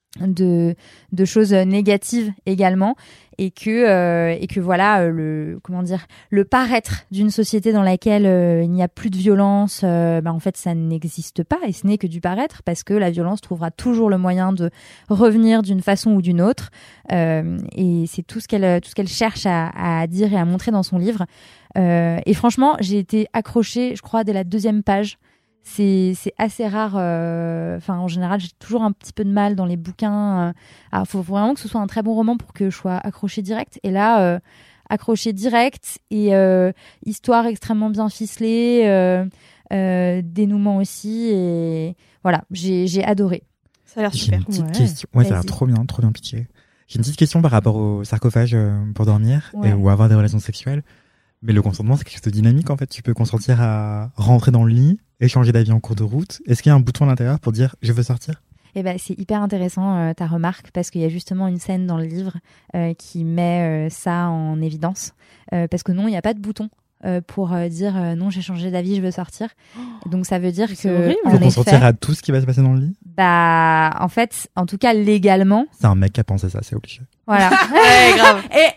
de de choses négatives également, et que euh, et que voilà euh, le comment dire le paraître d'une société dans laquelle euh, il n'y a plus de violence, euh, bah en fait ça n'existe pas, et ce n'est que du paraître, parce que la violence trouvera toujours le moyen de revenir d'une façon ou d'une autre, euh, et c'est tout ce qu'elle tout ce qu'elle cherche à, à dire et à montrer dans son livre. Euh, et franchement, j'ai été accrochée, je crois, dès la deuxième page. C'est, c'est assez rare. Euh... Enfin, en général, j'ai toujours un petit peu de mal dans les bouquins. Il faut vraiment que ce soit un très bon roman pour que je sois accrochée direct. Et là, euh, accrochée direct, et euh, histoire extrêmement bien ficelée, euh, euh, dénouement aussi. Et voilà, j'ai, j'ai adoré. Ça a l'air J'ai super. une petite Ouais. question. Ouais, ça a l'air Vas-y. trop bien, trop bien pitché. J'ai une petite question par rapport au sarcophage euh, pour dormir Ouais. et, ou avoir des relations sexuelles. Mais le consentement, c'est quelque chose de dynamique, en fait. Tu peux consentir à rentrer dans le lit et changer d'avis en cours de route. Est-ce qu'il y a un bouton à l'intérieur pour dire « je veux sortir » ? Eh ben, c'est hyper intéressant euh, ta remarque, parce qu'il y a justement une scène dans le livre euh, qui met euh, ça en évidence. Euh, parce que non, il n'y a pas de bouton euh, pour euh, dire euh, non, j'ai changé d'avis, je veux sortir. Donc ça veut dire c'est que horrible. en Faut effet, consentir à tout ce qui va se passer dans le lit ? bah en fait, en tout cas légalement, C'est un mec qui a pensé ça, c'est obligé. voilà. Ouais, grave. Et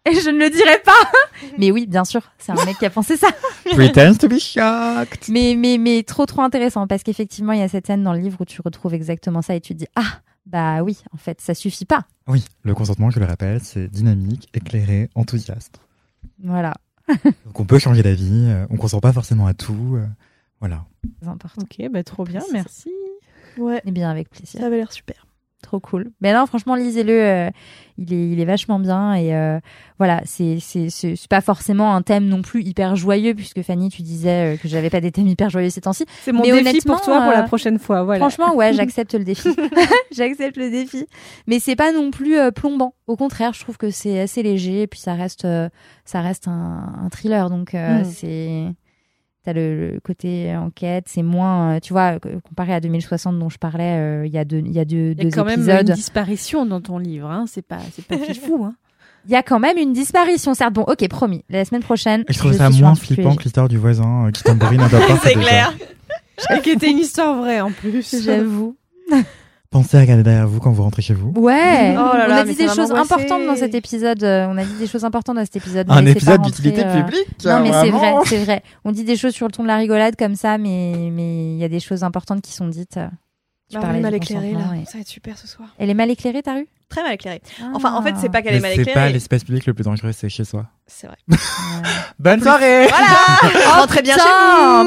Et je ne le dirai pas. Mais oui, bien sûr, c'est un mec qui a pensé ça. Pretends to be shocked. Mais, mais, mais trop, trop intéressant parce qu'effectivement, il y a cette scène dans le livre où tu retrouves exactement ça et tu te dis, ah, bah oui, en fait, ça suffit pas. Oui, le consentement, je le rappelle, c'est dynamique, éclairé, enthousiaste. Voilà. Donc on peut changer d'avis, euh, on consent pas forcément à tout. Euh, voilà. C'est important. Ok, bah trop bien, C'est merci. Ouais, Et bien avec plaisir. ça avait l'air super. Trop cool. Mais non, franchement, lisez-le. Euh, il est, il est vachement bien et euh, voilà, c'est, c'est, c'est, c'est pas forcément un thème non plus hyper joyeux puisque Fanny, tu disais euh, que j'avais pas des thèmes hyper joyeux ces temps-ci. C'est mon Mais défi honnêtement, pour toi pour la euh, prochaine fois. Voilà. Franchement, ouais, j'accepte le défi. J'accepte le défi. Mais c'est pas non plus euh, plombant. Au contraire, je trouve que c'est assez léger et puis ça reste, euh, ça reste un, un thriller. Donc euh, Mm. c'est T'as le, le côté enquête, c'est moins, euh, tu vois, comparé à deux mille soixante dont je parlais, euh, il y a deux, il y a deux, Il y a deux quand même épisodes. une disparition dans ton livre, hein. C'est pas, c'est pas fifou, hein. Il y a quand même une disparition, certes. Bon, ok, promis. La semaine prochaine. Et je trouve je ça suis sur moins un truc plus flippant léger. que l'histoire du voisin euh, qui tambourine à doigt C'est clair. Et qui était une histoire vraie en plus. J'avoue. Pensez à regarder derrière vous quand vous rentrez chez vous. Ouais. Oh là on là, a mais dit ça des va choses m'angoisser. importantes dans cet épisode. euh, On a dit des choses importantes dans cet épisode. Ne Un laissez épisode pas d'utilité rentrer, euh, publique. Non, mais c'est vrai, vraiment. c'est vrai. On dit des choses sur le ton de la rigolade comme ça, mais mais il y a des choses importantes qui sont dites. Tu Bah, parlais mal du éclairée là. consentement et- Ça va être super ce soir. Elle est mal éclairée, ta rue Très mal éclairée. Enfin, en fait, c'est pas qu'elle est Mais mal c'est pas éclairée. l'espace public le plus dangereux, c'est chez soi. C'est vrai. Bonne soirée. Voilà. Rentrez bien chez Putain, vous.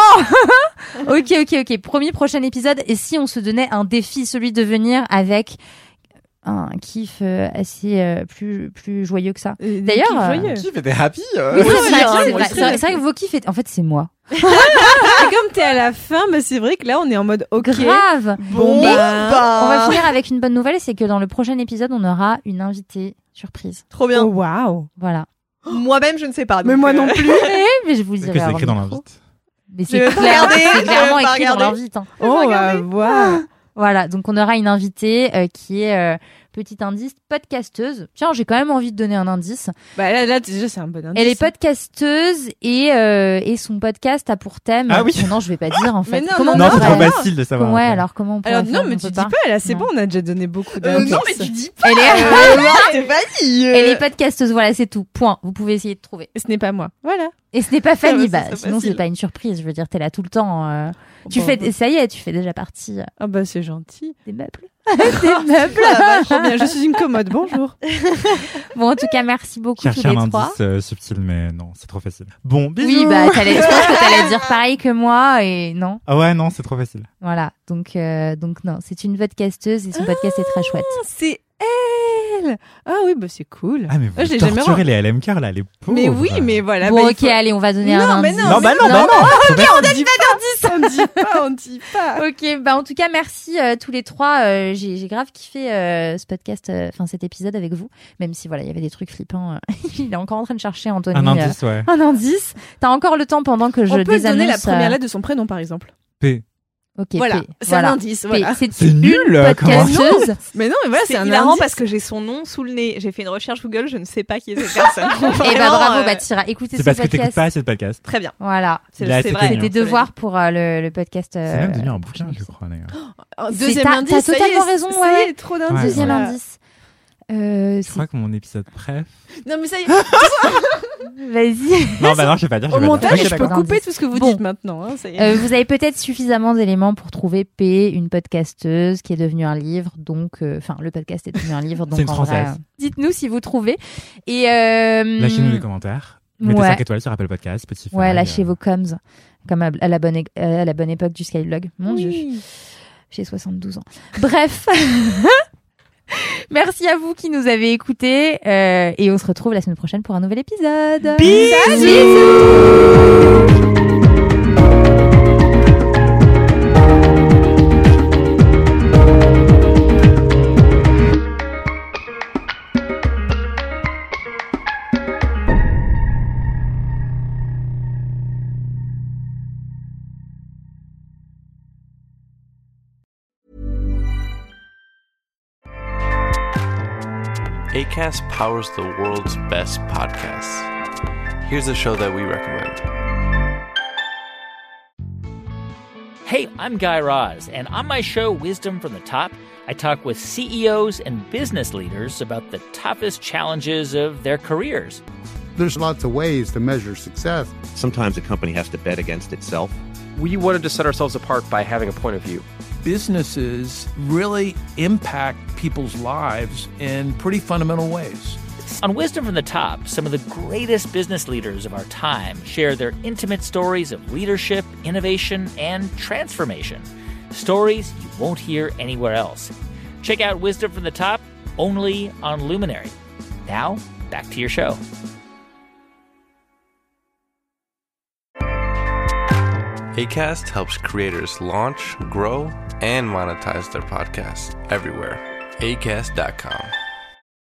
plombant. Ok, ok, ok. Promis, prochain épisode. Et si on se donnait un défi, celui de venir avec un kiff euh, assez euh, plus plus joyeux que ça. Euh, D'ailleurs, kiff euh, joyeux. Qui fait des happy euh Oui, c'est oui, vrai, hein, c'est moi vrai. aussi. C'est vrai, c'est vrai que vos kiffs, est- en fait, c'est moi. Et comme t'es à la fin, bah c'est vrai que là on est en mode ok. Grave. Bon, Mais bah, on va finir avec une bonne nouvelle, c'est que dans le prochain épisode, on aura une invitée surprise. Trop Oh bien. waouh. Voilà. Moi-même, je ne sais pas. Mais donc, moi euh, non plus. Eh, mais je vous le Est-ce dirai. que c'est hors écrit dans micro. l'invite Mais Je c'est vais pas clair, regarder, c'est je clairement vais pas écrit dans regarder. l'invite. hein. Oh bah, waouh. Voilà, donc on aura une invitée euh, qui est, euh, petit indice, podcasteuse. Tiens, j'ai quand même envie de donner un indice. Bah là, là déjà c'est un bon indice. Elle est podcasteuse et, euh, et son podcast a pour thème... Ah oui. Non, je vais pas dire en fait. Mais non, comment Non, on c'est trop pourrait- facile de savoir. Ouais, après. alors comment on pourrait Alors faire, non, mais on tu peut dis pas, là c'est Non. bon, on a déjà donné beaucoup Euh, d'indices. non, mais tu dis pas. Elle est, Euh, Stéphanie. euh. elle est podcasteuse, voilà, c'est tout. Point. Vous pouvez essayer de trouver. Ce n'est pas moi. Voilà. Et ce n'est pas Fanny, bah, bah, ça, c'est sinon facile. c'est pas une surprise. Je veux dire, t'es là tout le temps. euh, Tu Bon, fais, bon. ça y est, tu fais déjà partie euh, Ah bah c'est gentil. des meubles. des meubles. Trop bien, je suis une commode. Bonjour. Bon, en tout cas, merci beaucoup tous Chercher un les trois. indice euh, subtil, mais non, c'est trop facile. Bon, bisous. Oui, bah, t'allais, je pense que t'allais dire pareil que moi et non. Ah ouais, non, c'est trop facile. Voilà. Donc, euh, donc non, c'est une podcasteuse et son podcast est très chouette. C'est elle. Ah oui, bah c'est cool. Ah, mais Ah, vous je l'ai jamais torturez les L M K, là, les pauvres. Mais oui, mais voilà. bon, bah, il ok, faut- allez, on va donner Non, un mais indice. non, Non, bah non, bah non. Faut pas- on dit pas, on dit pas, on dit pas. Ok, bah en tout cas, merci euh, tous les trois. Euh, j'ai, j'ai grave kiffé euh, ce podcast, enfin cet épisode avec vous. Même si voilà, il y avait des trucs flippants. euh, il est encore en train de chercher Anthony. Un euh, indice, ouais. un indice. T'as encore le temps pendant que je On peut désannonce. donner la première euh, lettre de son prénom par exemple. P. Ok, Voilà, P. c'est Voilà. un indice. P. Voilà. C'est, C'est nul, une euh, comment- podcasteuse. Mais non, mais voilà, C'est c'est un hilarant indice. parce que j'ai son nom sous le nez. J'ai fait une recherche Google, je ne sais pas qui est cette personne. Et bah Vraiment, bravo, euh, bah t'iras écouter C'est ce parce que t'écoutes podcast. pas assez de podcast. Très bien. Voilà. C'est, Il est c'est assez vrai. connu. C'est des cela devoirs dit. pour euh, le, le podcast. C'est euh, même devenu un bouquin, je crois, d'ailleurs. Oh, C'est- Deuxième t'as- indice. t'as ça y est, totalement raison, ça ouais, y est, ouais. trop Ouais, d'indices. Deuxième voilà. indice. Euh, Je crois que mon épisode préf. Non, mais ça y est. c'est- Vas-y. Non, bah non, je vais pas dire. je Au vais pas dire. montage, Ok, je peux d'accord. d'accord. couper tout ce que vous Bon. dites maintenant. Hein, ça y est. Euh, vous avez peut-être suffisamment d'éléments pour trouver P, une podcasteuse qui est devenue un livre. Donc, euh, enfin, le podcast est devenu un livre. Donc, C'est une en vrai, Française. euh, dites-nous si vous trouvez. Et euh, Lâchez-nous des commentaires. Mettez ouais. cinq étoiles sur Apple Podcast, Spotify. Ouais, lâchez euh, vos coms, comme à, à la bonne, é- à la bonne époque du Skylog. Mon Dieu, Oui. j'ai soixante-douze ans. Bref. Merci à vous qui nous avez écoutés euh, et on se retrouve la semaine prochaine pour un nouvel épisode. Acast powers the world's best podcasts. Here's a show that we recommend. Hey, I'm Guy Raz, and on my show, Wisdom from the Top, I talk with C E Os and business leaders about the toughest challenges of their careers. There's lots of ways to measure success. Sometimes a company has to bet against itself. We wanted to set ourselves apart by having a point of view. Businesses really impact people's lives in pretty fundamental ways. On Wisdom from the Top, some of the greatest business leaders of our time share their intimate stories of leadership, innovation, and transformation. Stories you won't hear anywhere else. Check out Wisdom from the Top only on Luminary. Now, back to your show. Acast helps creators launch, grow, and monetize their podcasts everywhere. acast dot com.